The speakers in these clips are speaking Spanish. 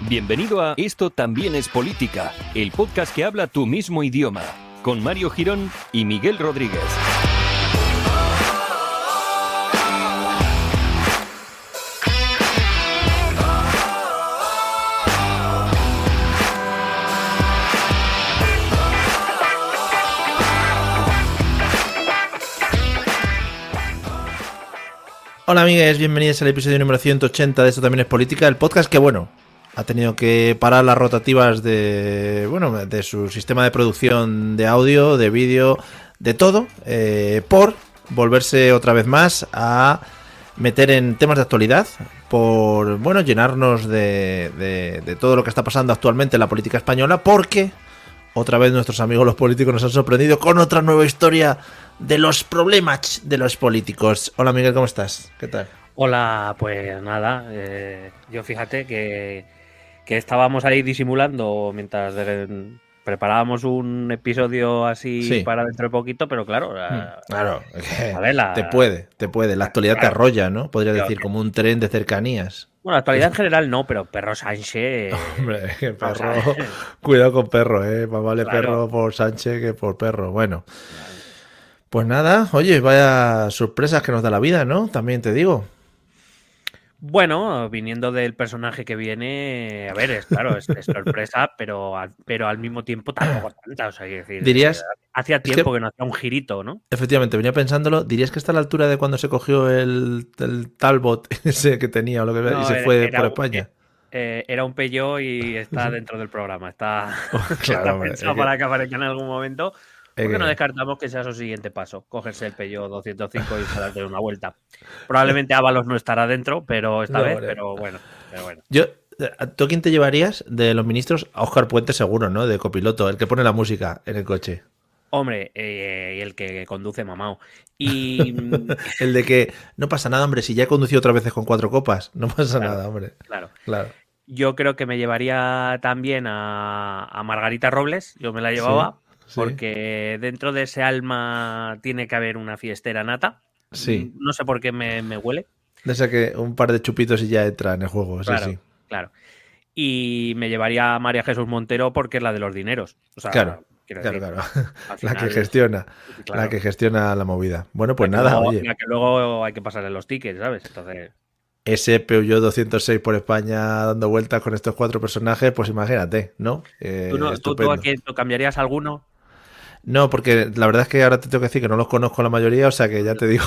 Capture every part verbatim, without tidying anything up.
Bienvenido a Esto también es política, el podcast que habla tu mismo idioma, con Mario Girón y Miguel Rodríguez. Hola amigues, bienvenidos al episodio número ciento ochenta de Esto también es política, el podcast que, bueno, ha tenido que parar las rotativas de, bueno, de su sistema de producción de audio, de vídeo, de todo, eh, por volverse otra vez más a meter en temas de actualidad, por, bueno, llenarnos de, de, de todo lo que está pasando actualmente en la política española, porque otra vez nuestros amigos los políticos nos han sorprendido con otra nueva historia de los problemas de los políticos. Hola Miguel, ¿cómo estás? ¿Qué tal? Hola, pues nada, eh, yo fíjate que, que estábamos ahí disimulando mientras de, preparábamos un episodio así sí. para dentro de poquito, pero claro, la, claro, a ver, la, te puede, te puede, la actualidad claro, te arrolla, ¿no? Podría decir, como un tren de cercanías. Bueno, la actualidad en general no, pero Perro Sánchez... Hombre, perro, cuidado con perro, ¿eh? Más vale claro. perro por Sánchez que por perro, bueno... Pues nada, oye, vaya sorpresas que nos da la vida, ¿no? También te digo. Bueno, viniendo del personaje que viene, a ver, es claro, es, es sorpresa, pero, pero al mismo tiempo tampoco tanta, o sea, hay que decir, dirías, hacía tiempo es que, que no hacía un girito, ¿no? Efectivamente, venía pensándolo, dirías que está a la altura de cuando se cogió el, el Talbot ese que tenía o lo que no, y se era, fue era, por España. Eh, era un Peugeot y está dentro del programa, está, oh, claro, está pensado es que... para que aparezca en algún momento. ¿Por qué no descartamos que sea su siguiente paso? Cogerse el Peugeot doscientos cinco y darle una vuelta. Probablemente Ábalos no estará dentro, pero esta no, vez, vale. pero bueno, pero bueno. Yo, ¿tú a quién te llevarías de los ministros? A Óscar Puente seguro, ¿no? De copiloto, el que pone la música en el coche. Hombre, eh, y el que conduce mamao. Y el de que no pasa nada, hombre, si ya he conducido otras veces con cuatro copas, no pasa claro, nada, hombre. Claro. Claro. Yo creo que me llevaría también a, a Margarita Robles, yo me la llevaba. ¿Sí? Sí. Porque dentro de ese alma tiene que haber una fiestera nata. Sí. No sé por qué me, me huele. De esa que un par de chupitos y ya entra en el juego. Claro, sí, sí. Claro. Y me llevaría a María Jesús Montero porque es la de los dineros. O sea, claro, claro, decir, claro. La que gestiona. Es, claro. La que gestiona la movida. Bueno, pues la nada, luego, oye. La que luego hay que pasarle los tickets, ¿sabes? Entonces... Ese Peugeot doscientos seis por España dando vueltas con estos cuatro personajes, pues imagínate, ¿no? Eh, ¿Tú, no ¿tú, tú aquí cambiarías alguno? No, porque la verdad es que ahora te tengo que decir que no los conozco la mayoría, o sea que ya te digo.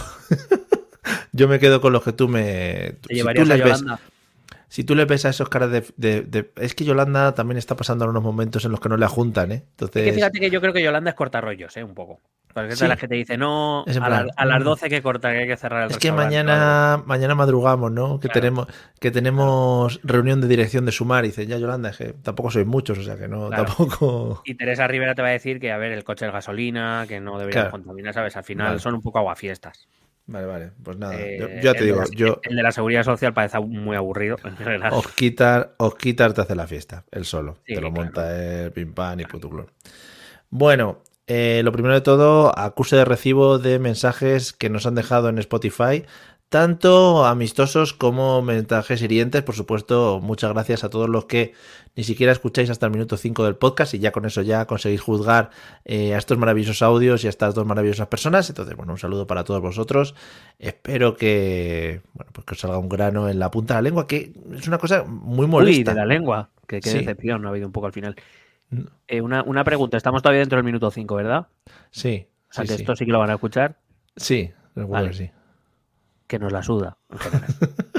Yo me quedo con los que tú me... ¿Te si llevarías tú a les Yolanda? Ves, si tú les ves a esos caras de, de, de... Es que Yolanda también está pasando en unos momentos en los que no le juntan, ¿eh? Entonces... Es que fíjate que yo creo que Yolanda es cortarrollos, ¿eh? Un poco. Porque es sí. de las que te dice, no, es a, la, a las doce que corta, que hay que cerrar el Es que mañana, mañana madrugamos, ¿no? Que claro. tenemos que tenemos claro. reunión de dirección de Sumar y dice, ya Yolanda, es que tampoco sois muchos, o sea que no, claro. tampoco... Y Teresa Rivera te va a decir que, a ver, el coche es gasolina, que no deberían claro. contaminar, ¿sabes? Al final vale. son un poco aguafiestas. Vale, vale, pues nada, eh, yo, yo ya te digo, la, yo... El de la Seguridad Social parece muy aburrido, en general. Osquitar, Osquitar te hace la fiesta, él solo, sí, te lo claro. monta el pim pam y putuclón. Bueno... Eh, lo primero de todo, acuse de recibo de mensajes que nos han dejado en Spotify, tanto amistosos como mensajes hirientes. Por supuesto, muchas gracias a todos los que ni siquiera escucháis hasta el minuto cinco del podcast y ya con eso ya conseguís juzgar eh, a estos maravillosos audios y a estas dos maravillosas personas. Entonces, bueno, un saludo para todos vosotros. Espero que, bueno, pues que os salga un grano en la punta de la lengua, que es una cosa muy molesta. Uy, de la lengua, que qué sí. decepción no ha habido un poco al final. Eh, una, una pregunta, estamos todavía dentro del minuto cinco, ¿verdad? Sí. O sea sí, que sí. esto sí que lo van a escuchar. Sí, recuerdo vale. que sí. Que nos la suda, en general.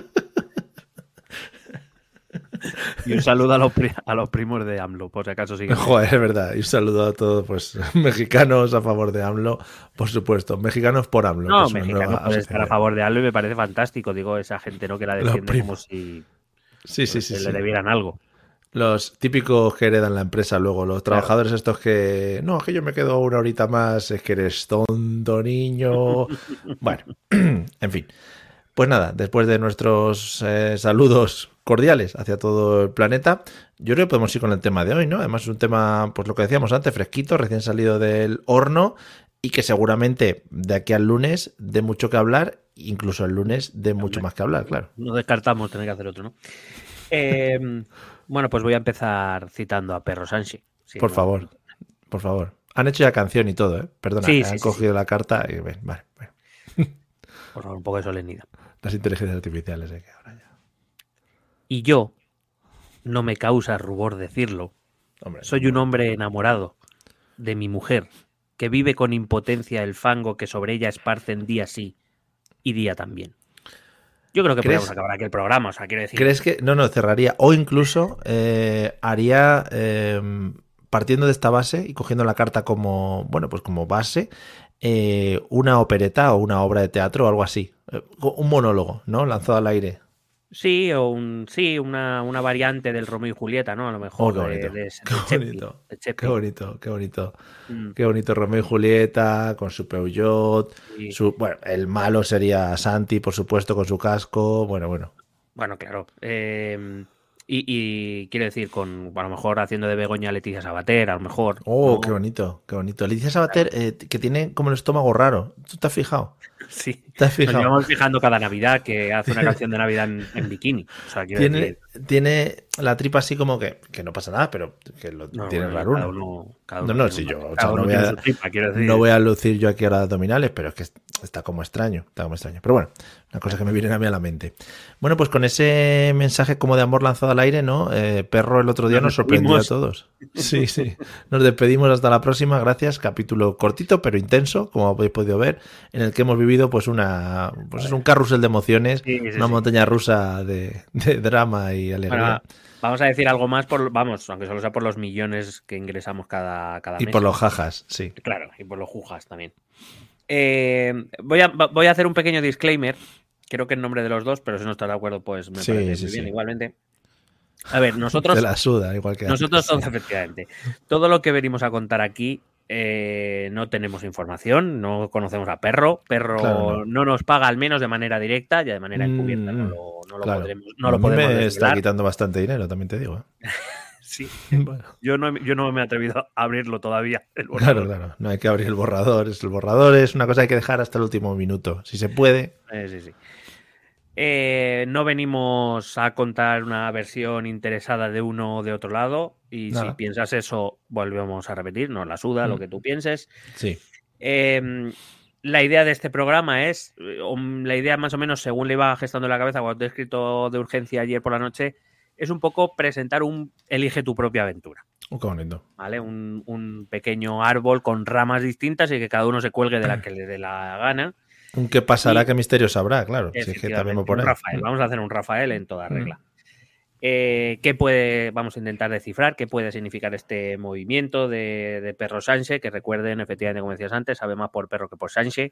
Y un saludo a los, pri a los primos de AMLO, por si acaso sigue. Joder, es verdad. Y un saludo a todos, pues, mexicanos a favor de AMLO, por supuesto. Mexicanos por AMLO. No, mexicanos pueden estar a favor de AMLO y me parece fantástico. Digo, esa gente no que la defiende como si sí, sí, sí, le sí. debieran algo. Los típicos que heredan la empresa luego, los trabajadores claro. estos que... No, es que yo me quedo una horita más, es que eres tonto, niño... Bueno, en fin. Pues nada, después de nuestros eh, saludos cordiales hacia todo el planeta, yo creo que podemos ir con el tema de hoy, ¿no? Además es un tema, pues lo que decíamos antes, fresquito, recién salido del horno y que seguramente de aquí al lunes dé mucho que hablar, incluso el lunes dé mucho más que hablar, claro. No descartamos tener que hacer otro, ¿no? Eh... Bueno, pues voy a empezar citando a Perro Sánchez. Sí, por no, favor, no. por favor. Han hecho ya canción y todo, ¿eh? Perdona, sí, han sí, cogido sí. la carta y ven, vale, vale. Por favor, un poco de solemnidad. Las inteligencias artificiales, ¿eh? Que ahora ya. Y yo, no me causa rubor decirlo, hombre, soy no, un hombre enamorado de mi mujer, que vive con impotencia el fango que sobre ella esparcen día sí y día también. Yo creo que podemos acabar aquí el programa, o sea, quiero decir... ¿Crees que...? No, no, cerraría. O incluso eh, haría, eh, partiendo de esta base y cogiendo la carta como, bueno, pues como base, eh, una opereta o una obra de teatro o algo así. Eh, un monólogo, ¿no? Lanzado al aire. Sí, o un, sí, una, una variante del Romeo y Julieta, ¿no? A lo mejor. Oh, qué bonito, de, de, de qué, Chepi, bonito de Chepi. qué bonito, qué bonito, mm. qué bonito Romeo y Julieta con su Peugeot, sí. su, bueno, el malo sería Santi, por supuesto, con su casco, bueno, bueno. Bueno, claro. Eh, y, y quiero decir, con a lo mejor haciendo de Begoña Leticia Sabater, a lo mejor. Oh, ¿no? Qué bonito, qué bonito. Leticia Sabater, claro. eh, que tiene como el estómago raro. ¿Tú te has fijado? Sí, ¿te has fijado? Nos llevamos fijando cada Navidad que hace una canción de Navidad en, en bikini. O sea, tiene, decir... tiene la tripa así como que, que no pasa nada, pero que lo no, tiene bueno, raro. Cada uno, cada uno no, no, si yo una, o sea, no, voy a, tripa, no voy a lucir yo aquí ahora abdominales, pero es que está como extraño, está como extraño. Pero bueno, una cosa que me viene a mí a la mente. Bueno, pues con ese mensaje como de amor lanzado al aire, ¿no? Eh, Perro el otro día nos, nos sorprendió a todos. Sí, sí. Nos despedimos hasta la próxima. Gracias. Capítulo cortito, pero intenso, como habéis podido ver, en el que hemos vivido pues una pues es un carrusel de emociones, sí, sí, una sí. montaña rusa de, de drama y alegría. Bueno, vamos a decir algo más, por vamos, aunque solo sea por los millones que ingresamos cada, cada y mes. Y por los jajas, sí. Claro, y por los jujas también. Eh, voy, a, voy a hacer un pequeño disclaimer. Creo que en nombre de los dos, pero si no estás de acuerdo, pues me sí, parece sí, muy bien, sí. igualmente. A ver, nosotros... Te la suda, igual que Nosotros, antes, todos, sí. efectivamente. Todo lo que venimos a contar aquí, eh, no tenemos información, no conocemos a Perro. Perro claro, no. no nos paga, al menos de manera directa, ya de manera encubierta mm, no lo, no lo claro. podremos no a lo mí podemos me desvelar. Está quitando bastante dinero, también te digo. ¿eh? Sí, bueno. yo, no, yo no me he atrevido a abrirlo todavía. El claro, claro, no hay que abrir el borrador. El borrador es una cosa que hay que dejar hasta el último minuto, si se puede. Eh, sí, sí. Eh, no venimos a contar una versión interesada de uno o de otro lado, y Nada. si piensas eso, volvemos a repetir, nos la suda mm. lo que tú pienses. Sí. Eh, la idea de este programa es, la idea más o menos según le iba gestando en la cabeza cuando te he escrito de urgencia ayer por la noche, es un poco presentar un elige tu propia aventura. Oh, qué bonito. ¿Vale? Un, un pequeño árbol con ramas distintas y que cada uno se cuelgue de la que le dé la gana. ¿Qué pasará? Y, ¿Qué misterio sabrá? Claro. Si es que también un Rafael. Vamos a hacer un Rafael en toda regla. Mm. Eh, ¿Qué puede, vamos a intentar descifrar, qué puede significar este movimiento de, de Perro Sánchez? Que recuerden, efectivamente, como decías antes, sabe más por perro que por Sánchez.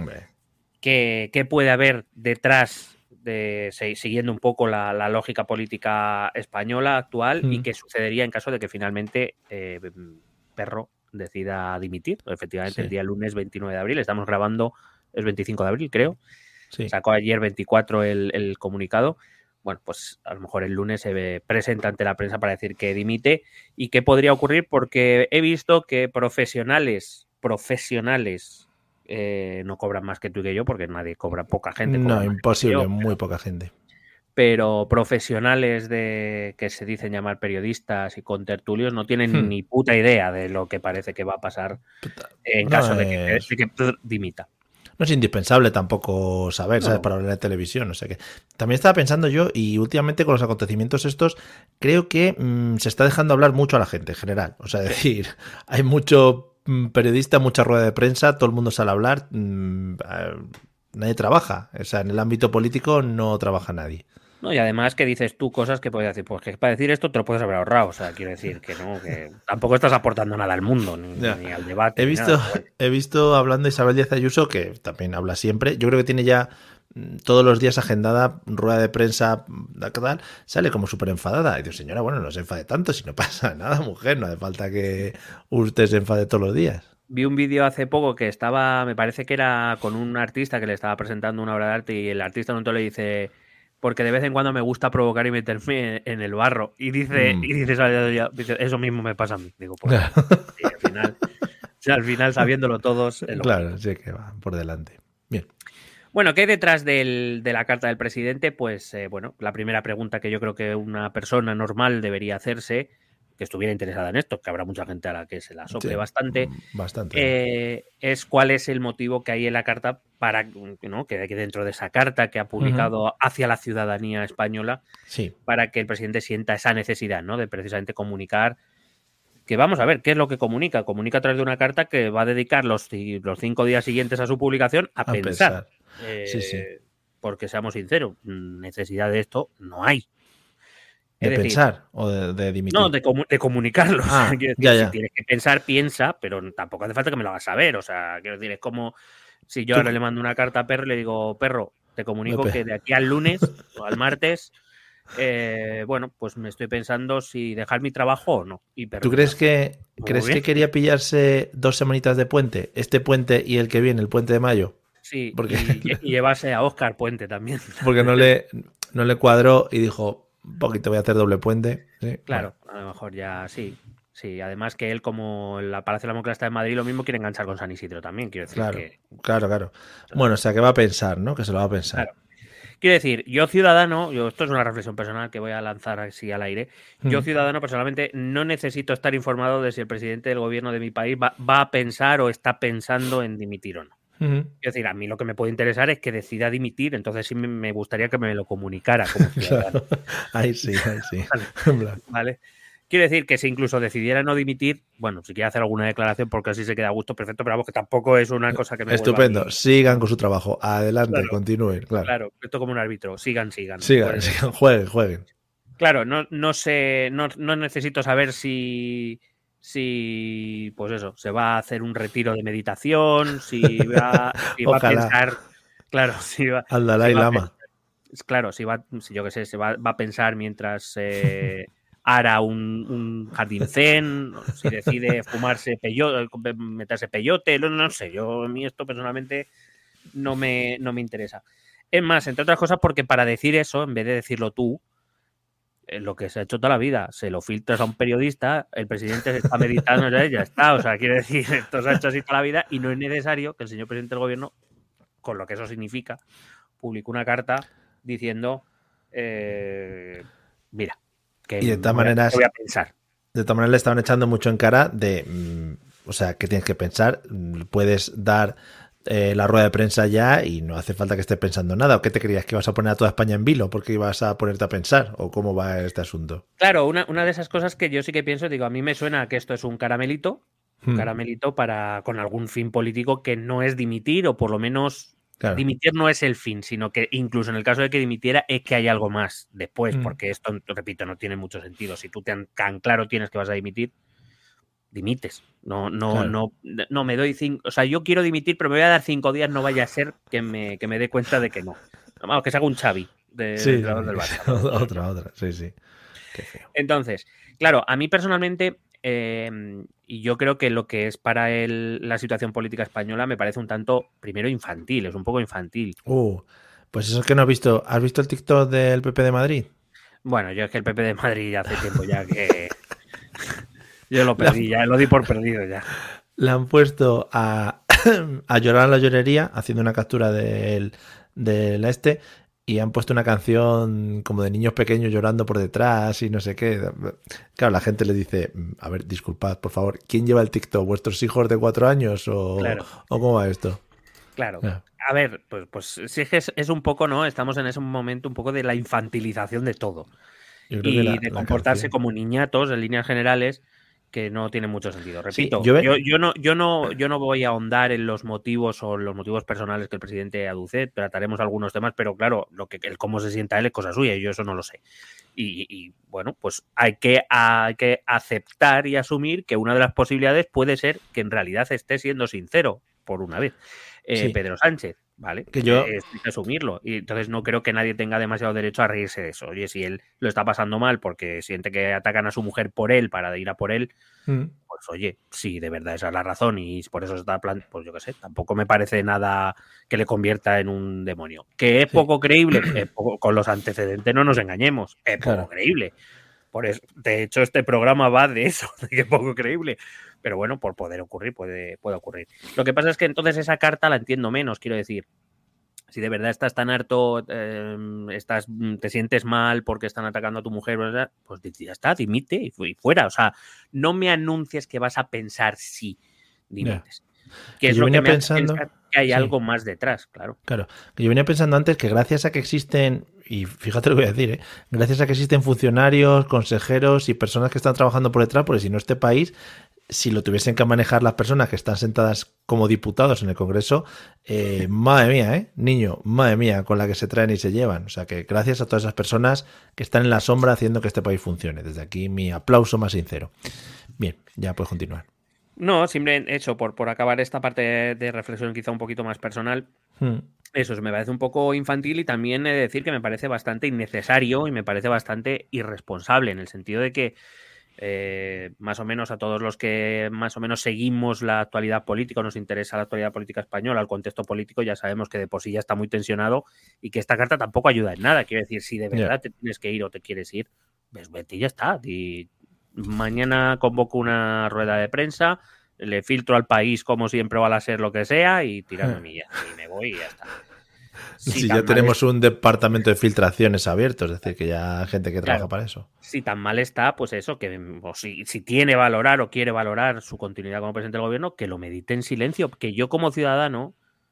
¿Qué, ¿Qué puede haber detrás, de siguiendo un poco la, la lógica política española actual mm. y qué sucedería en caso de que finalmente eh, Perro decida dimitir? Efectivamente, sí. El día lunes veintinueve de abril, estamos grabando... Es veinticinco de abril, creo. Sí. Sacó ayer veinticuatro el, el comunicado. Bueno, pues a lo mejor el lunes se presenta ante la prensa para decir que dimite. ¿Y qué podría ocurrir? Porque he visto que profesionales, profesionales, eh, no cobran más que tú y que yo, porque nadie cobra, poca gente. No, cobra imposible, yo, muy pero, poca gente. Pero profesionales de que se dicen llamar periodistas y contertulios no tienen hmm. ni puta idea de lo que parece que va a pasar en no caso es... de, que, de que dimita. No es indispensable tampoco saber, ¿sabes? No. Para hablar de televisión, o sea que... También estaba pensando yo, y últimamente con los acontecimientos estos, creo que mmm, se está dejando hablar mucho a la gente en general. O sea, es decir, hay mucho mmm, periodista, mucha rueda de prensa, todo el mundo sale a hablar, mmm, nadie trabaja. O sea, en el ámbito político no trabaja nadie. No, y además que dices tú cosas que puedes decir, pues que para decir esto te lo puedes haber ahorrado, o sea, quiero decir que no, que tampoco estás aportando nada al mundo, ni, ni al debate. He visto, nada, bueno. he visto hablando Isabel Díaz Ayuso, que también habla siempre, yo creo que tiene ya todos los días agendada rueda de prensa, tal, sale como súper enfadada. Y digo, señora, bueno, no se enfade tanto, si no pasa nada, mujer, no hace falta que usted se enfade todos los días. Vi un vídeo hace poco que estaba, me parece que era con un artista que le estaba presentando una obra de arte y el artista en un tono le dice... porque de vez en cuando me gusta provocar y meterme en el barro. Y dice, mm. y dice, dice, eso mismo me pasa a mí. Digo, pues, y al final, o sea, al final sabiéndolo todos. Claro, sí que va por delante. Bien. Bueno, ¿qué hay detrás del, de la carta del presidente? Pues, eh, bueno, la primera pregunta que yo creo que una persona normal debería hacerse, que estuviera interesada en esto, que habrá mucha gente a la que se la sople sí, bastante, bastante eh, es cuál es el motivo que hay en la carta para, ¿no? que, que dentro de esa carta que ha publicado uh-huh. hacia la ciudadanía española, sí. para que el presidente sienta esa necesidad, ¿no? De precisamente comunicar. Que vamos a ver, ¿qué es lo que comunica? Comunica a través de una carta que va a dedicar los, los cinco días siguientes a su publicación a, a pensar. pensar. Eh, sí, sí. Porque seamos sinceros, necesidad de esto no hay. ¿De decir, pensar o de, de dimitir? No, de, comu de comunicarlo. Ah, o sea, decir, ya, ya. Si tienes que pensar, piensa, pero tampoco hace falta que me lo hagas saber. O sea, quiero decir, es como si yo ahora le mando una carta a Perro y le digo, Perro, te comunico Pepe. que de aquí al lunes o al martes, eh, bueno, pues me estoy pensando si dejar mi trabajo o no. Y Perro, ¿Tú crees que Muy crees bien. que quería pillarse dos semanitas de puente? Este puente y el que viene, el puente de mayo. Sí, porque... y, y llevarse a Óscar Puente también. Porque no le, no le cuadró y dijo, un poquito voy a hacer doble puente. Sí, claro, bueno. A lo mejor ya sí. Sí, además que él, como la Palacio de la Moncloa está en Madrid, lo mismo quiere enganchar con San Isidro también, quiero decir claro, que... Claro, claro. Bueno, o sea, que va a pensar, ¿no? Que se lo va a pensar. Claro. Quiero decir, yo ciudadano, yo, esto es una reflexión personal que voy a lanzar así al aire, mm. yo ciudadano personalmente no necesito estar informado de si el presidente del gobierno de mi país va, va a pensar o está pensando en dimitir o no. Uh-huh. Es decir, a mí lo que me puede interesar es que decida dimitir, entonces sí me gustaría que me lo comunicara como ciudadano. Claro. Ahí sí, ahí sí. Vale. Vale. Quiero decir que si incluso decidiera no dimitir, bueno, si quiere hacer alguna declaración porque así se queda a gusto, perfecto, pero vamos, que tampoco es una cosa que me Estupendo, vuelva a mí. Sigan con su trabajo, adelante, claro, continúen, claro. Claro, esto como un árbitro, sigan, sigan. Sigan, jueguen, sigan, jueguen, jueguen. Claro, no, no sé, no, no necesito saber si, si, pues eso, se va a hacer un retiro de meditación, si va, si va a pensar, claro, si va, al Dalai si va Lama. Pensar, claro, si va, si yo qué sé, se va, va a pensar mientras eh, hará un, un jardín zen, si decide fumarse peyote, meterse peyote, no, no sé, yo a mí esto personalmente no me, no me interesa. Es más, entre otras cosas, porque para decir eso, en vez de decirlo tú, lo que se ha hecho toda la vida, se lo filtras a un periodista, el presidente se está meditando, ya, ya está, o sea, quiere decir, esto se ha hecho así toda la vida y no es necesario que el señor presidente del gobierno, con lo que eso significa, publique una carta diciendo, eh, mira, que y de todas maneras, voy a pensar. De todas maneras le estaban echando mucho en cara de, mmm, o sea, que tienes que pensar, puedes dar Eh, la rueda de prensa ya y no hace falta que estés pensando nada. ¿O qué te creías? ¿Que ibas a poner a toda España en vilo porque ibas a ponerte a pensar? ¿O cómo va este asunto? Claro, una, una de esas cosas que yo sí que pienso, digo, a mí me suena que esto es un caramelito, un hmm. caramelito para con algún fin político que no es dimitir, o por lo menos claro. dimitir no es el fin, sino que incluso en el caso de que dimitiera es que hay algo más después, hmm. porque esto, repito, no tiene mucho sentido. Si tú tan, tan claro tienes que vas a dimitir, dimites. No, no, claro. no, no me doy cinco. O sea, yo quiero dimitir, pero me voy a dar cinco días, no vaya a ser que me, que me dé cuenta de que no. Vamos, que se haga un Xavi de, sí, del del Barça. Otra, otra, sí, sí. Qué feo. Entonces, claro, a mí personalmente, eh, y yo creo que lo que es para el, la situación política española me parece un tanto, primero, infantil, es un poco infantil. Uh, pues eso es que no has visto. ¿Has visto el TikTok del P P de Madrid? Bueno, yo es que el P P de Madrid ya hace tiempo ya que. Yo lo perdí, la, ya lo di por perdido ya. Le han puesto a, a llorar a la llorería haciendo una captura del, del este y han puesto una canción como de niños pequeños llorando por detrás y no sé qué. Claro, la gente le dice, a ver, disculpad, por favor, ¿quién lleva el TikTok? ¿Vuestros hijos de cuatro años o, claro. o cómo va esto? Claro. Yeah. A ver, pues, pues sí es que es, es un poco, ¿no? Estamos en ese momento un poco de la infantilización de todo. Y la, de comportarse como niñatos en líneas generales, que no tiene mucho sentido. Repito, sí, yo, yo, yo, no, yo, no, yo no voy a ahondar en los motivos o los motivos personales que el presidente aduce, trataremos algunos temas, pero claro, lo que el cómo se sienta él es cosa suya y yo eso no lo sé. Y, y bueno, pues hay que, hay que aceptar y asumir que una de las posibilidades puede ser que en realidad esté siendo sincero, por una vez, eh, sí. Pedro Sánchez. ¿Vale? Que yo... Es, hay que asumirlo. Y entonces no creo que nadie tenga demasiado derecho a reírse de eso. Oye, si él lo está pasando mal porque siente que atacan a su mujer por él para ir a por él, mm. pues oye, sí, de verdad esa es la razón y por eso se está plan... pues yo qué sé, tampoco me parece nada que le convierta en un demonio. Que es sí. poco creíble, es poco... con los antecedentes no nos engañemos, es poco claro. creíble. Por eso, de hecho, este programa va de eso, de que es poco creíble. Pero bueno, por poder ocurrir, puede, puede ocurrir. Lo que pasa es que entonces esa carta la entiendo menos, quiero decir. Si de verdad estás tan harto, eh, estás, te sientes mal porque están atacando a tu mujer, ¿verdad? Pues ya está, dimite y fuera. O sea, no me anuncies que vas a pensar si dimites. Yeah. Que, que es lo que me pensando, hace pensar que hay sí. algo más detrás, claro. Claro, que yo venía pensando antes que gracias a que existen, y fíjate lo que voy a decir, ¿eh? gracias a que existen funcionarios, consejeros y personas que están trabajando por detrás, porque si no este país... si lo tuviesen que manejar las personas que están sentadas como diputados en el Congreso, eh, madre mía, ¿eh? Niño, madre mía, con la que se traen y se llevan. O sea que gracias a todas esas personas que están en la sombra haciendo que este país funcione. Desde aquí mi aplauso más sincero. Bien, ya puedes continuar. No, simplemente eso, por, por acabar esta parte de reflexión quizá un poquito más personal. Hmm. Eso me parece un poco infantil y también he de decir que me parece bastante innecesario y me parece bastante irresponsable en el sentido de que Eh, más o menos a todos los que más o menos seguimos la actualidad política o nos interesa la actualidad política española, el contexto político, ya sabemos que de por sí ya está muy tensionado y que esta carta tampoco ayuda en nada. Quiero decir, si de verdad yeah. te tienes que ir o te quieres ir, pues vete y ya está. Y mañana convoco una rueda de prensa, le filtro al país como siempre va a ser lo que sea y tirarme millas y me voy y ya está. Si sí, ya tenemos es... un departamento de filtraciones abierto, es decir, que ya hay gente que trabaja claro, para eso. Si tan mal está, pues eso, que o si, si tiene valorar o quiere valorar su continuidad como presidente del gobierno, que lo medite en silencio, que yo como ciudadano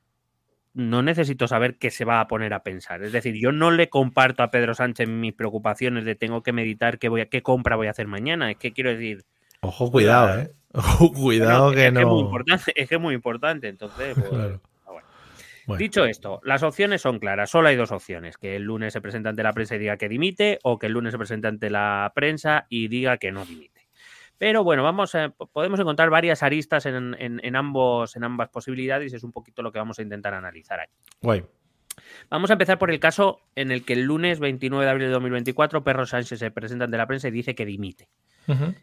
no necesito saber qué se va a poner a pensar. Es decir, yo no le comparto a Pedro Sánchez mis preocupaciones de tengo que meditar qué, voy a, qué compra voy a hacer mañana. Es que quiero decir... Ojo, cuidado, ¿eh? Ojo, cuidado bueno, que es no... Que es, muy importante, es que es muy importante, entonces... Pues, claro. Bueno. Dicho esto, las opciones son claras. Solo hay dos opciones. Que el lunes se presente ante la prensa y diga que dimite, o que el lunes se presente ante la prensa y diga que no dimite. Pero bueno, vamos a, podemos encontrar varias aristas en, en, en, ambos, en ambas posibilidades y es un poquito lo que vamos a intentar analizar aquí. Guay. Vamos a empezar por el caso en el que el lunes veintinueve de abril de dos mil veinticuatro Pedro Sánchez se presenta ante la prensa y dice que dimite. Uh-huh.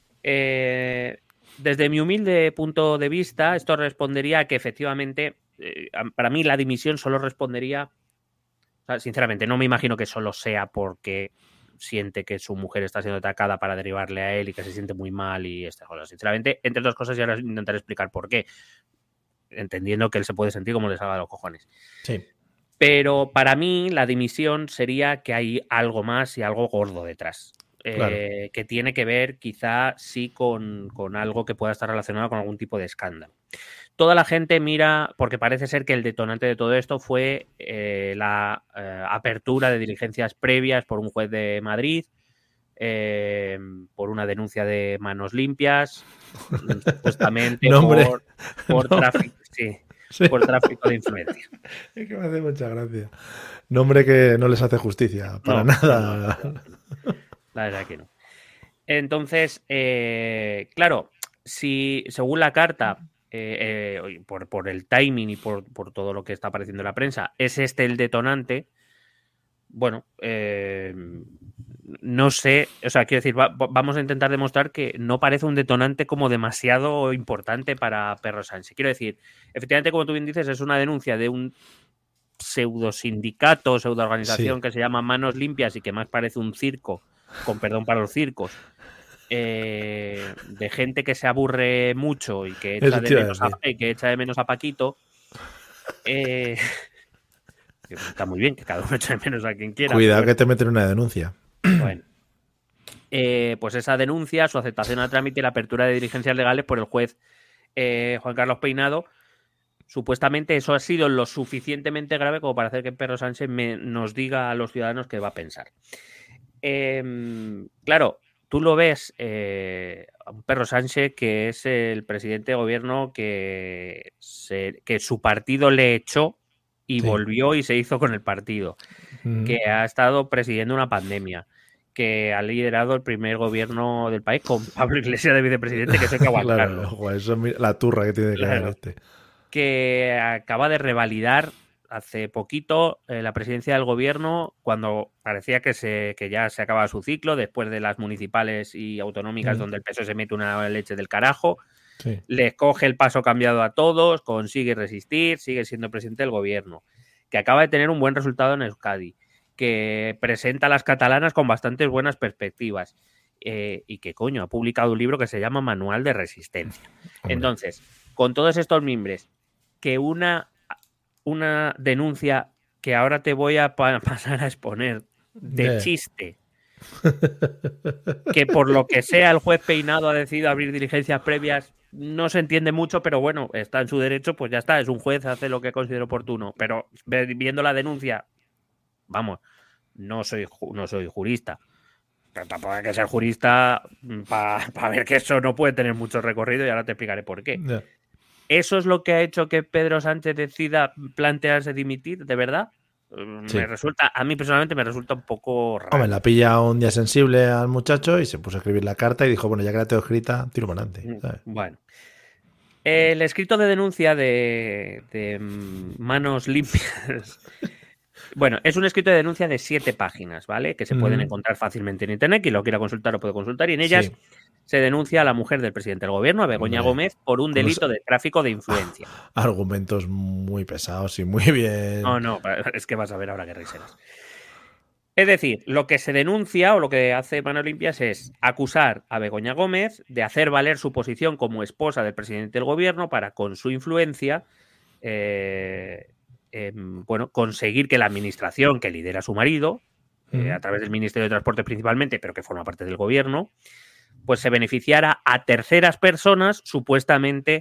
Eh, desde mi humilde punto de vista, esto respondería a que efectivamente... Eh, para mí la dimisión solo respondería, o sea, sinceramente no me imagino que solo sea porque siente que su mujer está siendo atacada para derivarle a él y que se siente muy mal y estas cosas. Sinceramente, entre otras cosas, y ahora intentaré explicar por qué, entendiendo que él se puede sentir como le salga de los cojones. Sí. Pero para mí la dimisión sería que hay algo más y algo gordo detrás. Claro. Eh, que tiene que ver quizá sí con, con algo que pueda estar relacionado con algún tipo de escándalo. Toda la gente mira, porque parece ser que el detonante de todo esto fue eh, la eh, apertura de diligencias previas por un juez de Madrid, eh, por una denuncia de manos limpias, supuestamente no, por, por, no. tráfico, sí, sí. por tráfico de influencia. Es que me hace mucha gracia. Nombre que no les hace justicia, para no, nada. No, no, no. La verdad que no. Entonces, eh, claro, si según la carta, eh, eh, por, por el timing y por, por todo lo que está apareciendo en la prensa, es este el detonante, bueno, eh, no sé, o sea, quiero decir, va, vamos a intentar demostrar que no parece un detonante como demasiado importante para Pedro Sánchez. Quiero decir, efectivamente, como tú bien dices, es una denuncia de un pseudo sindicato, pseudo organización sí. que se llama Manos Limpias y que más parece un circo, con perdón para los circos, eh, de gente que se aburre mucho y que echa, de menos, a, y que echa de menos a Paquito. Eh, está muy bien que cada uno eche de menos a quien quiera. Cuidado pero, que te meten una denuncia. Bueno, eh, pues esa denuncia, su aceptación al trámite y la apertura de diligencias legales por el juez eh, Juan Carlos Peinado, supuestamente eso ha sido lo suficientemente grave como para hacer que Pedro Sánchez me, nos diga a los ciudadanos qué va a pensar. Eh, claro, tú lo ves eh, a un Pedro Sánchez que es el presidente de gobierno que, se, que su partido le echó y sí. volvió y se hizo con el partido, mm. que ha estado presidiendo una pandemia, que ha liderado el primer gobierno del país con Pablo Iglesias de vicepresidente, que eso hay que aguantarlo. Claro, ojo, eso es la turra que tiene que claro. caer este. Que acaba de revalidar hace poquito eh, la presidencia del gobierno cuando parecía que, se, que ya se acababa su ciclo después de las municipales y autonómicas mm. donde el P S O E se mete una leche del carajo, sí. les coge el paso cambiado a todos, consigue resistir, sigue siendo presidente del gobierno, que acaba de tener un buen resultado en Euskadi, que presenta a las catalanas con bastantes buenas perspectivas eh, y que coño ha publicado un libro que se llama Manual de Resistencia. Hombre. Entonces, con todos estos mimbres, que una una denuncia que ahora te voy a pa pasar a exponer de yeah. chiste, que por lo que sea el juez Peinado ha decidido abrir diligencias previas, no se entiende mucho, pero bueno, está en su derecho, pues ya está, es un juez, hace lo que considere oportuno. Pero viendo la denuncia, vamos, no soy, no soy jurista, pero tampoco hay que ser jurista para pa ver que eso no puede tener mucho recorrido y ahora te explicaré por qué. Yeah. ¿Eso es lo que ha hecho que Pedro Sánchez decida plantearse dimitir, de verdad? Sí. Me resulta, a mí personalmente me resulta un poco raro. Hombre, la pilla un día sensible al muchacho y se puso a escribir la carta y dijo, bueno, ya que la tengo escrita, tiro para adelante. ¿sabes? Bueno. El escrito de denuncia de, de Manos Limpias... Bueno, es un escrito de denuncia de siete páginas, ¿vale? Que se mm. pueden encontrar fácilmente en internet. Quien lo quiera consultar lo puede consultar. Y en ellas sí. se denuncia a la mujer del presidente del gobierno, a Begoña Hombre. Gómez, por un delito de tráfico de influencia. Argumentos muy pesados y muy bien. No, no, es que vas a ver ahora qué riseras. Es decir, lo que se denuncia o lo que hace Manos Limpias es acusar a Begoña Gómez de hacer valer su posición como esposa del presidente del gobierno para, con su influencia, eh, eh, bueno, conseguir que la administración que lidera su marido, eh, a través del Ministerio de Transporte principalmente, pero que forma parte del gobierno, pues se beneficiara a terceras personas supuestamente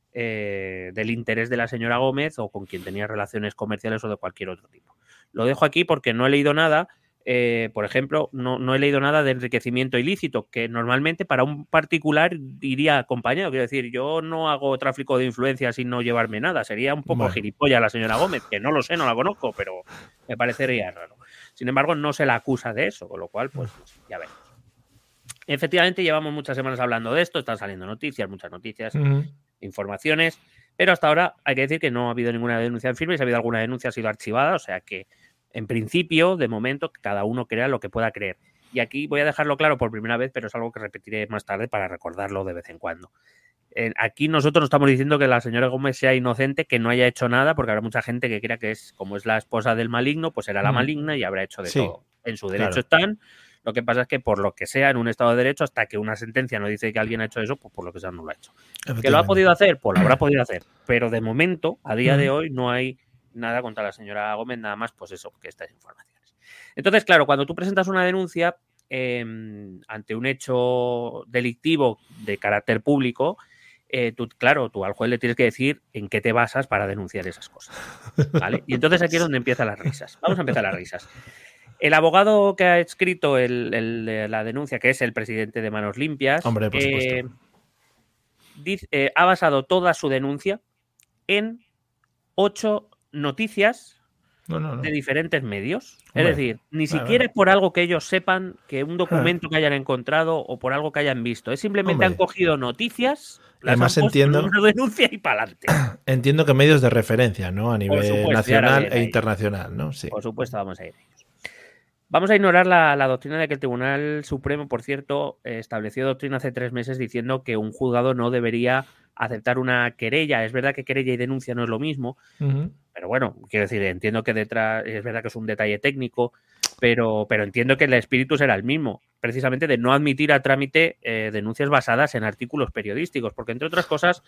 eh, del interés de la señora Gómez o con quien tenía relaciones comerciales o de cualquier otro tipo. Lo dejo aquí porque no he leído nada. Eh, por ejemplo, no, no he leído nada de enriquecimiento ilícito, que normalmente para un particular iría acompañado. Quiero decir, yo no hago tráfico de influencia sin no llevarme nada. Sería un poco bueno. gilipollas la señora Gómez, que no lo sé, no la conozco, pero me parecería raro. Sin embargo, no se la acusa de eso, con lo cual, pues ya veremos. Efectivamente, llevamos muchas semanas hablando de esto, están saliendo noticias, muchas noticias, uh-huh. informaciones, pero hasta ahora hay que decir que no ha habido ninguna denuncia en firme. Si ha habido alguna denuncia ha sido archivada, o sea que en principio, de momento, cada uno crea lo que pueda creer. Y aquí voy a dejarlo claro por primera vez, pero es algo que repetiré más tarde para recordarlo de vez en cuando. Eh, aquí nosotros no estamos diciendo que la señora Gómez sea inocente, que no haya hecho nada, porque habrá mucha gente que crea que es, como es la esposa del maligno, pues será la maligna y habrá hecho de sí, todo. En su derecho claro. están. Lo que pasa es que por lo que sea, en un Estado de Derecho, hasta que una sentencia no dice que alguien ha hecho eso, pues por lo que sea no lo ha hecho. ¿Que lo ha podido hacer? Pues lo habrá podido hacer. Pero de momento, a día de hoy, no hay nada contra la señora Gómez, nada más, pues eso, que estas informaciones. Entonces, claro, cuando tú presentas una denuncia eh, ante un hecho delictivo de carácter público, eh, tú, claro, tú al juez le tienes que decir en qué te basas para denunciar esas cosas, ¿vale? Y entonces aquí es donde empiezan las risas. Vamos a empezar las risas. El abogado que ha escrito el, el, la denuncia, que es el presidente de Manos Limpias, Hombre, por eh, dice, eh, ha basado toda su denuncia en ocho noticias no, no, no. de diferentes medios. Hombre, es decir, ni vale, siquiera vale. es por algo que ellos sepan, que un documento que hayan encontrado o por algo que hayan visto. Es simplemente Hombre. han cogido noticias, las Además, han puesto entiendo, en una denuncia y para adelante. Entiendo que medios de referencia, ¿no? A nivel supuesto, nacional e internacional, ¿no? Sí. Por supuesto, vamos a ir a ellos. Vamos a ignorar la, la doctrina de que el Tribunal Supremo, por cierto, eh, estableció doctrina hace tres meses diciendo que un juzgado no debería aceptar una querella. Es verdad que querella y denuncia no es lo mismo, uh-huh. pero bueno, quiero decir, entiendo que detrás, es verdad que es un detalle técnico, pero, pero entiendo que el espíritu será el mismo, precisamente de no admitir a trámite eh, denuncias basadas en artículos periodísticos, porque entre otras cosas,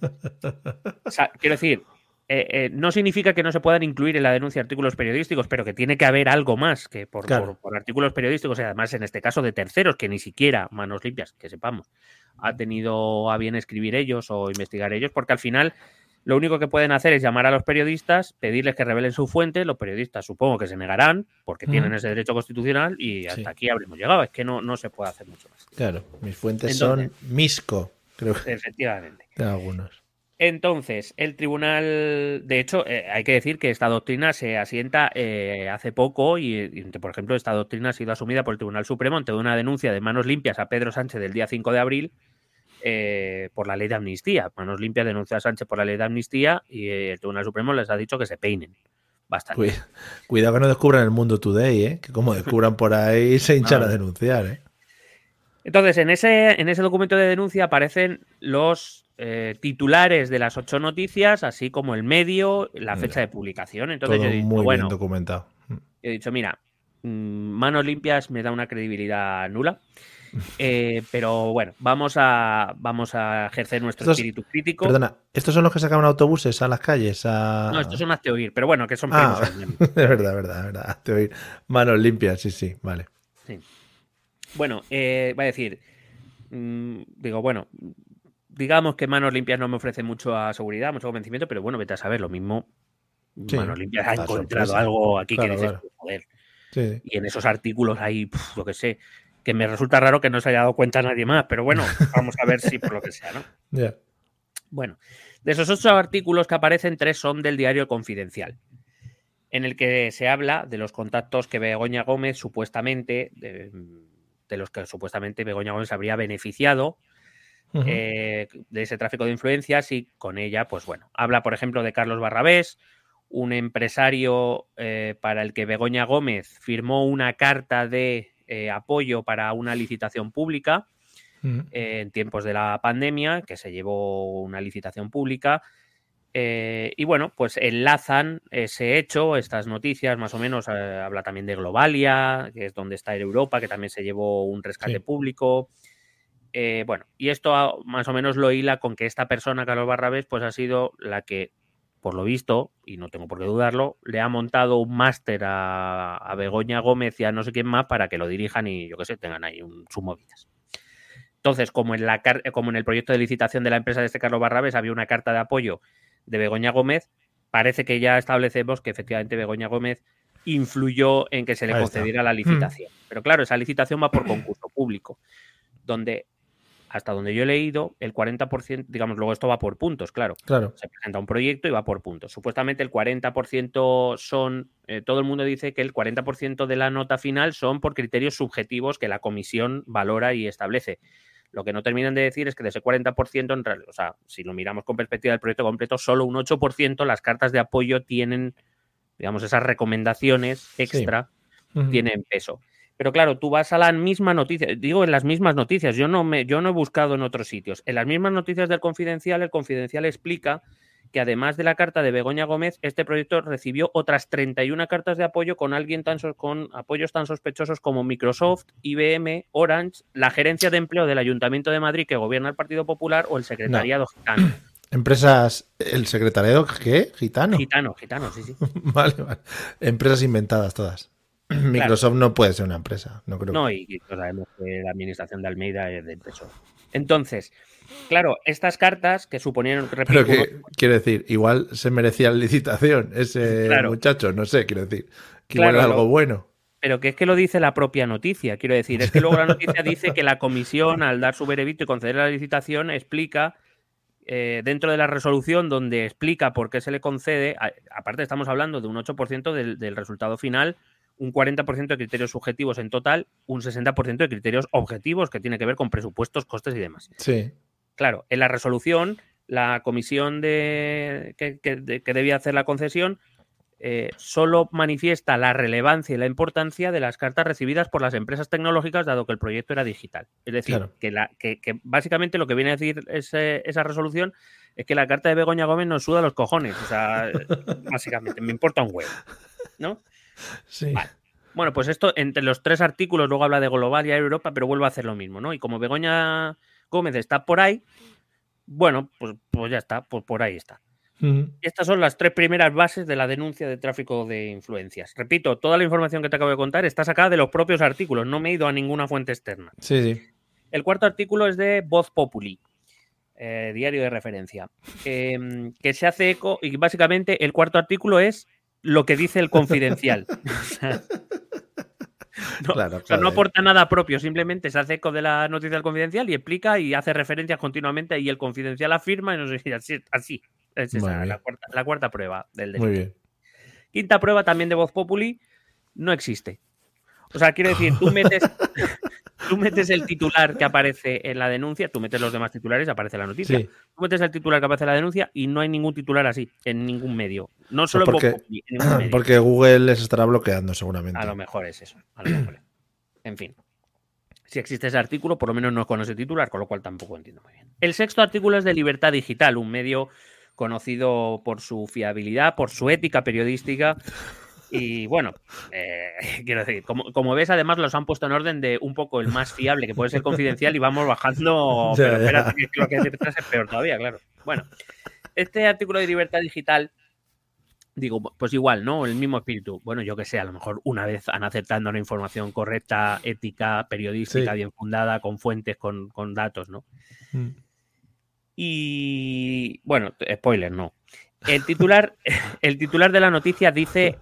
o sea, quiero decir, Eh, eh, no significa que no se puedan incluir en la denuncia artículos periodísticos, pero que tiene que haber algo más que por, claro. por, por artículos periodísticos y además en este caso de terceros, que ni siquiera Manos Limpias, que sepamos, ha tenido a bien escribir ellos o investigar ellos, porque al final lo único que pueden hacer es llamar a los periodistas, pedirles que revelen su fuente, los periodistas supongo que se negarán porque mm. tienen ese derecho constitucional y hasta sí. aquí habremos llegado, es que no, no se puede hacer mucho más. Claro, mis fuentes Entonces, son Misco, creo que. Efectivamente. De algunos. Entonces, el tribunal, de hecho, eh, hay que decir que esta doctrina se asienta eh, hace poco y, y, por ejemplo, esta doctrina ha sido asumida por el Tribunal Supremo ante una denuncia de Manos Limpias a Pedro Sánchez del día cinco de abril eh, por la ley de amnistía. Manos Limpias denuncia a Sánchez por la ley de amnistía y eh, el Tribunal Supremo les ha dicho que se peinen bastante. Cuidado, cuidado que no descubran el Mundo Today, ¿eh? Que como descubran por ahí se hinchan ah, a denunciar, ¿eh? Entonces, en ese, en ese documento de denuncia aparecen los eh, titulares de las ocho noticias, así como el medio, la fecha de publicación. Entonces Todo yo he dicho, muy bueno, bien documentado. He dicho, mira, Manos limpias me da una credibilidad nula. Eh, pero bueno, vamos a vamos a ejercer nuestro estos, espíritu crítico. Perdona, ¿estos son los que sacaban autobuses a las calles? A... No, estos son Hazte pero bueno, que son ah, primos. Es verdad, verdad, verdad. Hazte Manos limpias, sí, sí, vale. Sí. Bueno, eh, va a decir, mmm, digo, bueno, digamos que Manos limpias no me ofrece mucha seguridad, mucho convencimiento, pero bueno, vete a saber, lo mismo. Sí, Manos limpias ha encontrado sorpresa. Algo aquí claro, que dices, claro. joder. Sí. Y en esos artículos hay, puf, lo que sé, que me resulta raro que no se haya dado cuenta nadie más, pero bueno, vamos a ver si por lo que sea, ¿no? Yeah. Bueno, de esos ocho artículos que aparecen, tres son del diario Confidencial, en el que se habla de los contactos que Begoña Gómez supuestamente, de, de los que supuestamente Begoña Gómez habría beneficiado uh-huh. eh, de ese tráfico de influencias y con ella, pues bueno, habla por ejemplo de Carlos Barrabés, un empresario eh, para el que Begoña Gómez firmó una carta de Eh, apoyo para una licitación pública uh-huh. eh, en tiempos de la pandemia, que se llevó una licitación pública eh, y bueno, pues enlazan ese hecho, estas noticias más o menos, eh, habla también de Globalia, que es donde está Europa, que también se llevó un rescate sí. público, eh, bueno, y esto más o menos lo hila con que esta persona, Carlos Barrabés, pues ha sido la que por lo visto, y no tengo por qué dudarlo, le ha montado un máster a, a Begoña Gómez y a no sé quién más para que lo dirijan y yo qué sé, tengan ahí un, sus movidas. Entonces, como en, la, como en el proyecto de licitación de la empresa de este Carlos Barrabés había una carta de apoyo de Begoña Gómez, parece que ya establecemos que efectivamente Begoña Gómez influyó en que se le ahí concediera está. La licitación. Hmm. Pero claro, esa licitación va por concurso público, donde... hasta donde yo he leído, el cuarenta por ciento, digamos, luego esto va por puntos, claro. Claro. Se presenta un proyecto y va por puntos. Supuestamente el cuarenta por ciento son, eh, todo el mundo dice que el cuarenta por ciento de la nota final son por criterios subjetivos que la comisión valora y establece. Lo que no terminan de decir es que de ese cuarenta por ciento, en realidad, o sea, si lo miramos con perspectiva del proyecto completo, solo un ocho por ciento las cartas de apoyo tienen, digamos, esas recomendaciones extra, sí. uh-huh. tienen peso. Pero claro, tú vas a las mismas noticias, digo en las mismas noticias, yo no, me, yo no he buscado en otros sitios. En las mismas noticias del Confidencial, el Confidencial explica que además de la carta de Begoña Gómez, este proyecto recibió otras treinta y una cartas de apoyo con alguien tan so, con apoyos tan sospechosos como Microsoft, I B M, Orange, la Gerencia de Empleo del Ayuntamiento de Madrid que gobierna el Partido Popular o el Secretariado no. Gitano. Empresas, ¿el secretariado qué? ¿Gitano? Gitano, gitano, sí, sí. Vale, vale. Empresas inventadas todas. Microsoft claro. No puede ser una empresa, no creo. No, y, y sabemos que la administración de Almeida es del P S O E. Entonces, claro, estas cartas que suponían... Repito, pero que, uno... quiero decir, igual se merecía la licitación ese claro. muchacho, no sé, quiero decir, que claro, igual era algo lo... bueno. Pero que es que lo dice la propia noticia, quiero decir, es que luego la noticia dice que la comisión, al dar su veredicto y conceder la licitación, explica... Eh, dentro de la resolución donde explica por qué se le concede, a, aparte estamos hablando de un ocho por ciento del, del resultado final, un cuarenta por ciento de criterios subjetivos en total, un sesenta por ciento de criterios objetivos que tiene que ver con presupuestos, costes y demás. Sí. Claro, en la resolución, la comisión de, que, que, de, que debía hacer la concesión eh, solo manifiesta la relevancia y la importancia de las cartas recibidas por las empresas tecnológicas, dado que el proyecto era digital. Es decir, claro. que, la, que, que básicamente lo que viene a decir ese, esa resolución es que la carta de Begoña Gómez nos suda los cojones. O sea, básicamente, me importa un huevo, ¿no? Sí. Vale. Bueno, pues esto, entre los tres artículos, luego habla de Globalia y Europa, pero vuelve a hacer lo mismo, ¿no? Y como Begoña Gómez está por ahí, bueno, pues, pues ya está, pues por ahí está. Uh-huh. Estas son las tres primeras bases de la denuncia de tráfico de influencias. Repito, toda la información que te acabo de contar está sacada de los propios artículos, no me he ido a ninguna fuente externa. Sí, sí. El cuarto artículo es de Voz Populi, eh, diario de referencia, eh, que se hace eco, y básicamente el cuarto artículo es lo que dice el Confidencial. No, claro, o sea, no aporta nada propio, simplemente se hace eco de la noticia del Confidencial y explica y hace referencias continuamente y el Confidencial afirma y no sé, así, así. Es esa, la cuarta, la cuarta prueba del delito. Muy bien. Quinta prueba también de Voz Populi, no existe. O sea, quiero decir, tú metes, tú metes el titular que aparece en la denuncia, tú metes los demás titulares y aparece la noticia. Sí. Tú metes el titular que aparece en la denuncia y no hay ningún titular así, en ningún medio. No solo porque, en Voz Populi, en ningún medio. Porque Google les estará bloqueando seguramente. A lo mejor es eso. A lo mejor es. En fin. Si existe ese artículo, por lo menos no es con ese titular, con lo cual tampoco entiendo muy bien. El sexto artículo es de Libertad Digital, un medio conocido por su fiabilidad, por su ética periodística Y bueno, eh, quiero decir, como, como ves, además los han puesto en orden de un poco el más fiable, que puede ser confidencial, y vamos bajando. Ya, pero espérate, ya. que lo que hay detrás es peor todavía, claro. Bueno, este artículo de Libertad Digital, digo, pues igual, ¿no? El mismo espíritu. Bueno, yo que sé, a lo mejor una vez han aceptado una información correcta, ética, periodística, Sí. bien fundada, con fuentes, con, con datos, ¿no? Mm. Y bueno, spoiler, no. El titular, el titular de la noticia dice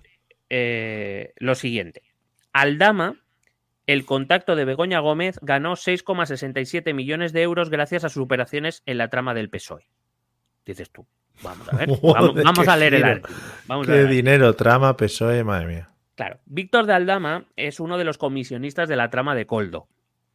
eh, lo siguiente. Aldama, el contacto de Begoña Gómez, ganó seis coma sesenta y siete millones de euros gracias a sus operaciones en la trama del P S O E. Dices tú, vamos a ver, vamos, Joder, vamos qué a leer el giro. artículo. Vamos a Qué leer el dinero, trama, P S O E, madre mía. Claro, Víctor de Aldama es uno de los comisionistas de la trama de Coldo,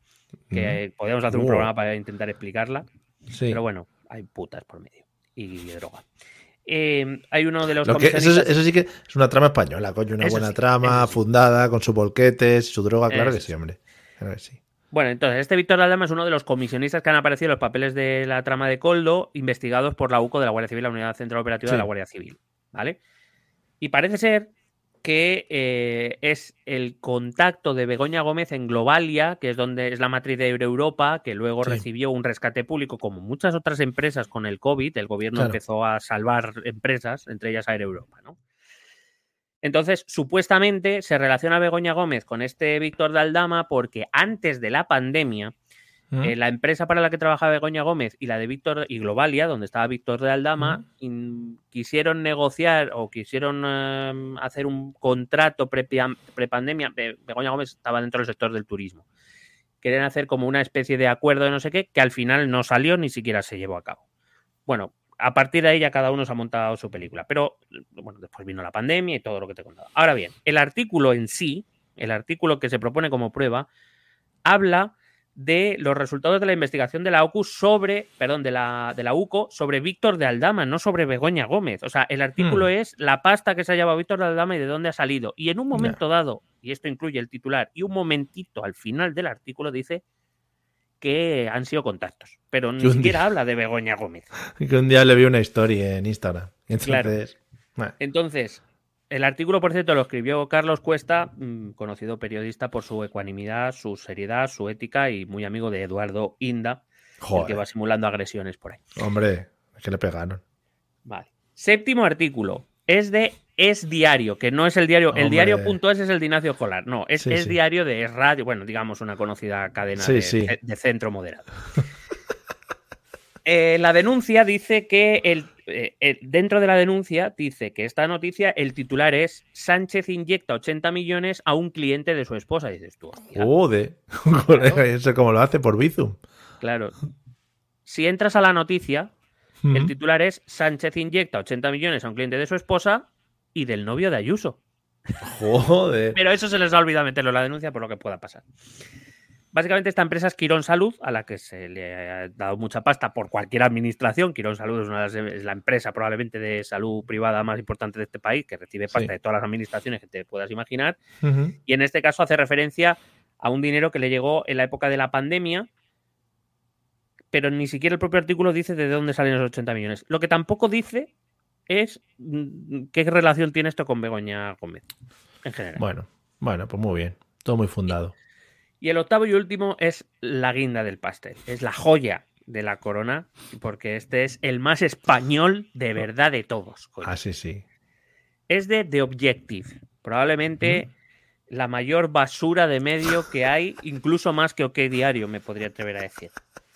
que Mm. podríamos hacer un Wow. programa para intentar explicarla, Sí. pero bueno, hay putas por medio y droga. Eh, hay uno de los Lo que, eso, comisionistas... eso sí que es una trama española, coño, una Eso buena sí, trama, eso sí. fundada, con sus bolquetes, su droga, claro Eso que sí, sí. hombre. Claro que sí. Bueno, entonces, este Víctor de Aldama es uno de los comisionistas que han aparecido en los papeles de la trama de Coldo, investigados por la U C O de la Guardia Civil, la Unidad Central Operativa Sí. de la Guardia Civil, ¿vale? Y parece ser que eh, es el contacto de Begoña Gómez en Globalia, que es donde es la matriz de Europa, que luego Sí. recibió un rescate público, como muchas otras empresas con el COVID. El gobierno Claro. empezó a salvar empresas, entre ellas Air Europa, ¿no? Entonces, supuestamente se relaciona a Begoña Gómez con este Víctor de Aldama porque antes de la pandemia, ¿Mm? eh, la empresa para la que trabajaba Begoña Gómez y la de Víctor y Globalia, donde estaba Víctor de Aldama, ¿Mm? in, quisieron negociar o quisieron eh, hacer un contrato pre-pandemia. Pre Begoña Gómez estaba dentro del sector del turismo. Querían hacer como una especie de acuerdo de no sé qué, que al final no salió ni siquiera se llevó a cabo. Bueno, a partir de ahí ya cada uno se ha montado su película. Pero, bueno, después vino la pandemia y todo lo que te he contado. Ahora bien, el artículo en sí, el artículo que se propone como prueba, habla de los resultados de la investigación de la U C U sobre, perdón, de la, de la U C O sobre Víctor de Aldama, no sobre Begoña Gómez. O sea, el artículo Hmm. es la pasta que se ha llevado Víctor de Aldama y de dónde ha salido. Y en un momento Ya. dado, y esto incluye el titular, y un momentito al final del artículo dice que han sido contactos. Pero ni Que un siquiera día- habla de Begoña Gómez. Que un día le vi una historia en Instagram. Entonces, bueno, Entonces, el artículo, por cierto, lo escribió Carlos Cuesta, mmm, conocido periodista por su ecuanimidad, su seriedad, su ética y muy amigo de Eduardo Inda, el que joder, va simulando agresiones por ahí. hombre, es que le pegaron. Vale. Séptimo artículo. Es de Es Diario, que no es el diario. El Hombre. diario.es es el de Ignacio Jolar. No, es Sí, Es sí. Diario de Es Radio. Bueno, digamos una conocida cadena Sí, de, sí. de centro moderado. Eh, la denuncia dice que el, eh, el- dentro de la denuncia dice que esta noticia, el titular es Sánchez inyecta ochenta millones a un cliente de su esposa. Y dices tú, hostia, Joder, colega, eso como lo hace por Bizum. claro. Si entras a la noticia, el Mm. titular es Sánchez inyecta ochenta millones a un cliente de su esposa y del novio de Ayuso. Joder. Pero eso se les ha olvidado meterlo en la denuncia por lo que pueda pasar. Básicamente esta empresa es Quirón Salud, a la que se le ha dado mucha pasta por cualquier administración. Quirón Salud es, una de las, es la empresa probablemente de salud privada más importante de este país, que recibe pasta Sí. de todas las administraciones que te puedas imaginar. Ujú. Y en este caso hace referencia a un dinero que le llegó en la época de la pandemia, pero ni siquiera el propio artículo dice de dónde salen esos ochenta millones. Lo que tampoco dice es mm, qué relación tiene esto con Begoña Gómez, en general. Bueno, bueno, pues muy bien. Todo muy fundado. Y el octavo y último es la guinda del pastel. Es la joya de la corona, porque este es el más español de verdad de todos. Coño. Ah, sí, sí. Es de The Objective. Probablemente Mm. la mayor basura de medio que hay, incluso más que OK Diario, me podría atrever a decir.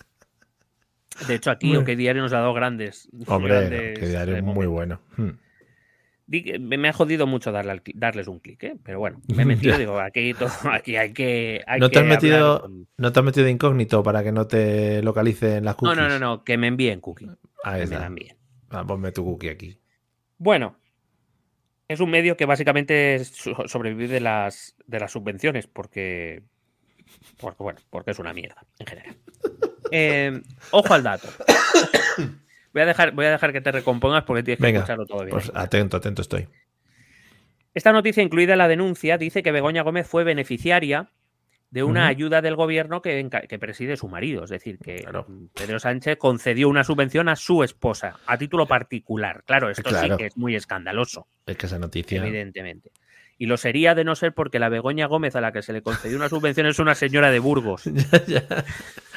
De hecho, aquí Hombre. OK Diario nos ha dado grandes. Hombre, grandes, que diario eh, muy momentos. bueno. Mm. Di- Me ha jodido mucho darle al cli- darles un clic, ¿eh? Pero bueno, me he metido, Ya. digo, aquí, todo, aquí hay que. Hay ¿No que te, has hablar metido, con- ¿No te has metido de incógnito para que no te localicen las No, cookies? no, no, no, que me envíen cookie. Ahí Que me la está. envíen. Ah, ponme tu cookie aquí. Bueno, es un medio que básicamente so- sobrevive de las, de las subvenciones, porque, porque, bueno, porque es una mierda, en general. Eh, ojo al dato. Voy a, dejar, voy a dejar que te recompongas porque tienes que Venga, escucharlo todo bien. pues atento, atento estoy. Esta noticia, incluida en la denuncia, dice que Begoña Gómez fue beneficiaria de una Ujú. ayuda del gobierno que, enca- que preside su marido. Es decir, que Claro. Pedro Sánchez concedió una subvención a su esposa, a título particular. Claro, esto Claro. sí que es muy escandaloso. Es que esa noticia. Evidentemente. Y lo sería de no ser porque la Begoña Gómez a la que se le concedió una subvención es una señora de Burgos. ya, ya.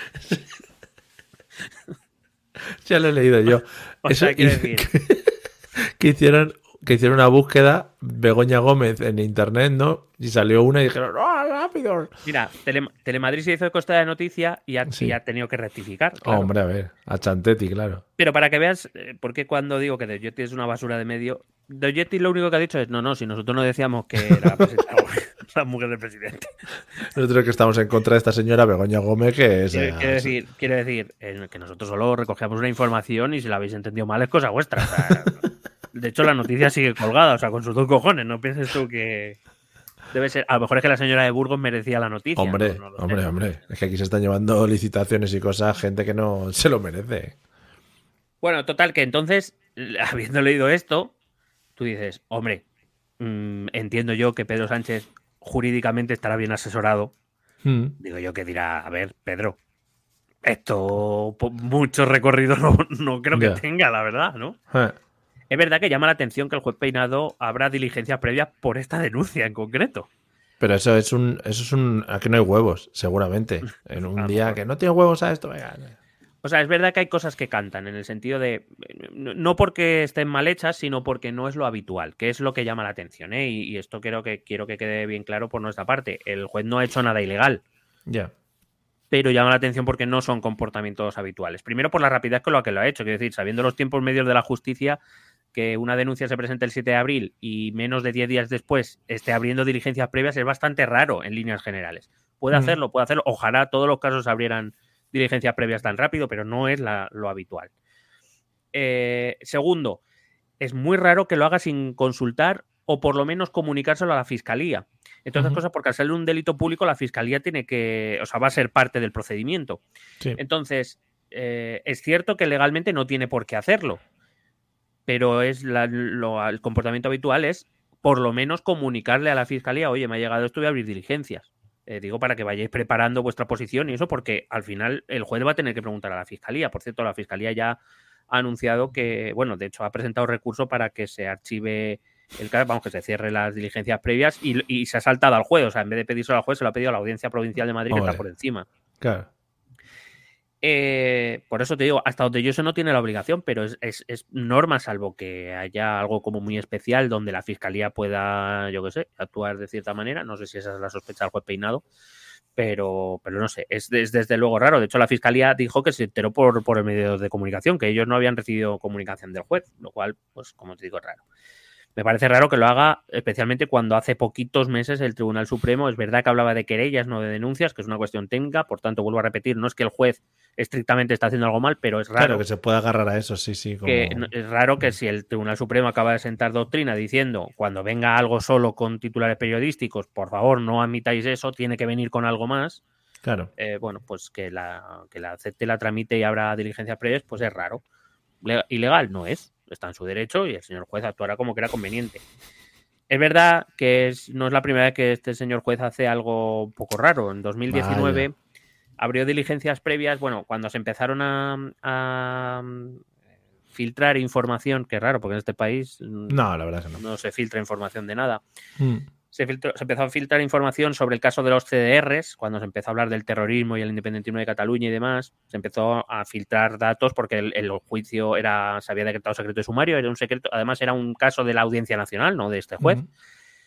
Ya lo he leído yo. O sea, quiero decir... que, que hicieron que hicieron una búsqueda Begoña Gómez en internet, ¿no? Y salió una y dijeron, ¡oh, rápido! Mira, Tele, Telemadrid se hizo costa de noticia y ha, sí. y ha tenido que rectificar. Claro. Oh, hombre, a ver, a Chantetti, claro. Pero para que veas, porque cuando digo que Doyetti es una basura de medio, Doyetti lo único que ha dicho es, no, no, si nosotros no decíamos que era la mujer del presidente. Nosotros que estamos en contra de esta señora Begoña Gómez, que es... Quiero, quiero decir, quiero decir eh, que nosotros solo recogíamos una información y si la habéis entendido mal es cosa vuestra. O sea, de hecho, la noticia sigue colgada, o sea, con sus dos cojones. No pienses tú que debe ser... A lo mejor es que la señora de Burgos merecía la noticia. Hombre, no, no hombre, sé. hombre. Es que aquí se están llevando licitaciones y cosas, gente que no se lo merece. Bueno, total, que entonces, habiendo leído esto, tú dices, hombre, mmm, entiendo yo que Pedro Sánchez jurídicamente estará bien asesorado. Mm. Digo yo que dirá, a ver, Pedro, esto mucho recorrido no, no creo que yeah. tenga, la verdad, ¿no? Eh. Es verdad que llama la atención que el juez Peinado habrá diligencias previas por esta denuncia en concreto. Pero eso es un... Eso es un... Aquí no hay huevos, seguramente. En un día que no tiene huevos a esto, venga... O sea, es verdad que hay cosas que cantan, en el sentido de, no porque estén mal hechas, sino porque no es lo habitual, que es lo que llama la atención, ¿eh? Y, y esto quiero que, quiero que quede bien claro por nuestra parte. El juez no ha hecho nada ilegal. Ya. Yeah. Pero llama la atención porque no son comportamientos habituales. Primero por la rapidez con la que lo ha hecho. Quiero decir, sabiendo los tiempos medios de la justicia, que una denuncia se presente el siete de abril y menos de diez días después esté abriendo diligencias previas es bastante raro en líneas generales. Puede mm. hacerlo, puede hacerlo. Ojalá todos los casos abrieran diligencias previas tan rápido, pero no es la, lo habitual. Eh, segundo, es muy raro que lo haga sin consultar o por lo menos comunicárselo a la Fiscalía. Entonces, uh-huh. cosas porque al ser un delito público, la Fiscalía tiene que, o sea, va a ser parte del procedimiento. Sí. Entonces, eh, es cierto que legalmente no tiene por qué hacerlo, pero es la, lo, el comportamiento habitual es por lo menos comunicarle a la Fiscalía, oye, me ha llegado esto, voy a abrir diligencias. Eh, digo, para que vayáis preparando vuestra posición y eso, porque al final el juez va a tener que preguntar a la Fiscalía. Por cierto, la Fiscalía ya ha anunciado que, bueno, de hecho ha presentado recurso para que se archive el caso, vamos, que se cierre las diligencias previas y, y se ha saltado al juez. O sea, en vez de pedírselo al juez, se lo ha pedido a la Audiencia Provincial de Madrid, oh, que está por encima. Claro. Eh, por eso te digo, hasta donde yo sé no tiene la obligación, pero es, es, es norma, salvo que haya algo como muy especial donde la Fiscalía pueda, yo qué sé, actuar de cierta manera. No sé si esa es la sospecha del juez Peinado, pero, pero no sé, es, es desde luego raro. De hecho, la Fiscalía dijo que se enteró por, por el medio de comunicación, que ellos no habían recibido comunicación del juez, lo cual, pues como te digo, es raro. Me parece raro que lo haga, especialmente cuando hace poquitos meses el Tribunal Supremo, es verdad que hablaba de querellas, no de denuncias, que es una cuestión técnica, por tanto, vuelvo a repetir, no es que el juez estrictamente está haciendo algo mal, pero es raro. Claro, que se pueda agarrar a eso, sí, sí. Como... Que es raro que si el Tribunal Supremo acaba de sentar doctrina diciendo, cuando venga algo solo con titulares periodísticos, por favor, no admitáis eso, tiene que venir con algo más. Claro. Eh, bueno, pues que la, que la acepte, la tramite y abra diligencias previas, pues es raro. Ilegal no es. Está en su derecho y el señor juez actuará como que era conveniente. Es verdad que es, no es la primera vez que este señor juez hace algo un poco raro. En dos mil diecinueve Vaya. abrió diligencias previas, bueno, cuando se empezaron a, a filtrar información, que es raro, porque en este país no, la verdad es que no. no se filtra información de nada. Mm. Se, filtró, se empezó a filtrar información sobre el caso de los C D Rs, cuando se empezó a hablar del terrorismo y el independentismo de Cataluña y demás. Se empezó a filtrar datos porque el, el juicio era, se había decretado secreto de sumario, era un secreto, además era un caso de la Audiencia Nacional, no de este juez. Uh-huh.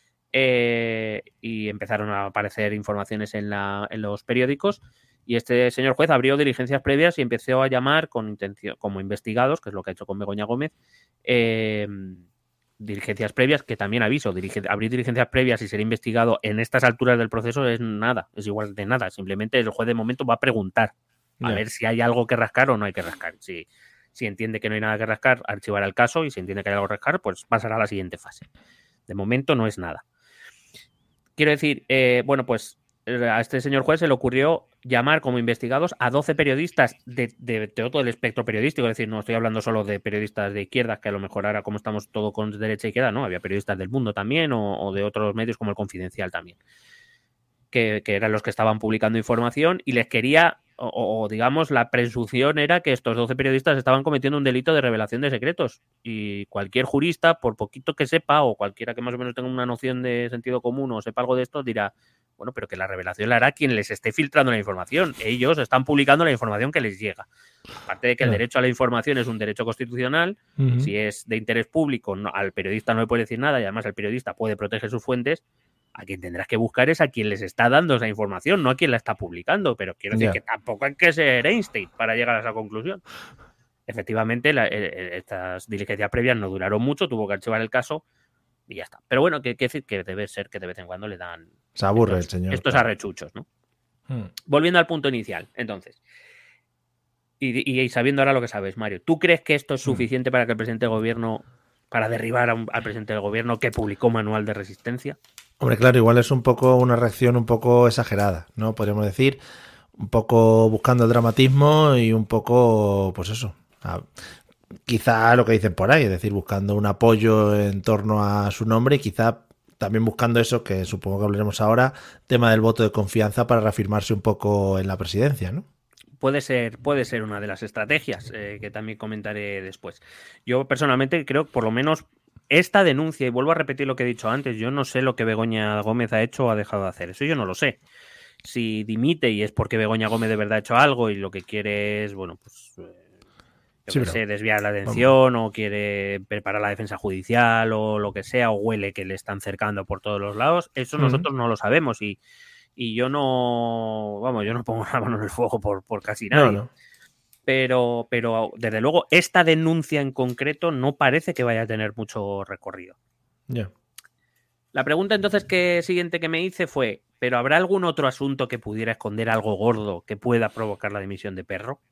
Eh, y empezaron a aparecer informaciones en, la, en los periódicos. Y este señor juez abrió diligencias previas y empezó a llamar con intención, como investigados, que es lo que ha hecho con Begoña Gómez, eh, diligencias previas, que también aviso, dirige, abrir diligencias previas y ser investigado en estas alturas del proceso es nada, es igual de nada. Simplemente el juez de momento va a preguntar a yeah. ver si hay algo que rascar o no hay que rascar. Si, si entiende que no hay nada que rascar, archivará el caso, y si entiende que hay algo que rascar, pues pasará a la siguiente fase. De momento no es nada. Quiero decir, eh, bueno, pues a este señor juez se le ocurrió llamar como investigados a doce periodistas de, de, de todo el espectro periodístico, es decir, no estoy hablando solo de periodistas de izquierda, que a lo mejor ahora como estamos todo con derecha y izquierda, no, había periodistas del Mundo también o, o de otros medios como El Confidencial también, que, que eran los que estaban publicando información y les quería, o, o digamos, la presunción era que estos doce periodistas estaban cometiendo un delito de revelación de secretos. Y cualquier jurista, por poquito que sepa, o cualquiera que más o menos tenga una noción de sentido común o sepa algo de esto, dirá, bueno, pero que la revelación la hará quien les esté filtrando la información. Ellos están publicando la información que les llega. Aparte de que el derecho a la información es un derecho constitucional, uh-huh. si es de interés público, no, al periodista no le puede decir nada y además el periodista puede proteger sus fuentes. A quien tendrás que buscar es a quien les está dando esa información, no a quien la está publicando. Pero quiero decir yeah. que tampoco hay que ser Einstein para llegar a esa conclusión. Efectivamente, la, eh, estas diligencias previas no duraron mucho, tuvo que archivar el caso y ya está. Pero bueno, que, que, que debe ser que de vez en cuando le dan se aburre estos, el señor, estos claro. arrechuchos, ¿no? Hmm. Volviendo al punto inicial, entonces. Y, y, y sabiendo ahora lo que sabes, Mario, ¿tú crees que esto es suficiente hmm. para que el presidente del gobierno, para derribar a un, al presidente del gobierno que publicó Manual de Resistencia? Hombre, claro, igual es un poco una reacción un poco exagerada, ¿no? Podríamos decir, un poco buscando el dramatismo y un poco, pues eso, a, quizá lo que dicen por ahí, es decir, buscando un apoyo en torno a su nombre y quizá también buscando eso, que supongo que hablaremos ahora, tema del voto de confianza para reafirmarse un poco en la presidencia, ¿no? Puede ser, puede ser una de las estrategias eh, que también comentaré después. Yo personalmente creo que por lo menos esta denuncia, y vuelvo a repetir lo que he dicho antes, yo no sé lo que Begoña Gómez ha hecho o ha dejado de hacer, eso yo no lo sé. Si dimite y es porque Begoña Gómez de verdad ha hecho algo y lo que quiere es, bueno, pues eh, yo sí, que sé, desviar la atención vamos. o quiere preparar la defensa judicial o lo que sea, o huele que le están cercando por todos los lados, eso uh-huh. nosotros no lo sabemos y, y yo no, vamos, yo no pongo la mano en el fuego por, por casi nadie. No, no. Pero, pero, desde luego, esta denuncia en concreto no parece que vaya a tener mucho recorrido. Ya. Yeah. La pregunta entonces que siguiente que me hice fue, ¿pero habrá algún otro asunto que pudiera esconder algo gordo que pueda provocar la dimisión de Perro?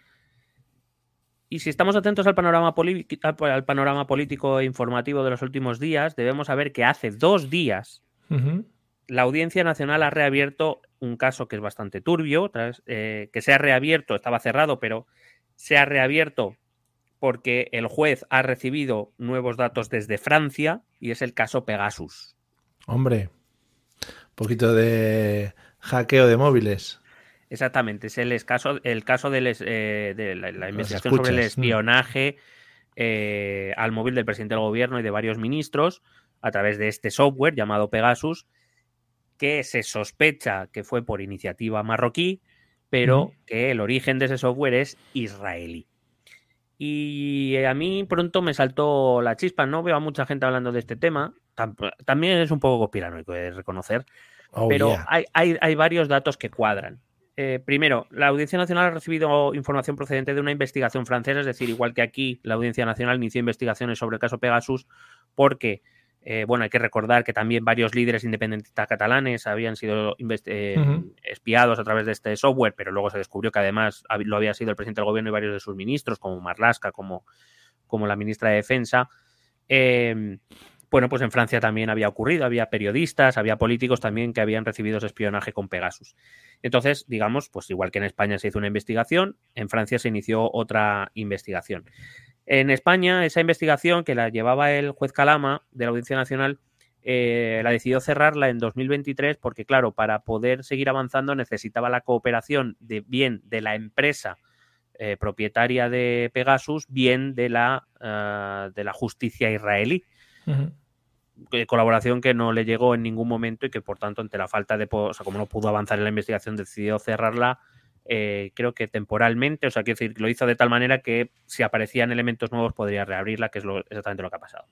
Y si estamos atentos al panorama, al panorama político e informativo de los últimos días, debemos saber que hace dos días uh-huh. la Audiencia Nacional ha reabierto un caso que es bastante turbio, tras, eh, que se ha reabierto, estaba cerrado, pero se ha reabierto porque el juez ha recibido nuevos datos desde Francia y es el caso Pegasus. Hombre, un poquito de hackeo de móviles. Exactamente, es el caso, el caso de, les, eh, de la, la investigación sobre el espionaje eh, al móvil del presidente del gobierno y de varios ministros a través de este software llamado Pegasus, que se sospecha que fue por iniciativa marroquí, pero uh-huh. que el origen de ese software es israelí. Y a mí pronto me saltó la chispa, no veo a mucha gente hablando de este tema, también es un poco conspiranoico de reconocer, oh, pero yeah. hay, hay, hay varios datos que cuadran. Eh, primero, la Audiencia Nacional ha recibido información procedente de una investigación francesa, es decir, igual que aquí la Audiencia Nacional inició investigaciones sobre el caso Pegasus, porque, eh, bueno, hay que recordar que también varios líderes independentistas catalanes habían sido eh, uh-huh. espiados a través de este software, pero luego se descubrió que además lo había sido el presidente del gobierno y varios de sus ministros, como Marlaska, como, como la ministra de Defensa. Eh, bueno, pues en Francia también había ocurrido, había periodistas, había políticos también que habían recibido ese espionaje con Pegasus. Entonces, digamos, pues igual que en España se hizo una investigación, en Francia se inició otra investigación. En España, esa investigación que la llevaba el juez Calama de la Audiencia Nacional, eh, la decidió cerrarla en dos mil veintitrés porque, claro, para poder seguir avanzando necesitaba la cooperación de bien de la empresa eh, propietaria de Pegasus, bien de la, uh, de la justicia israelí. Uh-huh. Colaboración que no le llegó en ningún momento y que por tanto ante la falta de, o sea, como no pudo avanzar en la investigación, decidió cerrarla, eh, creo que temporalmente, o sea, quiero decir, lo hizo de tal manera que si aparecían elementos nuevos podría reabrirla, que es lo, exactamente lo que ha pasado.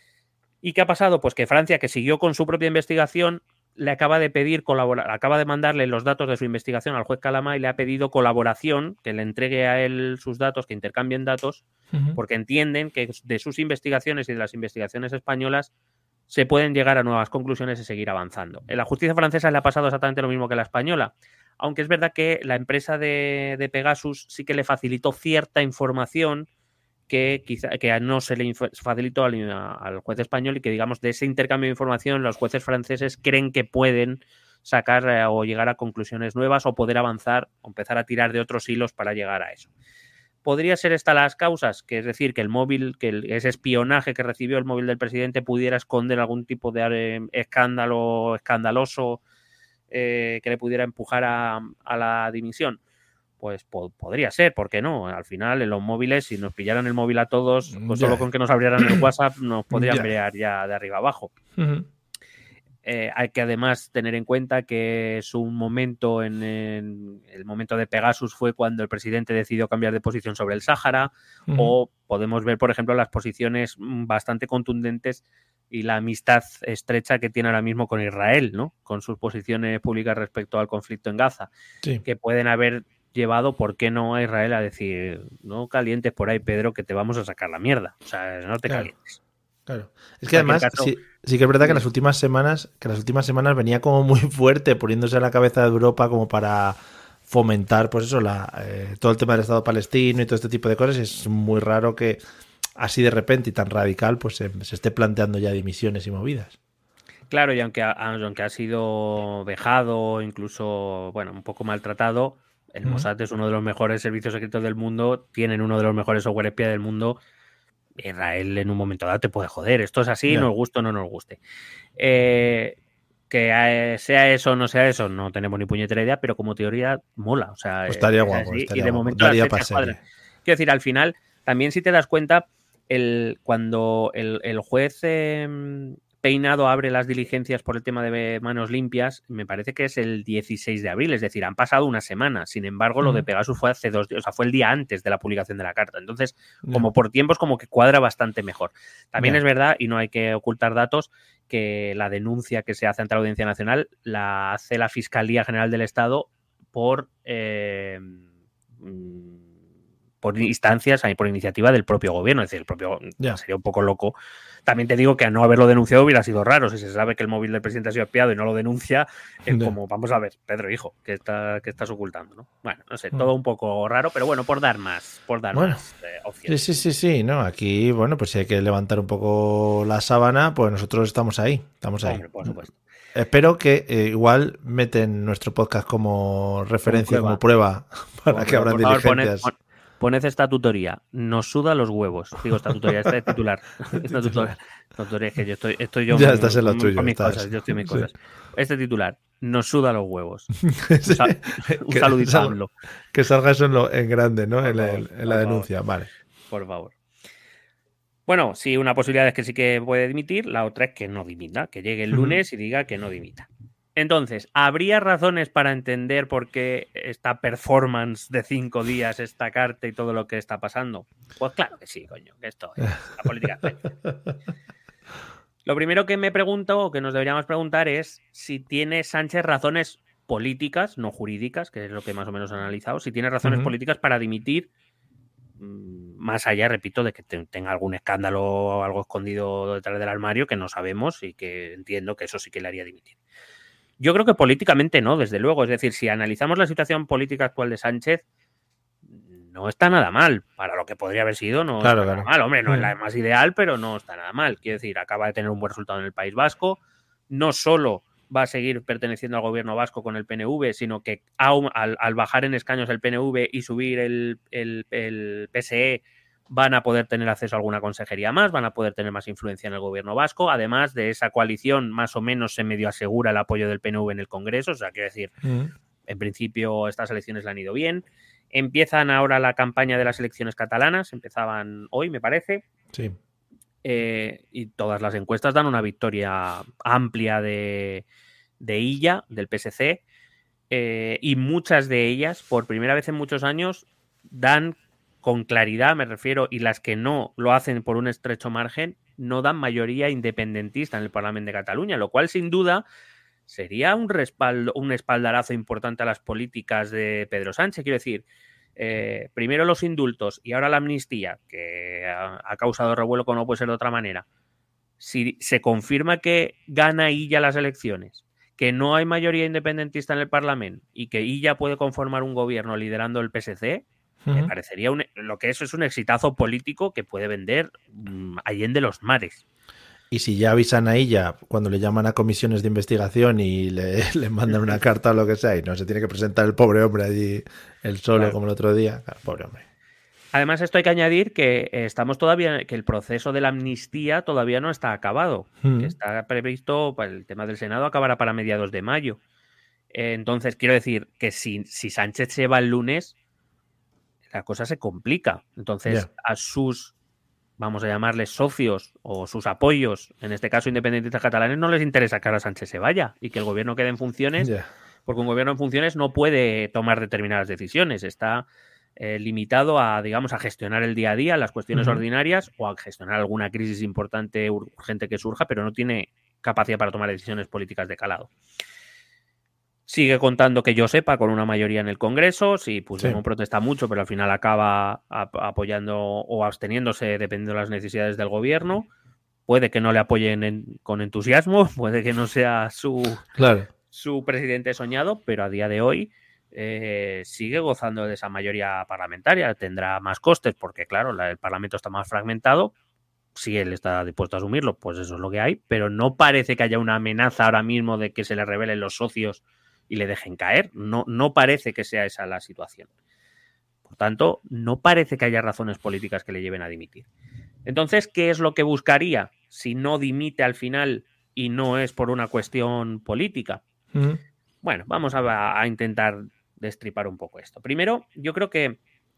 ¿Y qué ha pasado? Pues que Francia, que siguió con su propia investigación, le acaba de pedir colaborar, acaba de mandarle los datos de su investigación al juez Calama y le ha pedido colaboración, que le entregue a él sus datos, que intercambien datos, uh-huh. porque entienden que de sus investigaciones y de las investigaciones españolas se pueden llegar a nuevas conclusiones y seguir avanzando. En la justicia francesa le ha pasado exactamente lo mismo que a la española, aunque es verdad que la empresa de, de Pegasus sí que le facilitó cierta información que quizá que no se le facilitó al, al juez español y que, digamos, de ese intercambio de información los jueces franceses creen que pueden sacar eh, o llegar a conclusiones nuevas o poder avanzar o empezar a tirar de otros hilos para llegar a eso. ¿Podría ser esta las causas? Que es decir, que el móvil, que el, ese espionaje que recibió el móvil del presidente pudiera esconder algún tipo de eh, escándalo escandaloso eh, que le pudiera empujar a, a la dimisión. pues po- podría ser, ¿por qué no? Al final, en los móviles, si nos pillaran el móvil a todos, pues solo con que nos abrieran el WhatsApp nos podrían Ya. ver ya de arriba abajo. Uh-huh. Eh, hay que además tener en cuenta que es un momento, en, en el momento de Pegasus fue cuando el presidente decidió cambiar de posición sobre el Sáhara, uh-huh. o podemos ver, por ejemplo, las posiciones bastante contundentes y la amistad estrecha que tiene ahora mismo con Israel, ¿no? Con sus posiciones públicas respecto al conflicto en Gaza, sí. que pueden haber llevado, ¿por qué no?, a Israel a decir, no calientes por ahí, Pedro, que te vamos a sacar la mierda. O sea, no te claro. calientes. Claro. Es que además, caso, sí, sí que es verdad que las últimas semanas, que las últimas semanas venía como muy fuerte, poniéndose a la cabeza de Europa como para fomentar, pues eso, la, eh, todo el tema del Estado palestino y todo este tipo de cosas. Es muy raro que así de repente y tan radical, pues se, se esté planteando ya dimisiones y movidas. Claro, y aunque ha, aunque ha sido vejado, incluso, bueno, un poco maltratado, el uh-huh. Mossad es uno de los mejores servicios secretos del mundo, tienen uno de los mejores software espía del mundo. Israel en un momento dado te puede joder. Esto es así, yeah. nos guste o no nos guste. Eh, que sea eso o no sea eso, no tenemos ni puñetera idea, pero como teoría mola. O sea, pues estaría guapo. Así, estaría y de guapo. momento Daría las fechas cuadran. Quiero decir, al final, también si te das cuenta, el, cuando el, el juez eh, Peinado abre las diligencias por el tema de manos limpias, me parece que es el dieciséis de abril, es decir, han pasado una semana. Sin embargo, uh-huh. lo de Pegasus fue hace dos días, o sea, fue el día antes de la publicación de la carta. Entonces, yeah. como por tiempos, como que cuadra bastante mejor. También yeah. es verdad, y no hay que ocultar datos, que la denuncia que se hace ante la Audiencia Nacional la hace la Fiscalía General del Estado por eh, por instancias, por iniciativa del propio gobierno. Es decir, el propio yeah. sería un poco loco. También te digo que a no haberlo denunciado hubiera sido raro. Si se sabe que el móvil del presidente ha sido espiado y no lo denuncia, es yeah. como, vamos a ver, Pedro, hijo, ¿qué, está, qué estás ocultando? ¿no? Bueno, no sé, todo un poco raro, pero bueno, por dar más, por dar bueno, más eh, opciones. Sí, sí, sí, sí, no, aquí, bueno, pues si hay que levantar un poco la sábana, pues nosotros estamos ahí, estamos ahí. Hombre, por supuesto. Espero que eh, igual meten nuestro podcast como referencia, como prueba, como prueba para como que abran diligencias. Favor, poned, poned esta tutoría. Nos suda los huevos. Digo, esta tutoría, este titular. Esta tutoría. tutoría es que yo estoy, estoy yo ya muy, estás en lo muy, tuyo, con mis estás. cosas. Yo estoy en mis sí. cosas. Este titular. Nos suda los huevos. Un, sal, un que, saludito sal, a AMLO. Que salga eso en, lo, en grande, ¿no? En, favor, el, en la denuncia. Favor. Vale. Por favor. Bueno, sí, una posibilidad es que sí que puede dimitir, la otra es que no dimita, que llegue el lunes y diga que no dimita. Entonces, ¿habría razones para entender por qué esta performance de cinco días, esta carta y todo lo que está pasando? Pues claro que sí, coño, que esto es la política española. Lo primero que me pregunto, o que nos deberíamos preguntar, es si tiene Sánchez razones políticas, no jurídicas, que es lo que más o menos han analizado, si tiene razones uh-huh. políticas para dimitir, más allá, repito, de que tenga algún escándalo o algo escondido detrás del armario que no sabemos y que entiendo que eso sí que le haría dimitir. Yo creo que políticamente no, desde luego. Es decir, si analizamos la situación política actual de Sánchez, no está nada mal. Para lo que podría haber sido, no claro, está claro. nada mal. Hombre, no es la más ideal, pero no está nada mal. Quiero decir, acaba de tener un buen resultado en el País Vasco. No solo va a seguir perteneciendo al gobierno vasco con el P N V, sino que al, al bajar en escaños el P N V y subir el, el, el P S E, van a poder tener acceso a alguna consejería más, van a poder tener más influencia en el gobierno vasco. Además de esa coalición, más o menos se medio asegura el apoyo del P N V en el Congreso. O sea, quiero decir, mm. en principio estas elecciones le han ido bien. Empiezan ahora la campaña de las elecciones catalanas, empezaban hoy, me parece. Sí. Eh, y todas las encuestas dan una victoria amplia de, de Illa, del P S C, eh, y muchas de ellas, por primera vez en muchos años, dan con claridad, me refiero, y las que no lo hacen por un estrecho margen, no dan mayoría independentista en el Parlamento de Cataluña, lo cual sin duda sería un respaldo, un espaldarazo importante a las políticas de Pedro Sánchez. Quiero decir, eh, primero los indultos y ahora la amnistía, que ha, ha causado revuelo como no puede ser de otra manera. Si se confirma que gana Illa las elecciones, que no hay mayoría independentista en el Parlamento y que Illa puede conformar un gobierno liderando el P S C, uh-huh. me parecería un, lo que eso es un exitazo político que puede vender um, allende los mares. Y si ya avisan a ella cuando le llaman a comisiones de investigación y le, le mandan una carta o lo que sea y no se tiene que presentar el pobre hombre allí el solo claro. como el otro día, claro, pobre hombre. Además, esto hay que añadir que estamos todavía, que el proceso de la amnistía todavía no está acabado. Mm. Que está previsto, pues, el tema del Senado acabará para mediados de mayo. Entonces, quiero decir que si, si Sánchez se va el lunes, la cosa se complica. Entonces, yeah. a sus, vamos a llamarles socios o sus apoyos, en este caso independentistas catalanes, no les interesa que ahora Sánchez se vaya y que el gobierno quede en funciones, yeah. porque un gobierno en funciones no puede tomar determinadas decisiones. Está eh, limitado a, digamos, a gestionar el día a día, las cuestiones uh-huh. ordinarias, o a gestionar alguna crisis importante, urgente que surja, pero no tiene capacidad para tomar decisiones políticas de calado. Sigue contando, que yo sepa, con una mayoría en el Congreso. Sí, Puigdemont sí. protesta mucho, pero al final acaba ap- apoyando o absteniéndose dependiendo de las necesidades del gobierno. Puede que no le apoyen en, con entusiasmo, puede que no sea su, claro. su presidente soñado, pero a día de hoy eh, sigue gozando de esa mayoría parlamentaria. Tendrá más costes porque, claro, la, el Parlamento está más fragmentado. Si él está dispuesto a asumirlo, pues eso es lo que hay, pero no parece que haya una amenaza ahora mismo de que se le revelen los socios y le dejen caer. No, no parece que sea esa la situación. Por tanto, no parece que haya razones políticas que le lleven a dimitir. Entonces, ¿qué es lo que buscaría si no dimite al final y no es por una cuestión política? Uh-huh. Bueno, vamos a, a intentar destripar un poco esto. Primero, yo creo que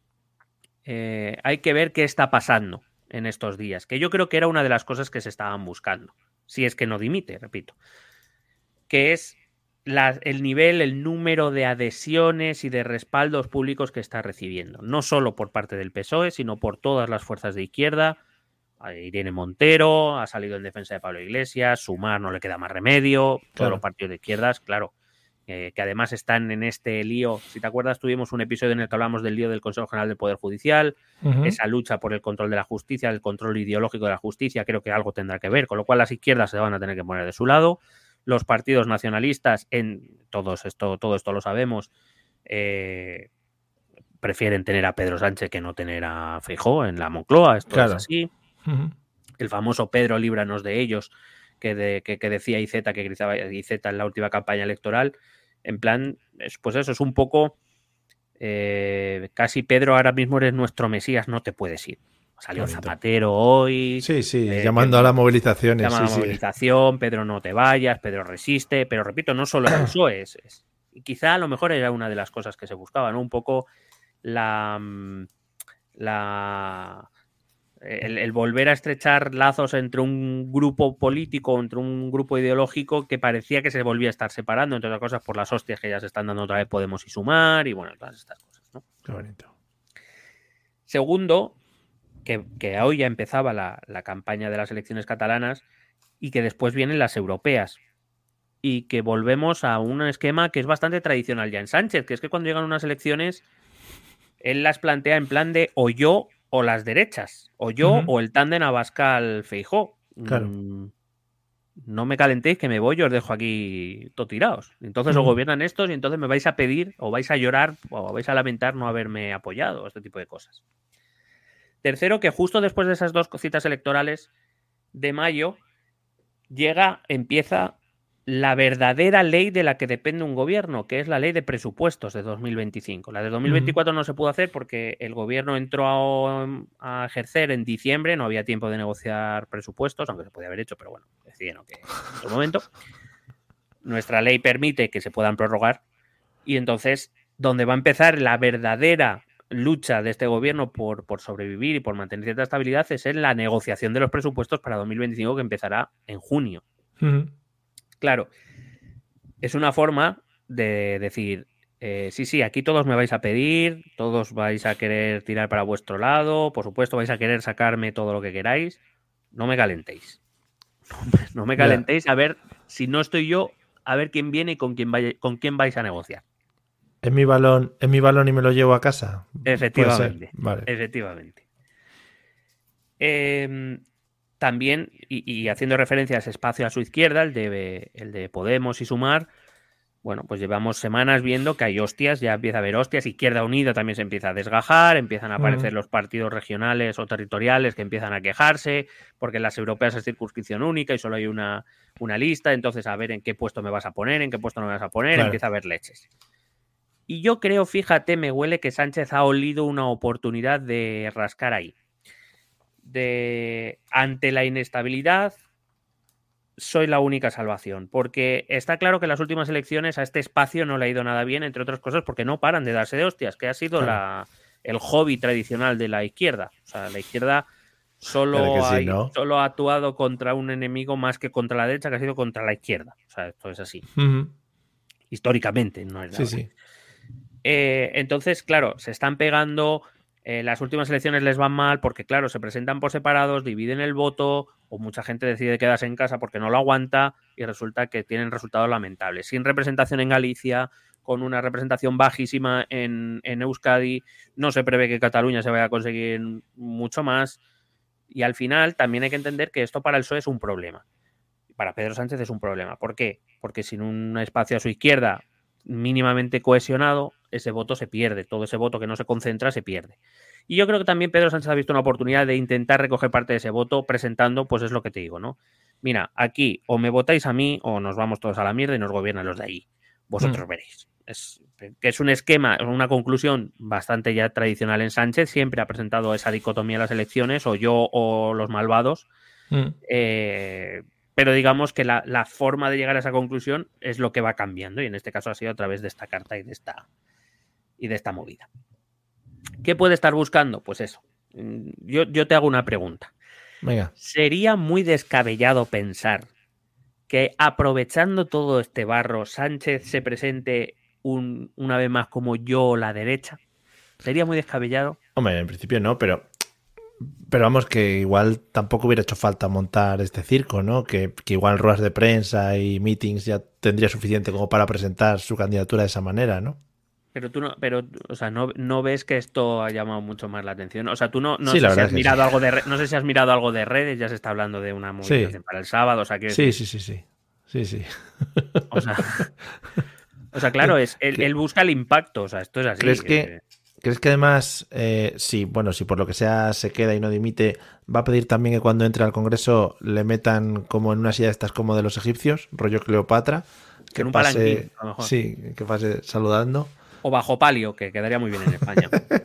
eh, hay que ver qué está pasando en estos días, que yo creo que era una de las cosas que se estaban buscando, si es que no dimite, repito, que es La, el nivel, el número de adhesiones y de respaldos públicos que está recibiendo, no solo por parte del P S O E, sino por todas las fuerzas de izquierda. Irene Montero ha salido en defensa de Pablo Iglesias, Sumar no le queda más remedio, claro. todos los partidos de izquierdas, claro, eh, que además están en este lío. Si te acuerdas, tuvimos un episodio en el que hablamos del lío del Consejo General del Poder Judicial, uh-huh. esa lucha por el control de la justicia, el control ideológico de la justicia, creo que algo tendrá que ver, con lo cual las izquierdas se van a tener que poner de su lado. Los partidos nacionalistas, en todos esto, todo esto lo sabemos, eh, prefieren tener a Pedro Sánchez que no tener a Feijóo en la Moncloa. Esto claro. es así. Uh-huh. El famoso Pedro, líbranos de ellos, que, de, que, que decía Iceta, que gritaba Iceta en la última campaña electoral. En plan, pues eso es un poco eh, casi Pedro, ahora mismo eres nuestro Mesías, no te puedes ir. Salió Zapatero hoy. Sí, sí, eh, llamando a las movilizaciones. Llama sí, a la movilización, sí. Pedro no te vayas, Pedro resiste, pero repito, no solo el P S O E, es, es, quizá a lo mejor era una de las cosas que se buscaba, ¿no? Un poco la, la el, el volver a estrechar lazos entre un grupo político, entre un grupo ideológico que parecía que se volvía a estar separando, entre otras cosas por las hostias que ya se están dando otra vez Podemos y Sumar, y bueno, todas estas cosas, ¿no? Qué bonito. Segundo, Que, que hoy ya empezaba la, la campaña de las elecciones catalanas y que después vienen las europeas y que volvemos a un esquema que es bastante tradicional ya en Sánchez, que es que cuando llegan unas elecciones él las plantea en plan de o yo o las derechas, o yo uh-huh. o el tándem Abascal-Feijóo. Claro. Mm, no me calentéis que me voy y os dejo aquí todo tirados. Entonces uh-huh. os gobiernan estos y entonces me vais a pedir o vais a llorar o vais a lamentar no haberme apoyado, este tipo de cosas. Tercero, que justo después de esas dos citas electorales de mayo llega, empieza la verdadera ley de la que depende un gobierno, que es la ley de presupuestos de dos mil veinticinco. La de dos mil veinticuatro uh-huh. no se pudo hacer porque el gobierno entró a, a ejercer en diciembre, no había tiempo de negociar presupuestos, aunque se podía haber hecho, pero bueno, decidieron que en otro momento. Nuestra ley permite que se puedan prorrogar y entonces donde va a empezar la verdadera lucha de este gobierno por, por sobrevivir y por mantener cierta estabilidad es en la negociación de los presupuestos para dos mil veinticinco, que empezará en junio. Uh-huh. Claro, es una forma de decir, eh, sí, sí, aquí todos me vais a pedir, todos vais a querer tirar para vuestro lado, por supuesto vais a querer sacarme todo lo que queráis, no me calentéis. No me calentéis, a ver si no estoy yo, a ver quién viene y con quién, vaya, con quién vais a negociar. ¿Es mi balón, es mi balón y me lo llevo a casa? Efectivamente. Vale. Efectivamente. Eh, también, y, y haciendo referencia a ese espacio a su izquierda, el de, el de Podemos y Sumar, bueno, pues llevamos semanas viendo que hay hostias, ya empieza a haber hostias, Izquierda Unida también se empieza a desgajar, empiezan a aparecer uh-huh. los partidos regionales o territoriales que empiezan a quejarse, porque en las europeas es circunscripción única y solo hay una, una lista, entonces a ver en qué puesto me vas a poner, en qué puesto no me vas a poner, claro. Empieza a haber leches. Y yo creo, fíjate, me huele que Sánchez ha olido una oportunidad de rascar ahí. De ante la inestabilidad, soy la única salvación. Porque está claro que en las últimas elecciones a este espacio no le ha ido nada bien, entre otras cosas, porque no paran de darse de hostias, que ha sido claro. la, el hobby tradicional de la izquierda. O sea, la izquierda solo, sí, hay, ¿no? solo ha actuado contra un enemigo más que contra la derecha, que ha sido contra la izquierda. O sea, esto es así. Uh-huh. Históricamente, no es Sí, ahora. sí. Eh, entonces, claro, se están pegando, eh, las últimas elecciones les van mal porque, claro, se presentan por separados, dividen el voto o mucha gente decide quedarse en casa porque no lo aguanta y resulta que tienen resultados lamentables. Sin representación en Galicia, con una representación bajísima en, en Euskadi, no se prevé que Cataluña se vaya a conseguir mucho más y al final también hay que entender que esto para el P S O E es un problema. Para Pedro Sánchez es un problema. ¿Por qué? Porque sin un espacio a su izquierda mínimamente cohesionado, ese voto se pierde. Todo ese voto que no se concentra se pierde. Y yo creo que también Pedro Sánchez ha visto una oportunidad de intentar recoger parte de ese voto presentando, pues es lo que te digo, ¿no? Mira, aquí o me votáis a mí o nos vamos todos a la mierda y nos gobiernan los de ahí. Vosotros mm. veréis. Es, que es un esquema, una conclusión bastante ya tradicional en Sánchez. Siempre ha presentado esa dicotomía en las elecciones, o yo o los malvados. Mm. Eh... Pero digamos que la, la forma de llegar a esa conclusión es lo que va cambiando y en este caso ha sido a través de esta carta y de esta, y de esta movida. ¿Qué puede estar buscando? Pues eso. Yo, yo te hago una pregunta. Venga. ¿Sería muy descabellado pensar que aprovechando todo este barro Sánchez se presente un, una vez más como yo la derecha? ¿Sería muy descabellado? Hombre, en principio no, pero... Pero vamos, que igual tampoco hubiera hecho falta montar este circo, ¿no? Que, que igual ruedas de prensa y meetings ya tendría suficiente como para presentar su candidatura de esa manera, ¿no? Pero tú no, pero, o sea, no, no ves que esto ha llamado mucho más la atención. O sea, tú no, no sí, sé si has mirado sí. algo de no sé si has mirado algo de redes, ya se está hablando de una movilización sí. para el sábado. O sea, sí, decir, sí, sí, sí. Sí, sí. O sea, o sea, claro, es él, él busca el impacto. O sea, esto es así. ¿Crees que, ¿crees que además, eh, sí, bueno, si por lo que sea se queda y no dimite, va a pedir también que cuando entre al Congreso le metan como en una silla de estas como de los egipcios, rollo Cleopatra, que en un pase, palanquín, a lo mejor. Sí, que pase saludando? O bajo palio, que quedaría muy bien en España.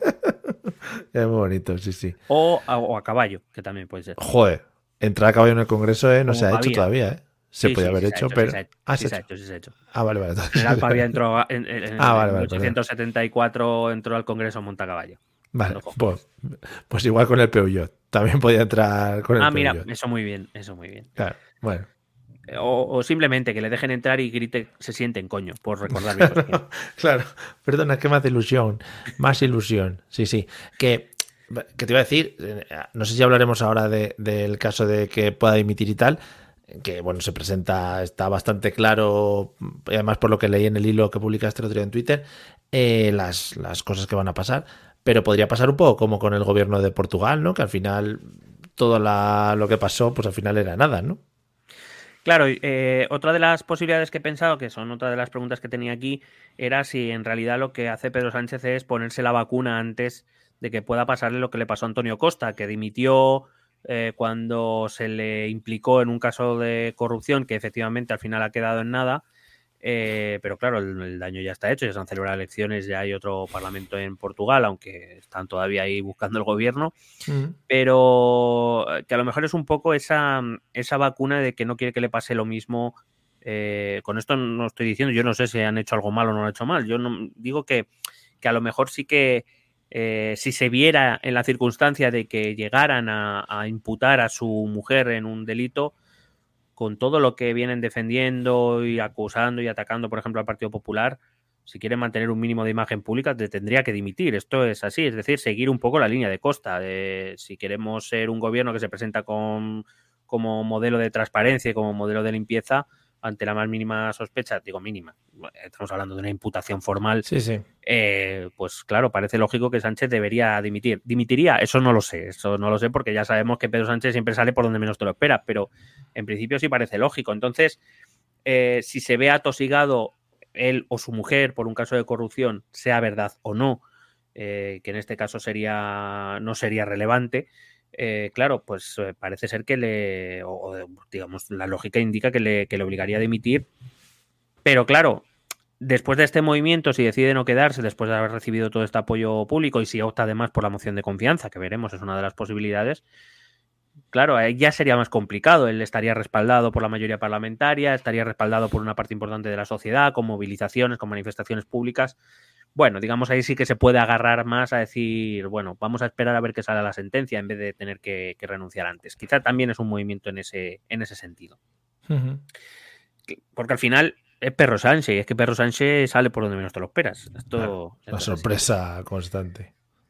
Es muy bonito, sí, sí. O a, o a caballo, que también puede ser. Joder, entrar a caballo en el Congreso eh, no Como se ha Pavía. hecho todavía, ¿eh? Se sí, podía sí, haber sí hecho, hecho, pero... Sí, se ha hecho, ¿Ah, sí se se ha ha hecho? hecho, sí se ha hecho. Ah, vale, vale. Entonces... General Pavía entró en, en, en ah, vale, vale, mil ochocientos setenta y cuatro entró al Congreso montacaballo. Vale, pues, pues igual con el Peugeot. También podía entrar con el Ah, Peugeot. mira, eso muy bien, eso muy bien. Claro, bueno. O, o simplemente que le dejen entrar y grite, se sienten coño, por recordar mi claro, claro, perdona, que más ilusión, más ilusión, sí, sí, que, que te iba a decir, no sé si hablaremos ahora de, del caso de que pueda dimitir y tal, que bueno, se presenta, está bastante claro, y además por lo que leí en el hilo que publicaste el otro día en Twitter, eh, las, las cosas que van a pasar, pero podría pasar un poco como con el gobierno de Portugal, ¿no? Que al final todo la, lo que pasó, pues al final era nada, ¿no? Claro, eh, otra de las posibilidades que he pensado, que son otra de las preguntas que tenía aquí, era si en realidad lo que hace Pedro Sánchez es ponerse la vacuna antes de que pueda pasarle lo que le pasó a Antonio Costa, que dimitió eh, cuando se le implicó en un caso de corrupción que efectivamente al final ha quedado en nada, eh, pero claro, el, el daño ya está hecho, ya se han celebrado elecciones, ya hay otro parlamento en Portugal, aunque están todavía ahí buscando el gobierno, mm. pero que a lo mejor es un poco esa, esa vacuna de que no quiere que le pase lo mismo. Eh, con esto no estoy diciendo, yo no sé si han hecho algo mal o no lo han hecho mal, yo no, digo que, que a lo mejor sí que eh, si se viera en la circunstancia de que llegaran a, a imputar a su mujer en un delito, con todo lo que vienen defendiendo y acusando y atacando, por ejemplo, al Partido Popular, si quieren mantener un mínimo de imagen pública, te tendría que dimitir. Esto es así, es decir, seguir un poco la línea de Costa. De, si queremos ser un gobierno que se presenta con, como modelo de transparencia y como modelo de limpieza, ante la más mínima sospecha, digo mínima, estamos hablando de una imputación formal, sí, sí. Eh, pues claro, parece lógico que Sánchez debería dimitir. ¿Dimitiría? Eso no lo sé, eso no lo sé porque ya sabemos que Pedro Sánchez siempre sale por donde menos te lo esperas, pero en principio sí parece lógico. Entonces, eh, si se ve atosigado él o su mujer por un caso de corrupción, sea verdad o no, eh, que en este caso sería no sería relevante, Eh, claro, pues eh, parece ser que le, o, digamos, la lógica indica que le, que le obligaría a dimitir, pero claro, después de este movimiento, si decide no quedarse, después de haber recibido todo este apoyo público y si opta además por la moción de confianza, que veremos, es una de las posibilidades, claro, ahí ya sería más complicado, él estaría respaldado por la mayoría parlamentaria, estaría respaldado por una parte importante de la sociedad, con movilizaciones, con manifestaciones públicas, bueno, digamos ahí sí que se puede agarrar más a decir, bueno, vamos a esperar a ver qué sale la sentencia en vez de tener que, que renunciar antes. Quizá también es un movimiento en ese, en ese sentido. Uh-huh. Porque al final es Pedro Sánchez, y es que Pedro Sánchez sale por donde menos te lo esperas. Esto, claro, la sorpresa así. Constante.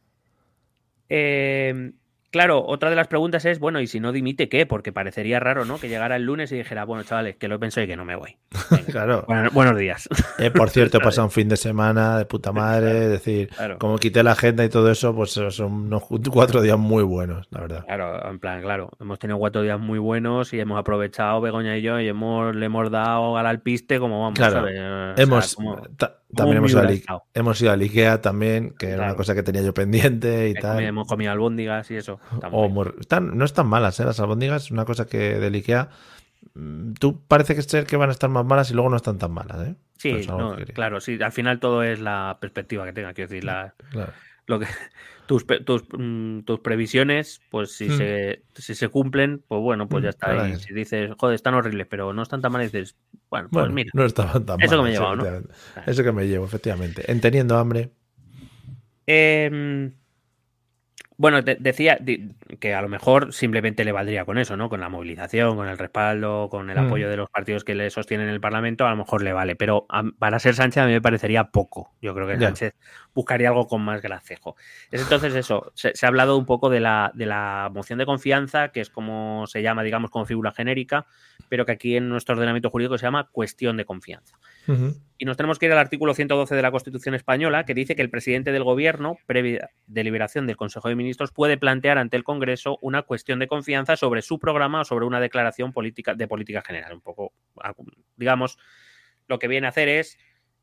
Eh... Claro, otra de las preguntas es, bueno, ¿y si no dimite qué? Porque parecería raro, ¿no? Que llegara el lunes y dijera, bueno, chavales, que lo he pensado y que no me voy. Venga, claro. Bueno, buenos días. Eh, por cierto, he pasado un fin de semana de puta madre, claro, es decir, claro. Como quité la agenda y todo eso, pues son unos cuatro días muy buenos, la verdad. Claro, en plan, claro, hemos tenido cuatro días muy buenos y hemos aprovechado, Begoña y yo, y hemos, le hemos dado al alpiste como vamos, claro. ¿sabes? O hemos, sea, como, ta- también hemos ido, a hemos ido al Ikea también, que claro. Era una cosa que tenía yo pendiente y He tal. Comido, hemos comido albóndigas y eso. O muy, están, no están malas, ¿eh? Las albóndigas, una cosa que del Ikea, tú parece que ser que van a estar más malas y luego no están tan malas, ¿eh? Sí, no, claro, sí, al final todo es la perspectiva que tenga, quiero decir, la, claro. lo que tus, tus, tus previsiones, pues si, hmm. se, si se cumplen, pues bueno, pues ya está. Claro, y si dices, joder, están horribles, pero no están tan mal, dices, bueno, pues bueno, mira. No estaban tan eso mal. Eso que me he llevado, ¿no? Eso que me llevo, efectivamente. En teniendo hambre. Eh, bueno, te, decía que a lo mejor simplemente le valdría con eso, ¿no? Con la movilización, con el respaldo, con el hmm. apoyo de los partidos que le sostienen en el Parlamento, a lo mejor le vale. Pero a, para ser Sánchez a mí me parecería poco. Yo creo que yeah. Sánchez buscaría algo con más gracejo. Es entonces eso, se, se ha hablado un poco de la, de la moción de confianza, que es como se llama, digamos, como figura genérica, pero que aquí en nuestro ordenamiento jurídico se llama cuestión de confianza. Uh-huh. Y nos tenemos que ir al artículo ciento doce de la Constitución española, que dice que el presidente del gobierno, previa deliberación del Consejo de Ministros, puede plantear ante el Congreso una cuestión de confianza sobre su programa o sobre una declaración política de política general. Un poco, digamos, lo que viene a hacer es,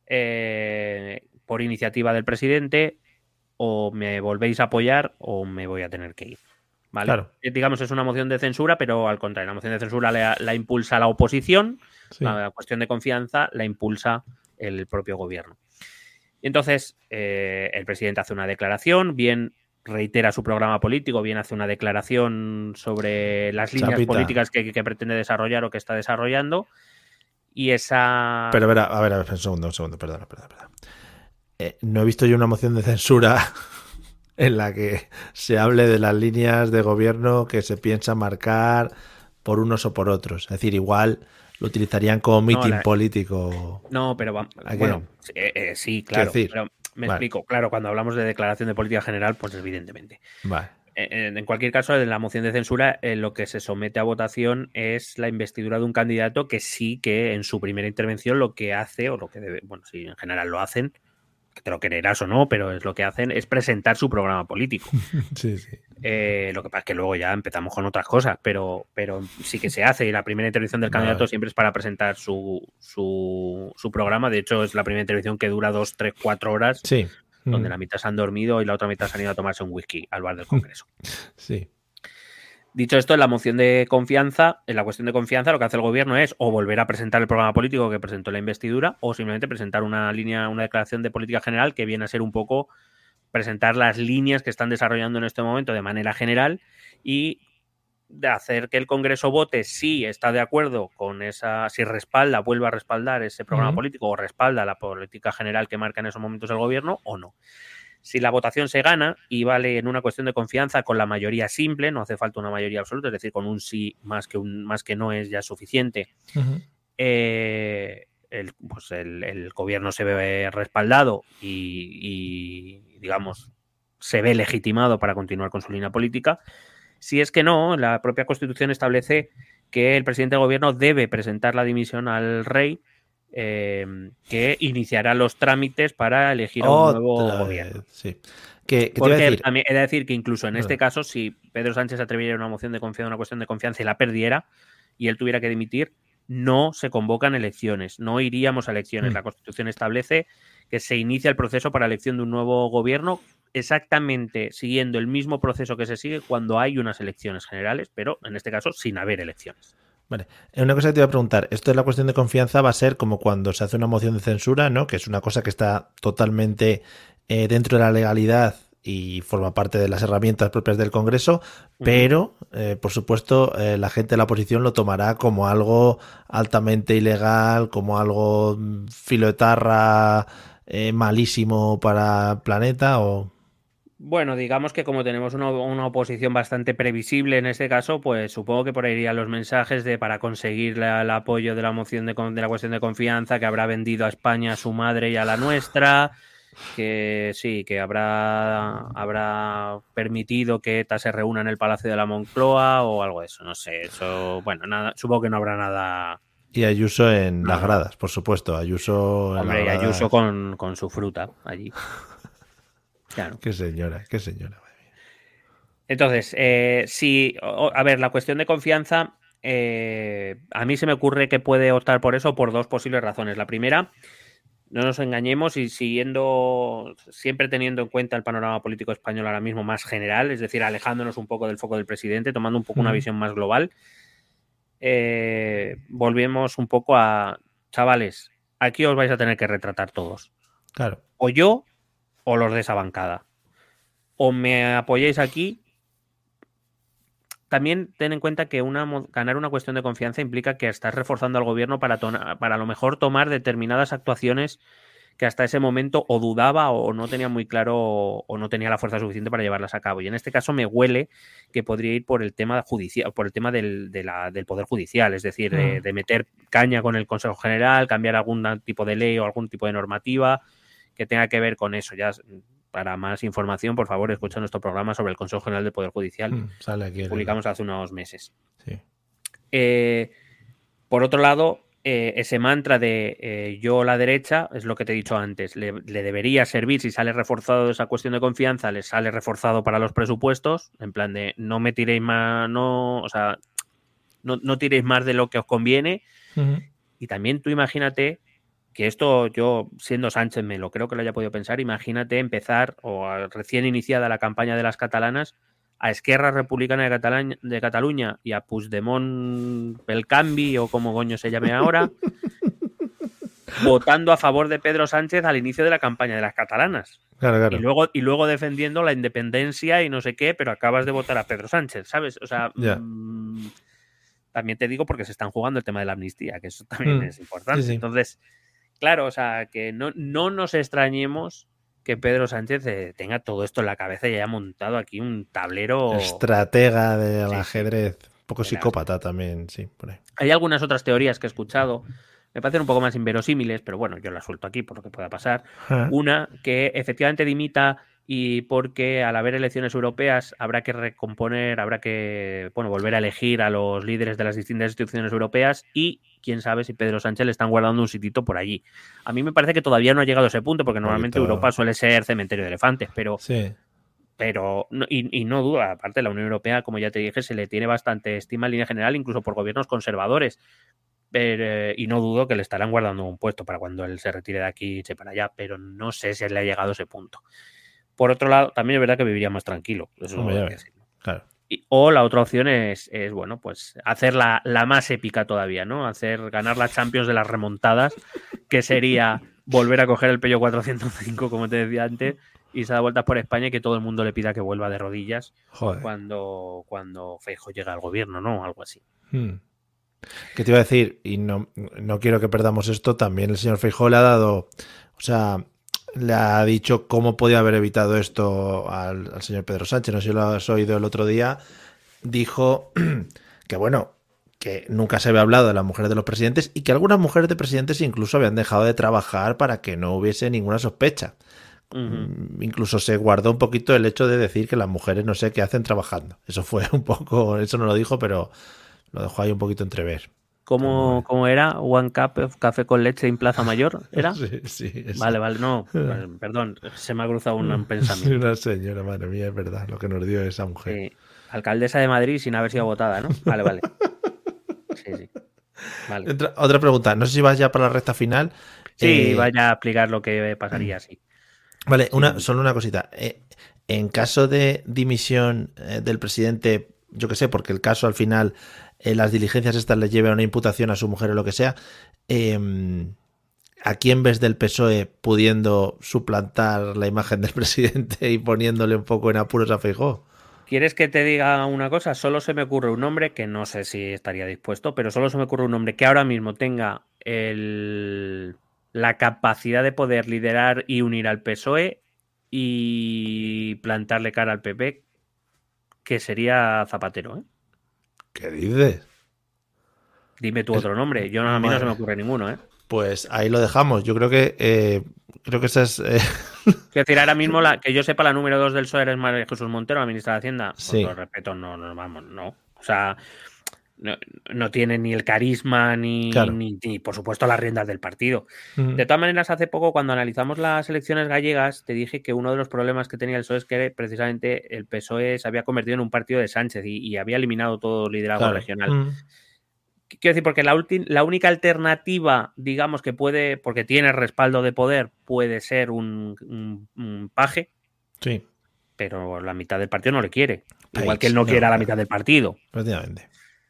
eh, por iniciativa del presidente, o me volvéis a apoyar o me voy a tener que ir. ¿Vale? Claro. Digamos, es una moción de censura, pero al contrario, la moción de censura la, la impulsa la oposición, sí. La cuestión de confianza la impulsa el propio gobierno. Y entonces, eh, el presidente hace una declaración, bien reitera su programa político, bien hace una declaración sobre las líneas Chapita. políticas que, que pretende desarrollar o que está desarrollando, y esa... Pero a ver, a ver, a ver un segundo, un segundo, perdona, perdona, perdona. Eh, no he visto yo una moción de censura en la que se hable de las líneas de gobierno que se piensa marcar por unos o por otros. Es decir, igual lo utilizarían como mitin no, la... político. No, pero vamos, bueno, eh, eh, sí, claro. Decir? Pero me vale. explico. Claro, cuando hablamos de declaración de política general, pues evidentemente. Vale. En, en cualquier caso, en la moción de censura, eh, lo que se somete a votación es la investidura de un candidato que sí que en su primera intervención lo que hace, o lo que debe, bueno, sí, en general lo hacen, que te lo creerás o no, pero es lo que hacen, es presentar su programa político. Sí, sí. Eh, lo que pasa es que luego ya empezamos con otras cosas, pero, pero sí que se hace, y la primera intervención del candidato vale. siempre es para presentar su, su, su programa. De hecho, es la primera intervención que dura dos, tres, cuatro horas, sí. donde mm. la mitad se han dormido y la otra mitad se han ido a tomarse un whisky al bar del Congreso. Sí. Dicho esto, en la moción de confianza, en la cuestión de confianza, lo que hace el gobierno es o volver a presentar el programa político que presentó la investidura, o simplemente presentar una línea, una declaración de política general que viene a ser un poco presentar las líneas que están desarrollando en este momento de manera general y de hacer que el Congreso vote si está de acuerdo con esa, si respalda, vuelve a respaldar ese programa uh-huh. político o respalda la política general que marca en esos momentos el gobierno o no. Si la votación se gana y vale en una cuestión de confianza con la mayoría simple, no hace falta una mayoría absoluta, es decir, con un sí más que un más que no es ya suficiente, uh-huh. eh, el, pues el, el gobierno se ve respaldado y, y, digamos, se ve legitimado para continuar con su línea política. Si es que no, la propia Constitución establece que el presidente del gobierno debe presentar la dimisión al rey, Eh, que iniciará los trámites para elegir a un Otra nuevo vez, gobierno. Sí. ¿Qué, qué Porque te iba a decir? también he de decir que incluso en bueno. este caso, si Pedro Sánchez atreviera una moción de confianza, una cuestión de confianza y la perdiera y él tuviera que dimitir, no se convocan elecciones, no iríamos a elecciones. Mm. La Constitución establece que se inicia el proceso para la elección de un nuevo gobierno exactamente siguiendo el mismo proceso que se sigue cuando hay unas elecciones generales, pero en este caso sin haber elecciones. Vale, una cosa que te iba a preguntar, esto de la cuestión de confianza va a ser como cuando se hace una moción de censura, ¿no? Que es una cosa que está totalmente eh, dentro de la legalidad y forma parte de las herramientas propias del Congreso, uh-huh. pero, eh, por supuesto, eh, la gente de la oposición lo tomará como algo altamente ilegal, como algo filoetarra, eh, malísimo para el planeta o... Bueno, digamos que como tenemos una, una oposición bastante previsible en este caso, pues supongo que por ahí irían los mensajes de para conseguir la, el apoyo de la moción de, de la cuestión de confianza, que habrá vendido a España a su madre y a la nuestra, que sí, que habrá, habrá permitido que ETA se reúna en el Palacio de la Moncloa o algo de eso, no sé, eso, bueno, nada, supongo que no habrá nada... Y Ayuso en nada. las gradas, por supuesto, Ayuso... Hombre, en y las gradas. Ayuso con, con su fruta allí. Claro. Qué señora, qué señora. Entonces, eh, si, a ver, la cuestión de confianza, eh, a mí se me ocurre que puede optar por eso por dos posibles razones. La primera, no nos engañemos y siguiendo, siempre teniendo en cuenta el panorama político español ahora mismo más general, es decir, alejándonos un poco del foco del presidente, tomando un poco una visión más global, eh, volvemos un poco a, chavales, aquí os vais a tener que retratar todos. Claro. O yo o los de esa bancada. O me apoyáis aquí. También ten en cuenta que una, ganar una cuestión de confianza implica que estás reforzando al gobierno para, para a lo mejor tomar determinadas actuaciones que hasta ese momento o dudaba o no tenía muy claro o, o no tenía la fuerza suficiente para llevarlas a cabo. Y en este caso me huele que podría ir por el tema judicial, por el tema del, de la, del Poder Judicial, es decir, de, de meter caña con el Consejo General, cambiar algún tipo de ley o algún tipo de normativa que tenga que ver con eso. Ya para más información, por favor, escucha nuestro programa sobre el Consejo General del Poder Judicial. Mm, sale aquí que el... publicamos hace unos meses. Sí. Eh, por otro lado, eh, ese mantra de eh, yo la derecha, es lo que te he dicho antes, le, le debería servir, si sale reforzado esa cuestión de confianza, le sale reforzado para los presupuestos, en plan de no me tiréis más, no, o sea, no, no tiréis más de lo que os conviene. Uh-huh. Y también tú imagínate que esto yo, siendo Sánchez, me lo creo que lo haya podido pensar, imagínate empezar, o a, recién iniciada la campaña de las catalanas, a Esquerra Republicana de, Cataluña, de Cataluña y a Puigdemont el Canvi, o como coño se llame ahora, votando a favor de Pedro Sánchez al inicio de la campaña de las catalanas. Claro, claro. Y luego, y luego defendiendo la independencia y no sé qué, pero acabas de votar a Pedro Sánchez, ¿sabes? O sea, yeah. mmm, también te digo porque se están jugando el tema de la amnistía, que eso también mm. es importante. Sí, sí. Entonces, claro, o sea, que no, no nos extrañemos que Pedro Sánchez eh, tenga todo esto en la cabeza y haya montado aquí un tablero... Estratega del sí, ajedrez. Sí. Un poco de psicópata las... también, sí. Por ahí. Hay algunas otras teorías que he escuchado, me parecen un poco más inverosímiles, pero bueno, yo las suelto aquí por lo que pueda pasar. ¿Ah? Una, que efectivamente dimita y porque al haber elecciones europeas habrá que recomponer, habrá que, bueno, volver a elegir a los líderes de las distintas instituciones europeas y quién sabe si Pedro Sánchez le están guardando un sitito por allí. A mí me parece que todavía no ha llegado a ese punto, porque normalmente Bonito. Europa suele ser cementerio de elefantes, pero... Sí. Pero, y, y no duda, aparte la Unión Europea, como ya te dije, se le tiene bastante estima en línea general, incluso por gobiernos conservadores. Pero, eh, y no dudo que le estarán guardando un puesto para cuando él se retire de aquí y eche para allá, pero no sé si le ha llegado a ese punto. Por otro lado, también es verdad que viviría más tranquilo. Eso no, no ya ves, claro. Y, o la otra opción es, es bueno, pues hacer la, la más épica todavía, ¿no? Hacer ganar la Champions de las remontadas, que sería volver a coger el Peugeot cuatrocientos cinco, como te decía antes, y se da vueltas por España y que todo el mundo le pida que vuelva de rodillas Joder. cuando cuando Feijóo llega al gobierno, ¿no? Algo así. Hmm. ¿Qué te iba a decir? Y no, no quiero que perdamos esto, también el señor Feijóo le ha dado, o sea, le ha dicho cómo podía haber evitado esto al, al señor Pedro Sánchez, no sé si lo has oído el otro día, dijo que bueno, que nunca se había hablado de las mujeres de los presidentes y que algunas mujeres de presidentes incluso habían dejado de trabajar para que no hubiese ninguna sospecha. Uh-huh. Incluso se guardó un poquito el hecho de decir que las mujeres no sé qué hacen trabajando. Eso fue un poco, eso no lo dijo, pero lo dejó ahí un poquito entrever. ¿Cómo, ¿Cómo era? ¿One cup, café con leche en Plaza Mayor? ¿Era? Sí, sí. Eso. Vale, vale, no, perdón, se me ha cruzado un pensamiento. Una señora, madre mía, es verdad, lo que nos dio esa mujer. Sí. Alcaldesa de Madrid sin haber sido votada, ¿no? Vale, vale. Sí, sí. Vale. Otra, otra pregunta, no sé si vas ya para la recta final. Sí, eh... vaya a explicar lo que pasaría, sí. Vale, una, solo una cosita. Eh, en caso de dimisión eh, del presidente, yo qué sé, porque el caso al final, eh, las diligencias estas le lleven a una imputación a su mujer o lo que sea, eh, ¿a quién ves del P S O E pudiendo suplantar la imagen del presidente y poniéndole un poco en apuros a Feijóo? ¿Quieres que te diga una cosa? Solo se me ocurre un nombre que no sé si estaría dispuesto, pero solo se me ocurre un nombre que ahora mismo tenga el... la capacidad de poder liderar y unir al P S O E y plantarle cara al P P, que sería Zapatero, ¿eh? ¿Qué dices? Dime tu otro nombre. Yo a mí no se me ocurre ninguno, ¿eh? Pues ahí lo dejamos. Yo creo que eh, creo que esa es. Eh... Es decir, ahora mismo la, que yo sepa, la número dos del P S O E es María Jesús Montero, la ministra de Hacienda. Sí. Con todo respeto, no, no, vamos, no. O sea, no, no tiene ni el carisma ni, claro. ni, ni, por supuesto, las riendas del partido. Uh-huh. De todas maneras, hace poco, cuando analizamos las elecciones gallegas, te dije que uno de los problemas que tenía el P S O E es que precisamente el P S O E se había convertido en un partido de Sánchez y, y había eliminado todo liderazgo claro. regional. Uh-huh. Quiero decir, porque la, ulti- la única alternativa, digamos, que puede, porque tiene respaldo de poder, puede ser un, un, un paje. Sí. Pero la mitad del partido no le quiere. País, igual que él no, no quiere a la mitad del partido. Prácticamente.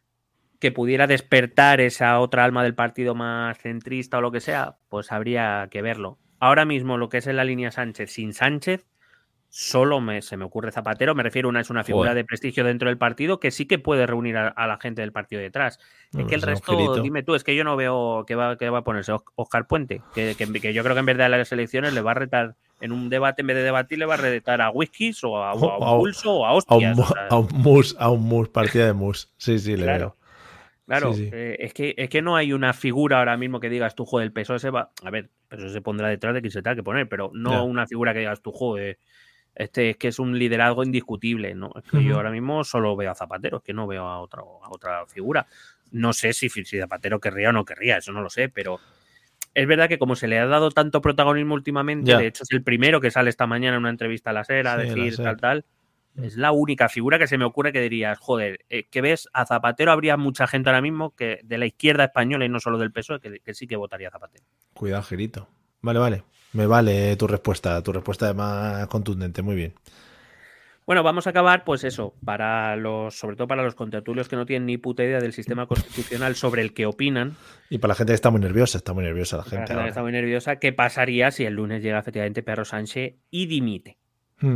Que pudiera despertar esa otra alma del partido más centrista o lo que sea, pues habría que verlo. Ahora mismo lo que es en la línea Sánchez sin Sánchez, solo me, se me ocurre Zapatero. Me refiero a una, es una figura Joder. de prestigio dentro del partido que sí que puede reunir a, a la gente del partido detrás. Es no, que el resto, dime tú, es que yo no veo que va, que va a ponerse Óscar Puente, que, que, que yo creo que en vez de las elecciones le va a retar en un debate, en vez de debatir, le va a retar a whiskies o a, a un pulso o a hostias. A un, o sea, a un mus, a un mus, partida de mus. Sí, sí, le claro. veo. Claro, sí, sí. Eh, es, que, es que no hay una figura ahora mismo que digas tú, joder, el P S O E se va. A ver, eso se pondrá detrás de quien se tenga que poner, pero no yeah. una figura que digas tú, joder, este es que es un liderazgo indiscutible, ¿no? Es que uh-huh. yo ahora mismo solo veo a Zapatero, es que no veo a otra, a otra figura. No sé si, si Zapatero querría o no querría, eso no lo sé, pero es verdad que como se le ha dado tanto protagonismo últimamente, yeah. de hecho es el primero que sale esta mañana en una entrevista a La Sera a sí, decir tal, tal. Es la única figura que se me ocurre que dirías, joder, eh, que ves a Zapatero, habría mucha gente ahora mismo que de la izquierda española y no solo del P S O E que, que sí que votaría a Zapatero. Cuidado, Gerito. Vale, vale. Me vale tu respuesta, tu respuesta es más contundente, muy bien. Bueno, vamos a acabar, pues eso, para los, sobre todo para los contertulios que no tienen ni puta idea del sistema constitucional sobre el que opinan. Y para la gente que está muy nerviosa, está muy nerviosa la gente. Para la gente ahora. que está muy nerviosa, ¿qué pasaría si el lunes llega efectivamente Pedro Sánchez y dimite? Mm.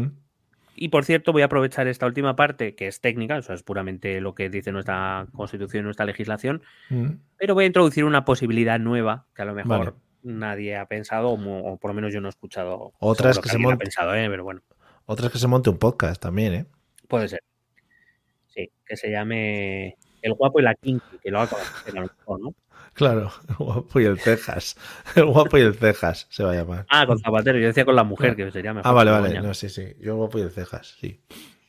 Y por cierto, voy a aprovechar esta última parte, que es técnica, o sea, es puramente lo que dice nuestra Constitución y nuestra legislación, mm. pero voy a introducir una posibilidad nueva que a lo mejor vale. nadie ha pensado, o, o por lo menos yo no he escuchado. Otras que, que se monte, ha pensado, ¿eh? Pero bueno. Otras que se monte un podcast también, ¿eh? Puede ser. Sí, que se llame El Guapo y la Kinky, que lo haga a lo mejor, ¿no? Claro, el Guapo y el Cejas. El Guapo y el Cejas se va a llamar. Ah, con Zapatero. Yo decía con la mujer, claro. que sería mejor. Ah, vale, vale. No, sí, sí. Yo el Guapo y el Cejas, sí.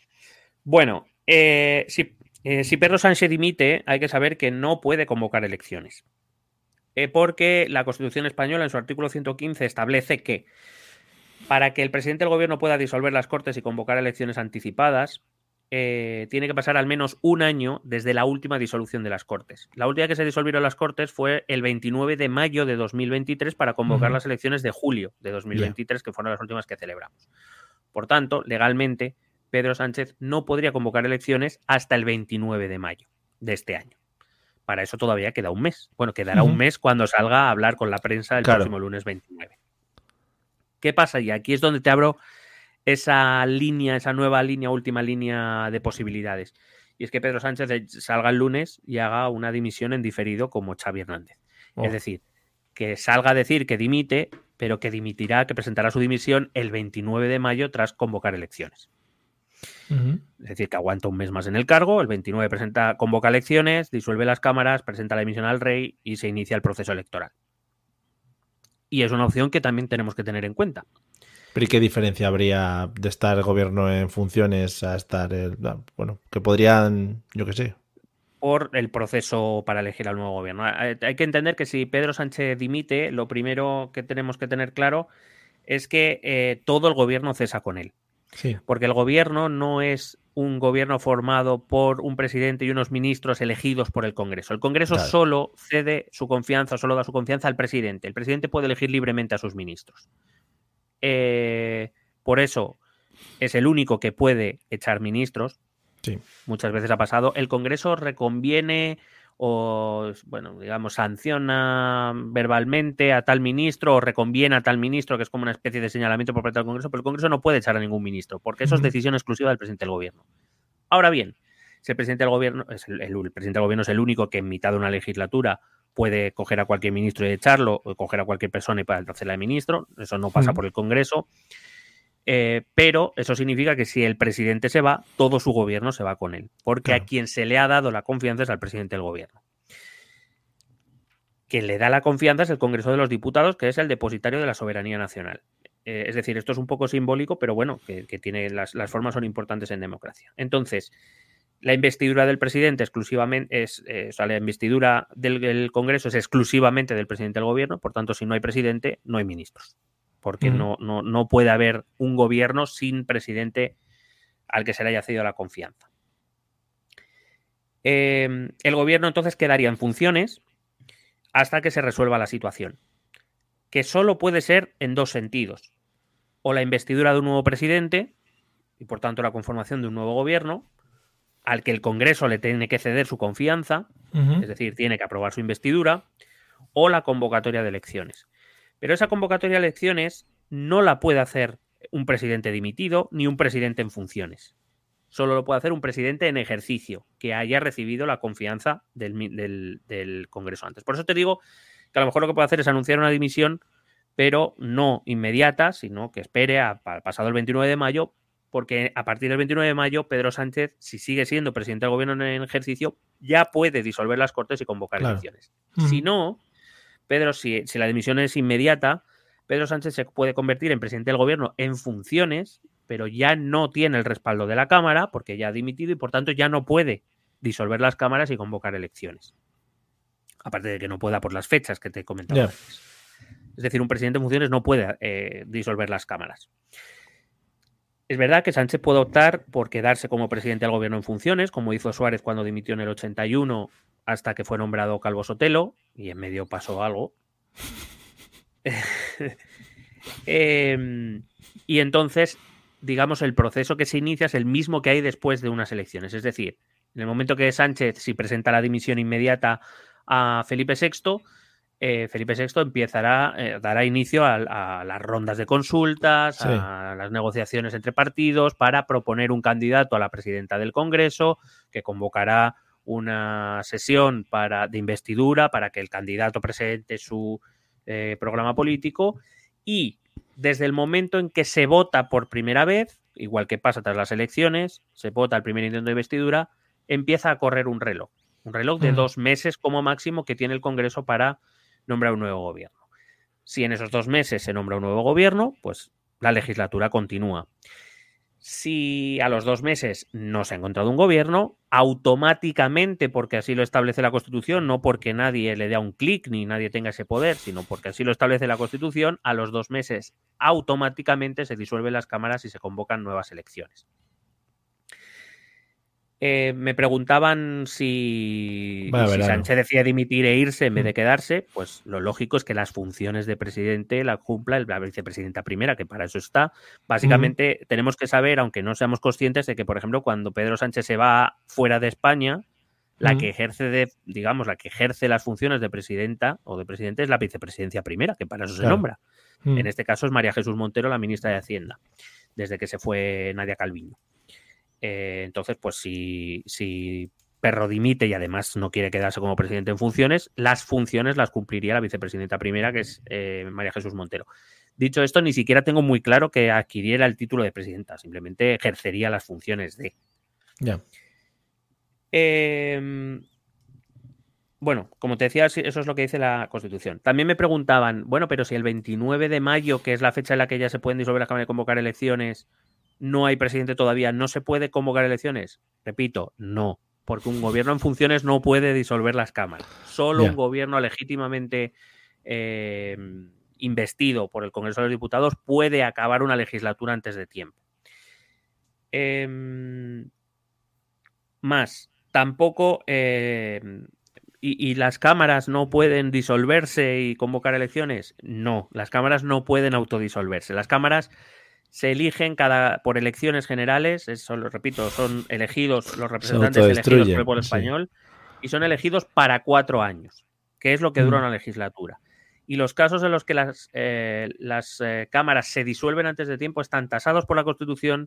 Bueno, eh, si, eh, si Pedro Sánchez dimite, hay que saber que no puede convocar elecciones. Eh, porque la Constitución española, en su artículo ciento quince, establece que para que el presidente del gobierno pueda disolver las Cortes y convocar elecciones anticipadas, Eh, tiene que pasar al menos un año desde la última disolución de las Cortes. La última que se disolvieron las Cortes fue el veintinueve de mayo de dos mil veintitrés para convocar uh-huh. las elecciones de julio de dos mil veintitrés, yeah. que fueron las últimas que celebramos. Por tanto, legalmente, Pedro Sánchez no podría convocar elecciones hasta el veintinueve de mayo de este año. Para eso todavía queda un mes. Bueno, quedará uh-huh. un mes cuando salga a hablar con la prensa el claro. próximo lunes veintinueve. ¿Qué pasa? Y aquí es donde te abro esa línea, esa nueva línea, última línea de posibilidades. Y es que Pedro Sánchez salga el lunes y haga una dimisión en diferido como Xavi Hernández. Oh. Es decir, que salga a decir que dimite, pero que dimitirá, que presentará su dimisión el veintinueve de mayo tras convocar elecciones. Uh-huh. Es decir, que aguanta un mes más en el cargo, el veintinueve presenta, convoca elecciones, disuelve las cámaras, presenta la dimisión al rey y se inicia el proceso electoral. Y es una opción que también tenemos que tener en cuenta. ¿Pero y qué diferencia habría de estar el gobierno en funciones a estar, el, bueno, que podrían, yo qué sé? Por el proceso para elegir al nuevo gobierno. Hay que entender que si Pedro Sánchez dimite, lo primero que tenemos que tener claro es que eh, todo el gobierno cesa con él. Sí. Porque el gobierno no es un gobierno formado por un presidente y unos ministros elegidos por el Congreso. El Congreso claro. solo cede su confianza, solo da su confianza al presidente. El presidente puede elegir libremente a sus ministros. Eh, por eso es el único que puede echar ministros. Sí. Muchas veces ha pasado. El Congreso reconviene o, bueno, digamos, sanciona verbalmente a tal ministro o reconviene a tal ministro, que es como una especie de señalamiento por parte del Congreso, pero el Congreso no puede echar a ningún ministro, porque eso uh-huh. es decisión exclusiva del presidente del gobierno. Ahora bien, si el presidente del gobierno, es el, el, el presidente del gobierno es el único que en mitad de una legislatura puede coger a cualquier ministro y echarlo, o coger a cualquier persona y para hacerla de ministro. Eso no pasa uh-huh. por el Congreso. Eh, pero eso significa que si el presidente se va, todo su gobierno se va con él. Porque claro. a quien se le ha dado la confianza es al presidente del gobierno. Quien le da la confianza es el Congreso de los Diputados, que es el depositario de la soberanía nacional. Eh, es decir, esto es un poco simbólico, pero bueno, que, que tiene las, las formas son importantes en democracia. Entonces, la investidura del presidente exclusivamente es, eh, o sea, la investidura del, del Congreso es exclusivamente del presidente del gobierno, por tanto, si no hay presidente, no hay ministros. Porque uh-huh. no, no, no puede haber un gobierno sin presidente al que se le haya cedido la confianza. Eh, el gobierno entonces quedaría en funciones hasta que se resuelva la situación, que solo puede ser en dos sentidos. O la investidura de un nuevo presidente, y por tanto la conformación de un nuevo gobierno, al que el Congreso le tiene que ceder su confianza, uh-huh. es decir, tiene que aprobar su investidura, o la convocatoria de elecciones. Pero esa convocatoria de elecciones no la puede hacer un presidente dimitido ni un presidente en funciones. Solo lo puede hacer un presidente en ejercicio que haya recibido la confianza del, del, del Congreso antes. Por eso te digo que a lo mejor lo que puede hacer es anunciar una dimisión, pero no inmediata, sino que espere a, a pasado el veintinueve de mayo, porque a partir del veintinueve de mayo Pedro Sánchez, si sigue siendo presidente del gobierno en ejercicio, ya puede disolver las Cortes y convocar claro. elecciones. Mm. Si no, Pedro, si, si la dimisión es inmediata, Pedro Sánchez se puede convertir en presidente del gobierno en funciones, pero ya no tiene el respaldo de la Cámara, porque ya ha dimitido y por tanto ya no puede disolver las cámaras y convocar elecciones. Aparte de que no pueda por las fechas que te he comentado yeah. antes. Es decir, un presidente en funciones no puede eh, disolver las cámaras. Es verdad que Sánchez puede optar por quedarse como presidente del gobierno en funciones, como hizo Suárez cuando dimitió en el ochenta y uno hasta que fue nombrado Calvo Sotelo, y en medio pasó algo. eh, y entonces, digamos, el proceso que se inicia es el mismo que hay después de unas elecciones. Es decir, en el momento que Sánchez, si presenta la dimisión inmediata a Felipe sexto, eh, Felipe sexto empezará, eh, dará inicio a, a las rondas de consultas, sí. a las negociaciones entre partidos para proponer un candidato a la presidenta del Congreso, que convocará una sesión para, de investidura para que el candidato presente su eh, programa político, y desde el momento en que se vota por primera vez, igual que pasa tras las elecciones, se vota el primer intento de investidura, empieza a correr un reloj. Un reloj de uh-huh. dos meses como máximo que tiene el Congreso para nombrar un nuevo gobierno. Si en esos dos meses se nombra un nuevo gobierno, pues la legislatura continúa. Si a los dos meses no se ha encontrado un gobierno, automáticamente, porque así lo establece la Constitución, no porque nadie le dé un clic ni nadie tenga ese poder, sino porque así lo establece la Constitución, a los dos meses automáticamente se disuelven las cámaras y se convocan nuevas elecciones. Eh, me preguntaban si, Vaya, si Sánchez decide dimitir e irse en vez de quedarse. Pues lo lógico es que las funciones de presidente las cumpla la vicepresidenta primera, que para eso está. Básicamente uh-huh. tenemos que saber, aunque no seamos conscientes, de que, por ejemplo, cuando Pedro Sánchez se va fuera de España, la uh-huh. que ejerce de, digamos, la que ejerce las funciones de presidenta o de presidente es la vicepresidencia primera, que para eso claro. se nombra. Uh-huh. En este caso es María Jesús Montero, la ministra de Hacienda, desde que se fue Nadia Calviño. Eh, entonces, pues si, si Perro dimite y además no quiere quedarse como presidente en funciones, las funciones las cumpliría la vicepresidenta primera, que es eh, María Jesús Montero. Dicho esto, ni siquiera tengo muy claro que adquiriera el título de presidenta, simplemente ejercería las funciones de... Ya. Yeah. Eh, bueno, como te decía, eso es lo que dice la Constitución. También me preguntaban, bueno, pero si el veintinueve de mayo, que es la fecha en la que ya se pueden disolver las cámaras y convocar elecciones, no hay presidente todavía, ¿no se puede convocar elecciones? Repito, no, porque un gobierno en funciones no puede disolver las cámaras. Solo yeah. un gobierno legítimamente eh, investido por el Congreso de los Diputados puede acabar una legislatura antes de tiempo. Eh, más, tampoco... Eh, y, ¿Y las cámaras no pueden disolverse y convocar elecciones? No, las cámaras no pueden autodisolverse. Las cámaras... se eligen cada por elecciones generales, eso lo repito, son elegidos los representantes elegidos por el pueblo español sí. y son elegidos para cuatro años, que es lo que dura mm. una legislatura. Y los casos en los que las, eh, las eh, cámaras se disuelven antes de tiempo están tasados por la Constitución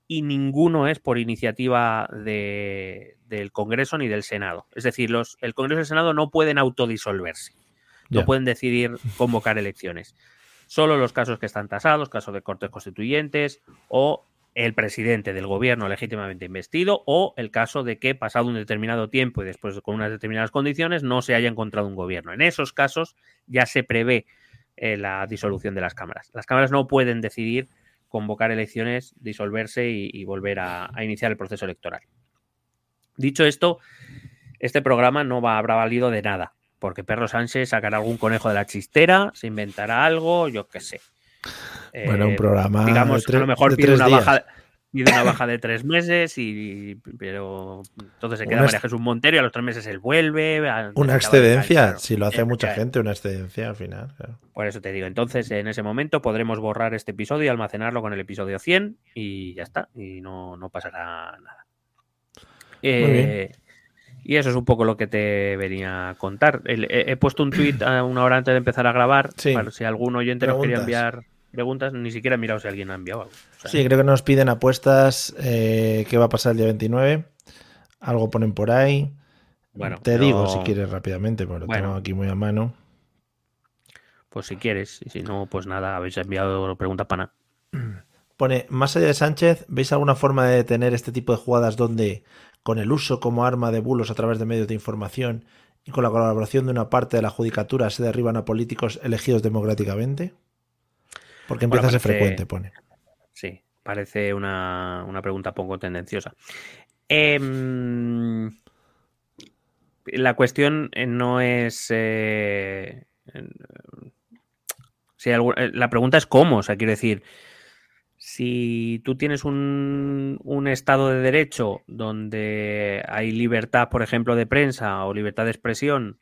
y ninguno es por iniciativa de, del Congreso ni del Senado. Es decir, los, el Congreso y el Senado no pueden autodisolverse, no yeah. pueden decidir convocar elecciones. Solo los casos que están tasados, casos de cortes constituyentes o el presidente del gobierno legítimamente investido, o el caso de que pasado un determinado tiempo y después con unas determinadas condiciones no se haya encontrado un gobierno. En esos casos ya se prevé eh, la disolución de las cámaras. Las cámaras no pueden decidir convocar elecciones, disolverse y, y volver a, a iniciar el proceso electoral. Dicho esto, este programa no va, habrá valido de nada, porque Pedro Sánchez sacará algún conejo de la chistera, se inventará algo, yo qué sé. Bueno, eh, un programa digamos, de tres, a lo mejor de pide tres una días. baja, pide una baja de tres meses, y pero entonces se queda una María Jesús Montero y a los tres meses él vuelve. Una excedencia, claro. Si lo hace mucha gente, una excedencia al final. Claro. Por eso te digo, entonces en ese momento podremos borrar este episodio y almacenarlo con el episodio cien y ya está, y no, no pasará nada. Eh, y eso es un poco lo que te venía a contar. El, he, he puesto un tuit una hora antes de empezar a grabar, sí. Para si algún oyente nos quería enviar preguntas, ni siquiera he mirado si alguien ha enviado algo. O sea, sí, creo que nos piden apuestas, eh, qué va a pasar el día veintinueve, algo ponen por ahí. Bueno, te pero... digo si quieres rápidamente, porque lo bueno. tengo aquí muy a mano. Pues si quieres, y si no, pues nada, habéis enviado preguntas para nada. Pone, más allá de Sánchez, ¿veis alguna forma de detener este tipo de jugadas donde, con el uso como arma de bulos a través de medios de información y con la colaboración de una parte de la judicatura, se derriban a políticos elegidos democráticamente? Porque empieza bueno, parece, a ser frecuente, pone. Sí, parece una, una pregunta poco tendenciosa. Eh, la cuestión no es... Eh, si algo, la pregunta es cómo, o sea, quiero decir, si tú tienes un, un Estado de Derecho donde hay libertad, por ejemplo, de prensa o libertad de expresión,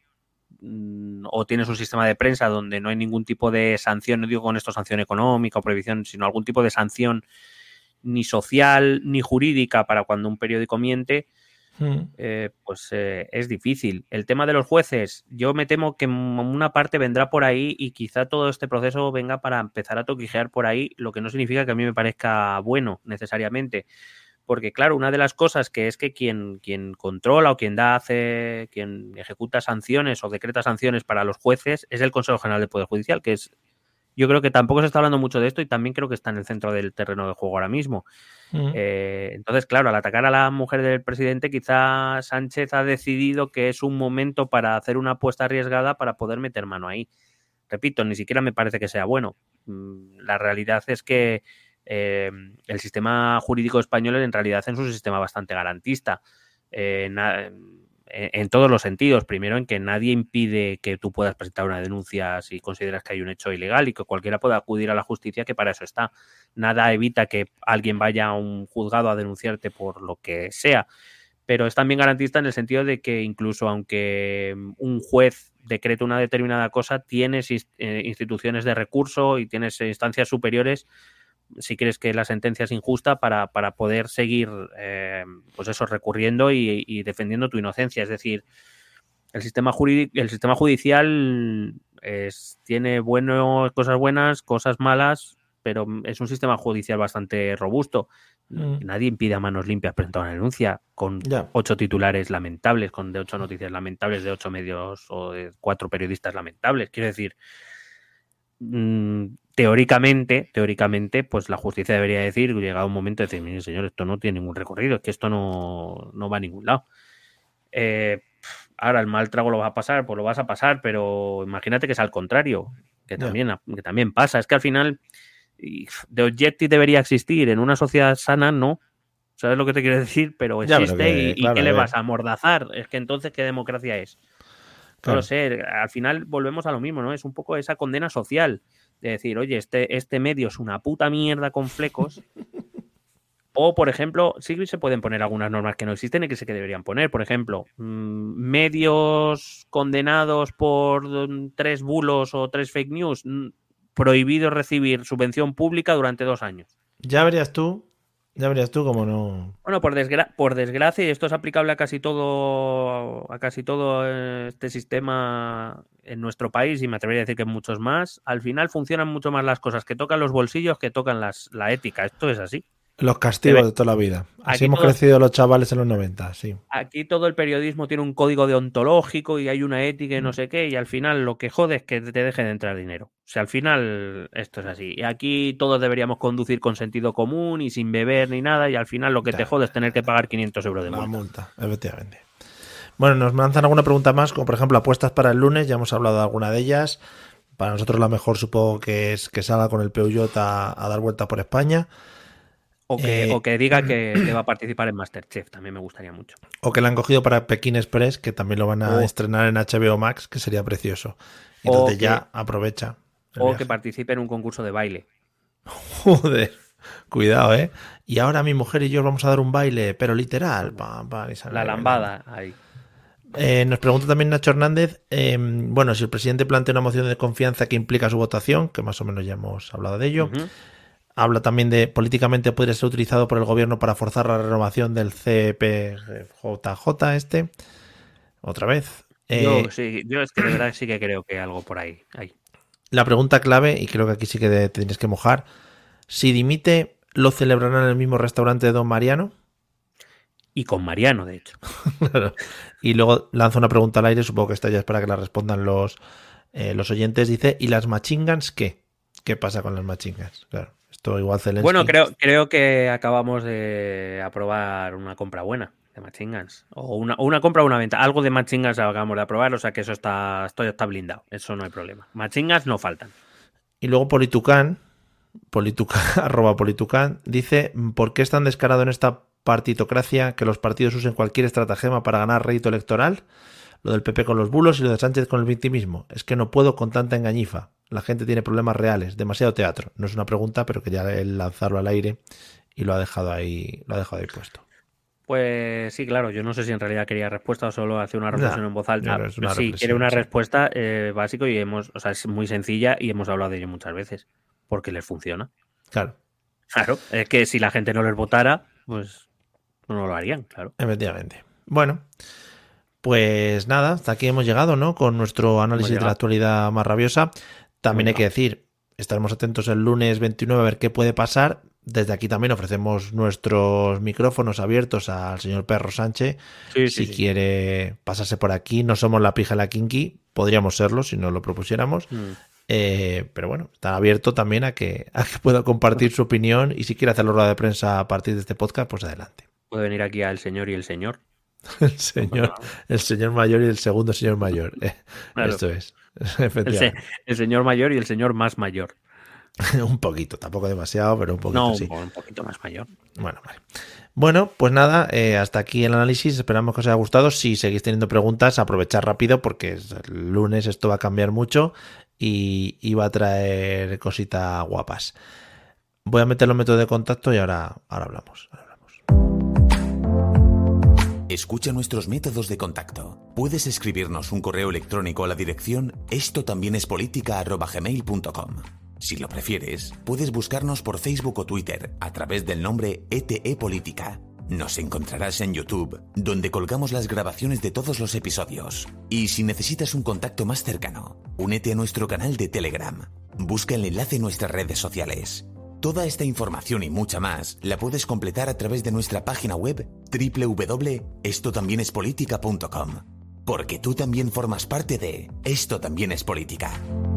o tienes un sistema de prensa donde no hay ningún tipo de sanción, no digo con esto sanción económica o prohibición, sino algún tipo de sanción ni social ni jurídica para cuando un periódico miente, mm. eh, pues eh, es difícil. El tema de los jueces, yo me temo que una parte vendrá por ahí y quizá todo este proceso venga para empezar a toquijear por ahí, lo que no significa que a mí me parezca bueno necesariamente. Porque, claro, una de las cosas que es que quien, quien controla o quien da, hace, quien ejecuta sanciones o decreta sanciones para los jueces es el Consejo General del Poder Judicial, que es, yo creo que tampoco se está hablando mucho de esto y también creo que está en el centro del terreno de juego ahora mismo. Uh-huh. Eh, entonces, claro, al atacar a la mujer del presidente, quizá Sánchez ha decidido que es un momento para hacer una apuesta arriesgada para poder meter mano ahí. Repito, ni siquiera me parece que sea bueno. La realidad es que Eh, el sistema jurídico español en realidad es un sistema bastante garantista eh, na- en, en todos los sentidos. Primero, en que nadie impide que tú puedas presentar una denuncia si consideras que hay un hecho ilegal y que cualquiera pueda acudir a la justicia, que para eso está. Nada evita que alguien vaya a un juzgado a denunciarte por lo que sea, pero es también garantista en el sentido de que incluso aunque un juez decrete una determinada cosa, tienes eh, instituciones de recurso y tienes instancias superiores si crees que la sentencia es injusta para, para poder seguir eh, pues eso, recurriendo y, y defendiendo tu inocencia. Es decir, el sistema jurídico, el sistema judicial es, tiene bueno, cosas buenas, cosas malas, pero es un sistema judicial bastante robusto. Mm. Nadie impide a manos limpias presentar una denuncia con yeah. ocho titulares lamentables, con de ocho noticias lamentables, de ocho medios o de cuatro periodistas lamentables. Quiero decir, teóricamente, teóricamente, pues la justicia debería decir, llegado un momento de decir, mire señor, esto no tiene ningún recorrido, es que esto no, no va a ningún lado. Eh, ahora el mal trago lo vas a pasar, pues lo vas a pasar, pero imagínate que es al contrario, que también, yeah. que también pasa. Es que al final, de objective debería existir, en una sociedad sana no. ¿Sabes lo que te quiero decir? Pero existe ya, pero que, y, claro, ¿y qué le vas a amordazar? Es que entonces, ¿qué democracia es? Claro. No lo sé, al final volvemos a lo mismo, ¿no? Es un poco esa condena social de decir, oye, este, este medio es una puta mierda con flecos. O, por ejemplo, sí se pueden poner algunas normas que no existen y que sí que deberían poner. Por ejemplo, mmm, medios condenados por mmm, tres bulos o tres fake news, mmm, prohibido recibir subvención pública durante dos años. Ya verías tú. Ya verías tú cómo no. Bueno, por, desgra- por desgracia, y esto es aplicable a casi todo, a casi todo este sistema en nuestro país, y me atrevería a decir que en muchos más, al final funcionan mucho más las cosas que tocan los bolsillos que tocan las, la ética. Esto es así. Los castigos de, de toda la vida. Así aquí hemos todo, crecido los chavales en los noventa, sí. Aquí todo el periodismo tiene un código deontológico y hay una ética y no sé qué, y al final lo que jode es que te deje de entrar dinero. O sea, al final esto es así. Y aquí todos deberíamos conducir con sentido común y sin beber ni nada, y al final lo que ya, te jode es tener que pagar quinientos euros de multa. La multa, efectivamente. Bueno, nos lanzan alguna pregunta más, como por ejemplo apuestas para el lunes, ya hemos hablado de alguna de ellas. Para nosotros la mejor supongo que es que salga con el Peugeot a, a dar vueltas por España. O que, eh, o que diga que, que va a participar en MasterChef, también me gustaría mucho. O que la han cogido para Pekín Express, que también lo van a oh. estrenar en H B O Max, que sería precioso. Y entonces que, ya aprovecha. O viaje. Que participe en un concurso de baile. Joder, cuidado, ¿eh? Y ahora mi mujer y yo vamos a dar un baile, pero literal. Pa, pa, la lambada, ahí. Eh, nos pregunta también Nacho Hernández, eh, bueno, si el presidente plantea una moción de confianza que implica su votación, que más o menos ya hemos hablado de ello. Uh-huh. Habla también de políticamente podría ser utilizado por el gobierno para forzar la renovación del C P J J este. Otra vez. Eh, yo, sí, yo es que de verdad sí que creo que algo por ahí hay. La pregunta clave, y creo que aquí sí que te tienes que mojar, si dimite, ¿lo celebrarán en el mismo restaurante de Don Mariano? Y con Mariano, de hecho. Claro. Y luego lanza una pregunta al aire, supongo que esta ya es para que la respondan los, eh, los oyentes. Dice, ¿y las machine guns qué? ¿Qué pasa con las machine guns? Claro. Igual Zelensky. Bueno, creo, creo que acabamos de aprobar una compra buena de Machine Guns. O una, o una compra o una venta. Algo de Machine Guns acabamos de aprobar, o sea que eso está, esto está blindado. Eso no hay problema. Machine Guns no faltan. Y luego Politucan, Politucan arroba Politucan, dice, ¿por qué es tan descarado en esta partitocracia que los partidos usen cualquier estratagema para ganar rédito electoral? Lo del P P con los bulos y lo de Sánchez con el victimismo. Es que no puedo con tanta engañifa. La gente tiene problemas reales, demasiado teatro. No es una pregunta, pero quería lanzarlo al aire y lo ha dejado ahí, lo ha dejado ahí puesto. Pues sí, claro, yo no sé si en realidad quería respuesta o solo hace una reflexión nah, en voz alta. No, no sí, quiere una sí. respuesta eh, básico y hemos, o sea, es muy sencilla y hemos hablado de ello muchas veces, porque les funciona. Claro. Claro, es que si la gente no les votara, pues no lo harían, claro. Efectivamente. Bueno, pues nada, hasta aquí hemos llegado, ¿no? Con nuestro análisis de la actualidad más rabiosa. También hay que decir, estaremos atentos el lunes veintinueve a ver qué puede pasar. Desde aquí también ofrecemos nuestros micrófonos abiertos al señor Perro Sánchez. Sí, si sí, quiere sí. pasarse por aquí, no somos la pija la kinky, podríamos serlo si nos lo propusiéramos. Mm. Eh, pero bueno, está abierto también a que, a que pueda compartir su opinión y si quiere hacer la rueda de prensa a partir de este podcast, pues adelante. Puede venir aquí al señor y el señor. el señor, el señor mayor y el segundo señor mayor. Eh, claro. Esto es. El, se, el señor mayor y el señor más mayor. Un poquito, tampoco demasiado, pero un poquito no, sí. un poquito más mayor. Bueno, vale. Bueno, pues nada, eh, hasta aquí el análisis. Esperamos que os haya gustado. Si seguís teniendo preguntas, aprovechad rápido porque el lunes esto va a cambiar mucho y, y va a traer cositas guapas. Voy a meter los métodos de contacto y ahora, ahora hablamos. Ahora hablamos. Escucha nuestros métodos de contacto. Puedes escribirnos un correo electrónico a la dirección esto también es política arroba gmail punto com. Si lo prefieres, puedes buscarnos por Facebook o Twitter a través del nombre E T E Política. Nos encontrarás en YouTube, donde colgamos las grabaciones de todos los episodios. Y si necesitas un contacto más cercano, únete a nuestro canal de Telegram. Busca el enlace en nuestras redes sociales. Toda esta información y mucha más la puedes completar a través de nuestra página web doble u doble u doble u punto esto también es política punto com. Porque tú también formas parte de Esto también es política.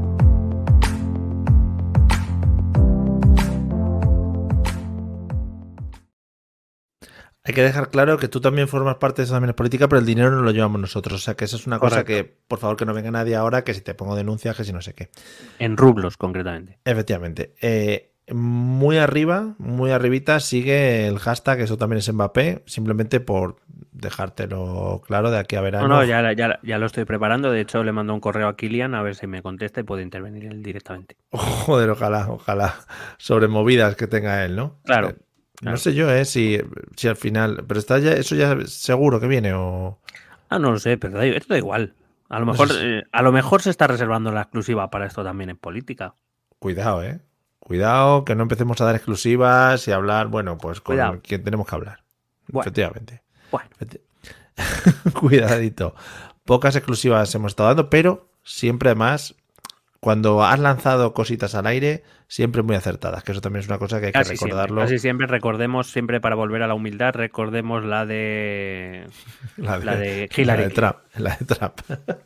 Hay que dejar claro que tú también formas parte de Esto también es política, pero el dinero no lo llevamos nosotros. O sea que eso es una Correcto. Cosa que, por favor, que no venga nadie ahora, que si te pongo denuncias, que si no sé qué. En rublos, concretamente. Efectivamente. Eh, muy arriba, muy arribita, sigue el hashtag Eso también es Mbappé, simplemente por dejártelo claro de aquí a verano. No, no, ya, ya, ya lo estoy preparando. De hecho, le mando un correo a Kilian a ver si me contesta y puede intervenir él directamente. Joder, ojalá, ojalá. Sobre movidas que tenga él, ¿no? Claro. Eh, Claro. No sé yo, ¿eh? Si, si al final... Pero está ya, eso ya seguro que viene o... Ah, no lo sé, pero esto da igual. A lo mejor, pues es... eh, a lo mejor se está reservando la exclusiva para esto también en política. Cuidado, ¿eh? Cuidado, que no empecemos a dar exclusivas y hablar, bueno, pues con Cuidado. quien tenemos que hablar. Bueno. Efectivamente. Bueno. Cuidadito. Pocas exclusivas hemos estado dando, pero siempre además cuando has lanzado cositas al aire, siempre muy acertadas, que eso también es una cosa que hay casi que recordarlo. Siempre, casi siempre recordemos, siempre para volver a la humildad, recordemos la de la de, la de Hillary. La de Trump. La de Trump.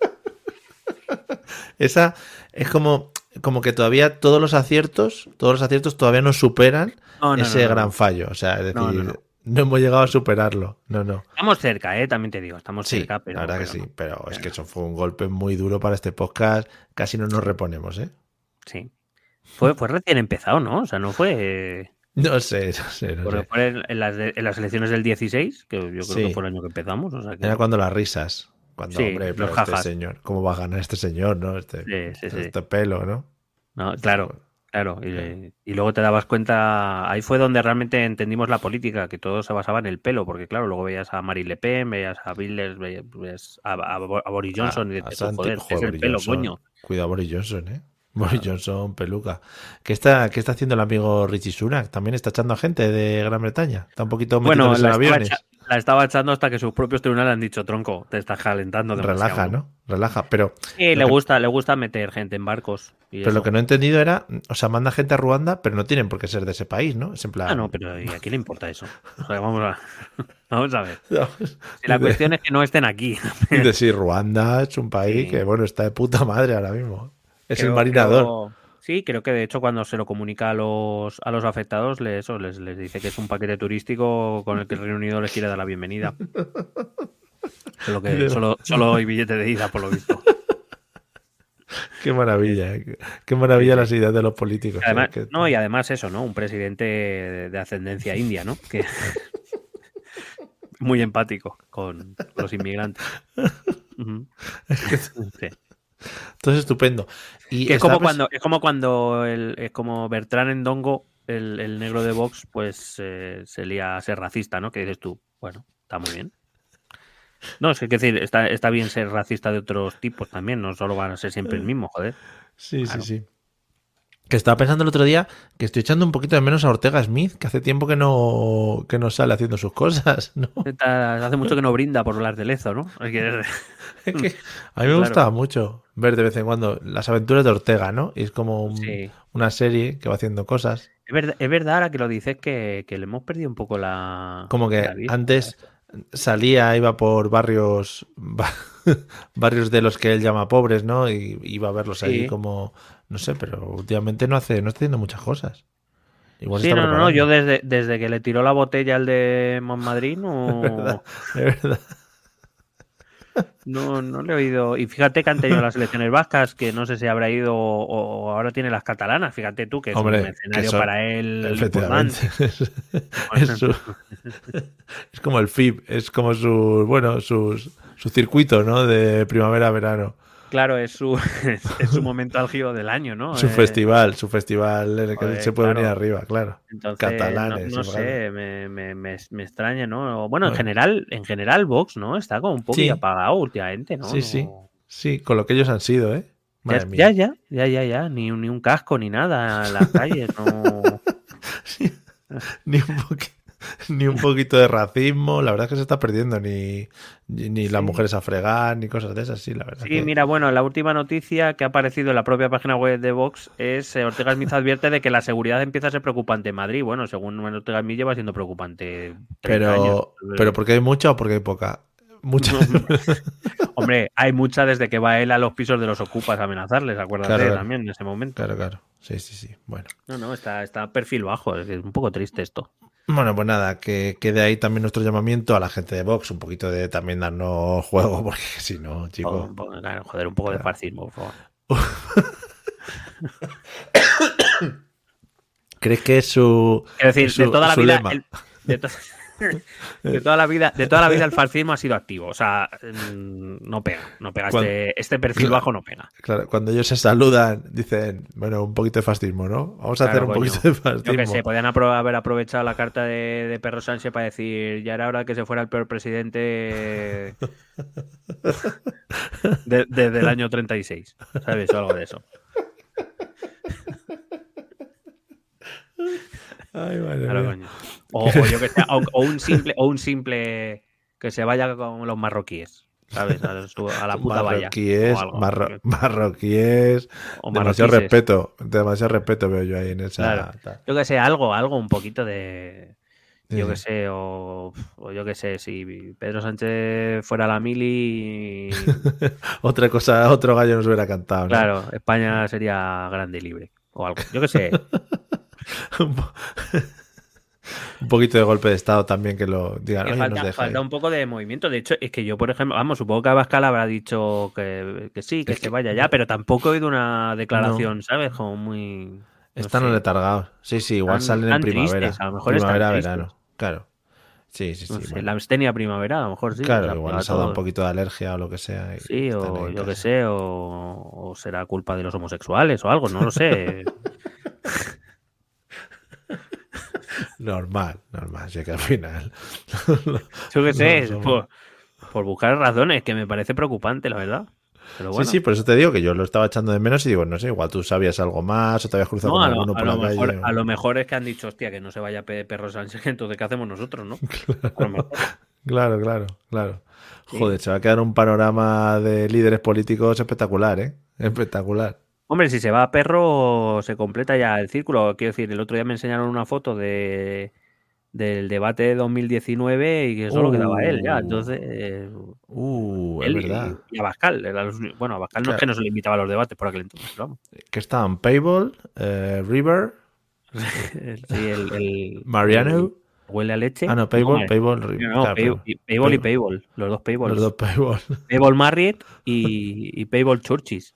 Esa es como, como que todavía todos los aciertos, todos los aciertos todavía no superan no, no, ese no, no, gran no. fallo. O sea, es decir, no, no, no. no hemos llegado a superarlo. No, no. Estamos cerca, ¿eh? También te digo, estamos sí, cerca, pero... la verdad pero que sí, no. pero, pero es que eso fue un golpe muy duro para este podcast. Casi no nos reponemos, ¿eh? Sí. Fue, fue recién empezado, ¿no? O sea, no fue... No sé, no sé, no Porque sé. fue en, en, las de, en las elecciones del dieciséis, que yo creo Sí. que fue el año que empezamos. O sea que... Era cuando las risas. Cuando, sí, hombre, pero los este jajas. señor, ¿cómo va a ganar este señor, no? Este, sí, sí, este, sí. este pelo, ¿no? No, claro, claro. Y, y luego te dabas cuenta, ahí fue donde realmente entendimos la política, que todo se basaba en el pelo, porque claro, luego veías a Marine Le Pen, veías a Bilders, veías a, a, a Boris Johnson a, y a dices, Santi, joder, joder, es el Boris pelo, Johnson. coño. Cuidado Boris Johnson, ¿eh? Boris claro. Johnson, peluca. ¿Qué está, ¿Qué está haciendo el amigo Richie Sunak? También está echando a gente de Gran Bretaña. Está un poquito metido bueno, en aviones. Echa, la estaba echando hasta que sus propios tribunales han dicho, tronco, te estás calentando demasiado. Relaja, ¿no? Relaja, pero... Sí, le que, gusta, le gusta meter gente en barcos. Y pero eso. lo que no he entendido era, o sea, manda gente a Ruanda, pero no tienen por qué ser de ese país, ¿no? Es en plan... Ah, no, pero ¿y a quién le importa eso? O sea, vamos a, vamos a ver. No, si la de, cuestión es que no estén aquí. Y de si Ruanda es un país sí. que, bueno, está de puta madre ahora mismo. Es creo, el marinador. Creo, sí, creo que de hecho cuando se lo comunica a los, a los afectados, les, eso, les, les dice que es un paquete turístico con el que el Reino Unido les quiere dar la bienvenida. Solo, que, solo, solo hay billete de ida, por lo visto. Qué maravilla, eh. Qué maravilla sí, las ideas de los políticos. Además, eh, que... No, y además eso, ¿no? Un presidente de, de ascendencia india, ¿no? Que muy empático con los inmigrantes. Uh-huh. Es que... sí. Entonces estupendo. Y que es, como pres... cuando, es como cuando el, es como Bertrán Endongo, el, el negro de Vox, pues eh, se lía a ser racista, ¿no? Que dices tú, bueno, está muy bien. No, es que decir, está, está bien ser racista de otros tipos también, no solo van a ser siempre el mismo, joder. Sí, claro. sí, sí. Que estaba pensando el otro día que estoy echando un poquito de menos a Ortega Smith, que hace tiempo que no, que no sale haciendo sus cosas, ¿no? Hace mucho que no brinda por hablar de Lezo, ¿no? Es que a mí me claro. gustaba mucho ver de vez en cuando las aventuras de Ortega, ¿no? Y es como un, sí. una serie que va haciendo cosas. Es verdad, es verdad ahora que lo dices que, que le hemos perdido un poco la... Como que la vida, antes salía, iba por barrios barrios de los que él llama pobres, ¿no? Y iba a verlos sí. ahí como... No sé, pero últimamente no hace, no está haciendo muchas cosas. Igual sí, está no, preparando. no, yo desde, desde que le tiró la botella al de Montmadrid no... Es verdad, es verdad. No, no le he oído. Y fíjate que han tenido las elecciones vascas, que no sé si habrá ido o, o ahora tiene las catalanas. Fíjate tú, que es Hombre, un escenario son... para él. Efectivamente. Es, es, su... es como el F I B, es como su, bueno, sus, su circuito, ¿no? De primavera-verano. Claro, es su, es, es su momento álgido del año, ¿no? Su eh... festival, su festival en el que Joder, se puede claro. venir arriba, claro. Entonces, catalanes. No, no sé, me, me, me, me extraña, ¿no? Bueno, en general, en general Vox, ¿no? Está como un poco sí. apagado últimamente, ¿no? Sí, sí. Sí, con lo que ellos han sido, ¿eh? Madre ya, mía. ya, ya, ya, ya. Ni, ni un casco ni nada en las calles, no. Sí. Ni un poquito. Ni un poquito de racismo, la verdad es que se está perdiendo, ni, ni sí. las mujeres a fregar, ni cosas de esas, sí, la verdad. Sí, que... mira, bueno, la última noticia que ha aparecido en la propia página web de Vox es eh, Ortega Smith advierte de que la seguridad empieza a ser preocupante en Madrid. Bueno, según Ortega Smith lleva siendo preocupante pero, años. ¿Pero porque hay mucha o porque hay poca? Mucha. Hombre, hay mucha desde que va él a los pisos de los ocupas a amenazarles, acuérdate claro, también en ese momento. Claro, claro. Sí, sí, sí. Bueno. No, no, está, está perfil bajo, es un poco triste esto. Bueno, pues nada, que quede ahí también nuestro llamamiento a la gente de Vox, un poquito de también darnos juego, porque si no, chicos... Oh, oh, claro, joder, un poco claro. de fascismo, por favor. ¿Crees que es su... Es decir, su, de toda la vida... lema? El, de, to de, toda la vida, de toda la vida el fascismo ha sido activo, o sea, no pega, no pega, cuando, este, este perfil claro, bajo no pega. Claro, cuando ellos se saludan, dicen, bueno, un poquito de fascismo, ¿no? Vamos a claro, hacer un coño. poquito de fascismo. Yo que sé, podían apro haber aprovechado la carta de, de Pedro Sánchez para decir, ya era hora que se fuera el peor presidente desde de, de el año treinta y seis, ¿sabes? O algo de eso. Ay, vale, claro, coño. O, o yo que sé, o, o un simple, o un simple que se vaya con los marroquíes. ¿sabes? A, su, a la puta valla. Marroquíes, marro, marroquíes. O demasiado respeto, demasiado respeto veo yo ahí en esa. Claro. Yo que sé, algo, algo, un poquito de. Sí. Yo que sé, o, o yo que sé, si Pedro Sánchez fuera la mili. Y... Otra cosa, otro gallo nos hubiera cantado, ¿no? Claro, España sería grande y libre. O algo. Yo que sé. Un poquito de golpe de estado también que lo digan. Que falta, nos falta un poco de movimiento. De hecho, es que yo, por ejemplo, vamos, supongo que Abascal habrá dicho que, que sí, que es se que... vaya ya, pero tampoco he oído una declaración, no. ¿sabes? Como muy. No están sé. Letargados. Sí, sí, igual tan, salen tan en primavera. Tristes, a lo mejor primavera, están verano. Claro. Sí, sí, sí. No sé, bueno. La abstenia primavera, a lo mejor sí. Claro, o sea, igual les ha dado un poquito de alergia o lo que sea. Sí, o yo que sé, o, o será culpa de los homosexuales o algo, no lo sé. Normal, normal, sé que al final. Yo qué sé, no por, por buscar razones, que me parece preocupante, la verdad. Pero bueno. Sí, sí, por eso te digo que yo lo estaba echando de menos y digo, no sé, igual tú sabías algo más o te habías cruzado no, con a lo, alguno a por lo la mejor, calle. O... A lo mejor es que han dicho, hostia, que no se vaya Perro Sánchez, entonces ¿qué hacemos nosotros, no? Claro, claro, claro, claro. Sí. Joder, se va a quedar un panorama de líderes políticos espectacular, ¿eh? Espectacular. Hombre, si se va a Perro, se completa ya el círculo. Quiero decir, el otro día me enseñaron una foto de del debate de dos mil diecinueve y que solo uh, quedaba él ya. Entonces, eh, uh, él es verdad. Y, y Abascal. Era los, bueno, Abascal claro. No es que no se le invitaba a los debates por aquel entonces. Vamos. Que estaban Payball, eh, River, sí, el, el Mariano. El, huele a leche. Ah, no, Payball, no, Payball, no, River. no, claro, Payball, y, Payball y Payball. Los dos Payballs. Los dos Payball. Payball Marriott y, y Payball Churches.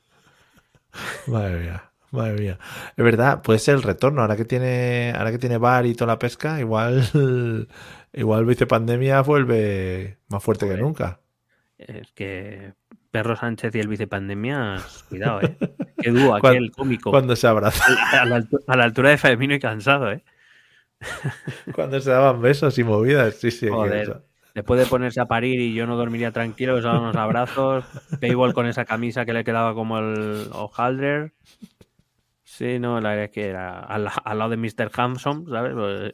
Madre mía. Madre mía. Es verdad, puede ser el retorno. Ahora que tiene, ahora que tiene bar y toda la pesca, igual, igual vicepandemia vuelve más fuerte Joder. que nunca. Es que Perro Sánchez y el vicepandemia, cuidado, eh. Qué dúo aquel cómico. Cuando se abrazan. A la, altura, a la altura de Faemino y Cansado, eh. Cuando se daban besos y movidas, sí, sí. Joder. Después de ponerse a parir y yo no dormiría tranquilo, les daban unos abrazos. Payball con esa camisa que le quedaba como el hojaldre. Sí, no, la verdad es que era al, al lado de mister Handsome, ¿sabes? Pues,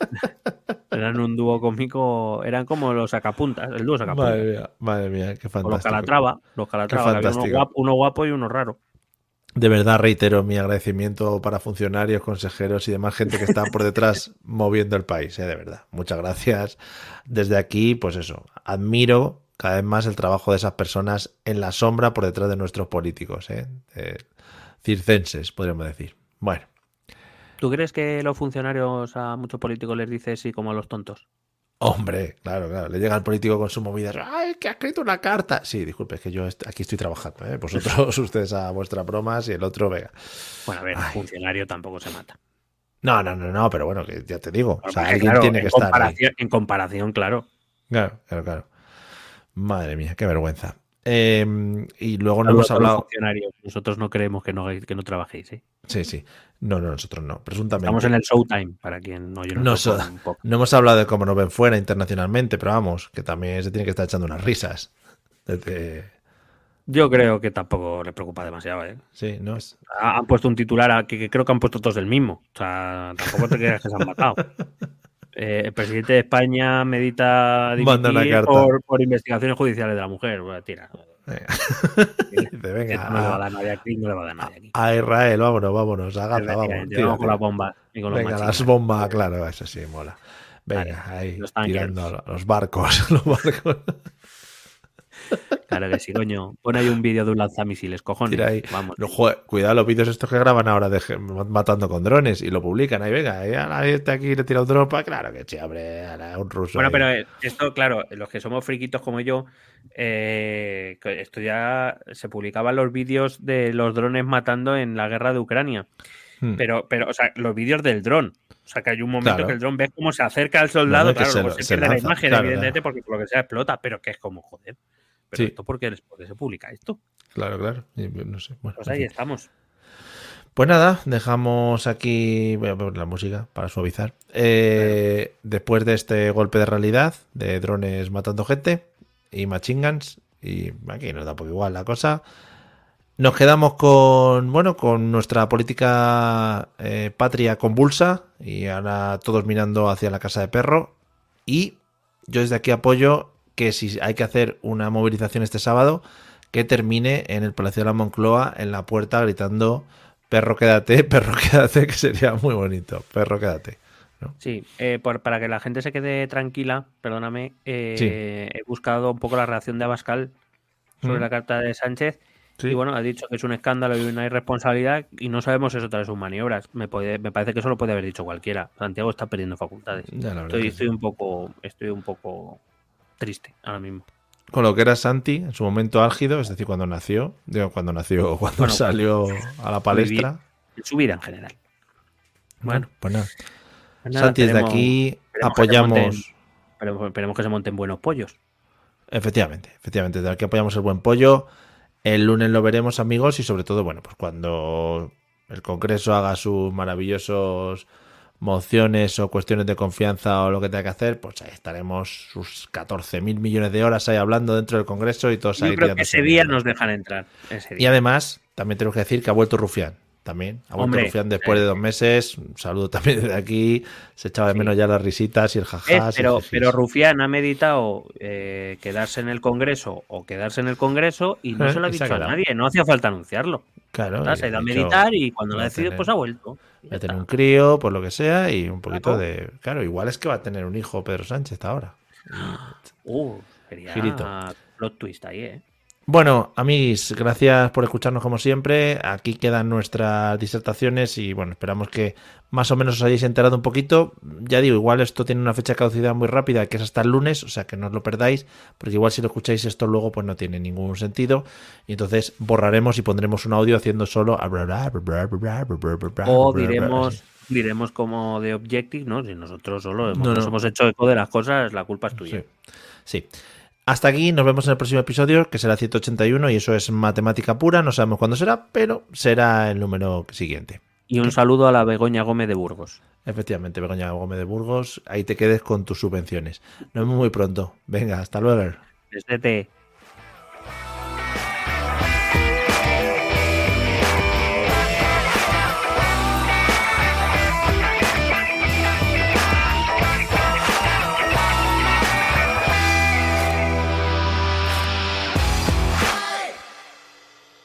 eran un dúo cómico, eran como los sacapuntas, el dúo sacapuntas. Madre mía, madre mía, qué fantástico. O los Calatrava, los Calatrava, había uno guapo, uno guapo y uno raro. De verdad reitero mi agradecimiento para funcionarios, consejeros y demás gente que está por detrás moviendo el país, ¿eh? De verdad. Muchas gracias. Desde aquí, pues eso, admiro cada vez más el trabajo de esas personas en la sombra por detrás de nuestros políticos, ¿eh? Eh, circenses, podríamos decir. Bueno. ¿Tú crees que los funcionarios a muchos políticos les dicen sí como a los tontos? Hombre, claro, claro. Le llega el político con su movida. ¡Ay, que ha escrito una carta! Sí, disculpe, es que yo est- aquí estoy trabajando, ¿eh? Vosotros, ustedes a vuestras bromas y el otro, venga. Bueno, a ver, el funcionario tampoco se mata. No, no, no, no, pero bueno, que ya te digo. Bueno, o sea, que, alguien claro, tiene que estar ahí. En comparación, claro. Claro, claro, claro. Madre mía, qué vergüenza. Eh, y luego no hemos hablado. Nosotros no creemos que no, que no trabajéis, ¿eh? Sí, sí. No, no, nosotros no. Presuntamente. Estamos en el Showtime, para quien no. Yo no, no, so, no hemos hablado de cómo nos ven fuera internacionalmente, pero vamos, que también se tiene que estar echando unas risas. Desde... Yo creo que tampoco les preocupa demasiado, ¿eh? Sí, no es. Han puesto un titular que, que creo que han puesto todos el mismo. O sea, tampoco te creas que se han matado. Eh, el presidente de España medita dimitir por, por investigaciones judiciales de la mujer. Bueno, tira. Dice, venga, no le va a dar nadie aquí, no le va a dar nadie aquí. A Israel, vámonos, vámonos, a Gaza, vamos. Tío, vamos con las bombas. Y con venga, los las bombas, claro, eso sí, mola. Venga, vale, ahí, los tirando los barcos, los barcos. Claro que sí, coño. Pon ahí un vídeo de un lanzamisiles, cojones. Tira ahí. Vamos. No, joder, cuidado los vídeos estos que graban ahora de matando con drones y lo publican. Ahí, venga, ahí, ahí está aquí, le tira un tropa. Claro que sí, hombre, un ruso. Bueno, ahí. Pero esto, claro, los que somos friquitos como yo, eh, esto ya se publicaban los vídeos de los drones matando en la guerra de Ucrania. Hmm. Pero, pero, o sea, los vídeos del dron. O sea, que hay un momento claro. que el dron ves cómo se acerca al soldado. No, no, claro, se, luego se, se pierde lanza, la imagen, claro, evidentemente, claro. porque por lo que sea explota, pero que es como, joder. Pero sí. esto, ¿por qué, ¿por qué se publica esto? Claro, claro. No sé. Bueno, pues ahí fin. estamos. Pues nada, dejamos aquí voy a poner la música para suavizar. Eh, claro. Después de este golpe de realidad, de drones matando gente y machine guns, y aquí nos da poco igual la cosa, nos quedamos con, bueno, con nuestra política eh, patria convulsa y ahora todos mirando hacia la casa de perro. Y yo desde aquí apoyo que si hay que hacer una movilización este sábado, que termine en el Palacio de la Moncloa, en la puerta, gritando perro quédate, perro quédate, que sería muy bonito, perro quédate. ¿No? Sí, eh, por, para que la gente se quede tranquila, perdóname, eh, sí. he buscado un poco la reacción de Abascal sobre ¿Mm? la carta de Sánchez. Sí. Y bueno, ha dicho que es un escándalo y una irresponsabilidad y no sabemos eso tras sus maniobras. Me, puede, me parece que eso lo puede haber dicho cualquiera. Santiago está perdiendo facultades. Estoy, estoy, un poco, estoy un poco triste ahora mismo. Con lo que era Santi en su momento álgido, es decir, cuando nació, digo, cuando nació, cuando bueno, salió a la palestra. En su vida en general. Bueno, pues nada. Pues nada Santi, esperemos, desde aquí apoyamos. Que monten, esperemos, esperemos que se monten buenos pollos. Efectivamente, efectivamente. Desde aquí apoyamos el buen pollo. El lunes lo veremos, amigos, y sobre todo, bueno, pues cuando el Congreso haga sus maravillosos mociones o cuestiones de confianza o lo que tenga que hacer, pues ahí estaremos sus catorce mil millones de horas ahí hablando dentro del Congreso y todos Yo ahí. Yo creo que ese día nos dejan entrar. Ese día. Y además, también tenemos que decir que ha vuelto Rufián. También, ha vuelto Hombre, Rufián después eh, de dos meses. Un saludo también desde aquí. Se echaba de menos sí. ya las risitas y el jajá. Es, pero, pero Rufián ha meditado eh, quedarse en el Congreso o quedarse en el Congreso y no eh, se lo ha dicho a nadie. No hacía falta anunciarlo. Claro. Se ha ido a meditar y cuando lo ha decidido, pues ha vuelto. Va a tener un crío, por lo que sea, y un poquito claro. de. Claro, igual es que va a tener un hijo Pedro Sánchez ahora. Uh, sería Girito. Plot twist ahí, ¿eh? Bueno, amigos, gracias por escucharnos como siempre. Aquí quedan nuestras disertaciones y bueno, esperamos que más o menos os hayáis enterado un poquito. Ya digo, igual esto tiene una fecha de caducidad muy rápida, que es hasta el lunes, o sea que no os lo perdáis, porque igual si lo escucháis esto luego pues no tiene ningún sentido. Y entonces borraremos y pondremos un audio haciendo solo... O diremos... diremos como de Objective, ¿no? Si nosotros solo hemos, no, no. nos hemos hecho eco de las cosas, la culpa es tuya. Sí. sí. Hasta aquí, nos vemos en el próximo episodio, que será ciento ochenta y uno, y eso es matemática pura, no sabemos cuándo será, pero será el número siguiente. Y un saludo a la Begoña Gómez de Burgos. Efectivamente, Begoña Gómez de Burgos, ahí te quedes con tus subvenciones. Nos vemos muy pronto. Venga, hasta luego. Desde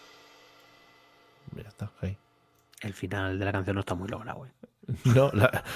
El final de la canción no está muy logrado, ¿eh? No, la,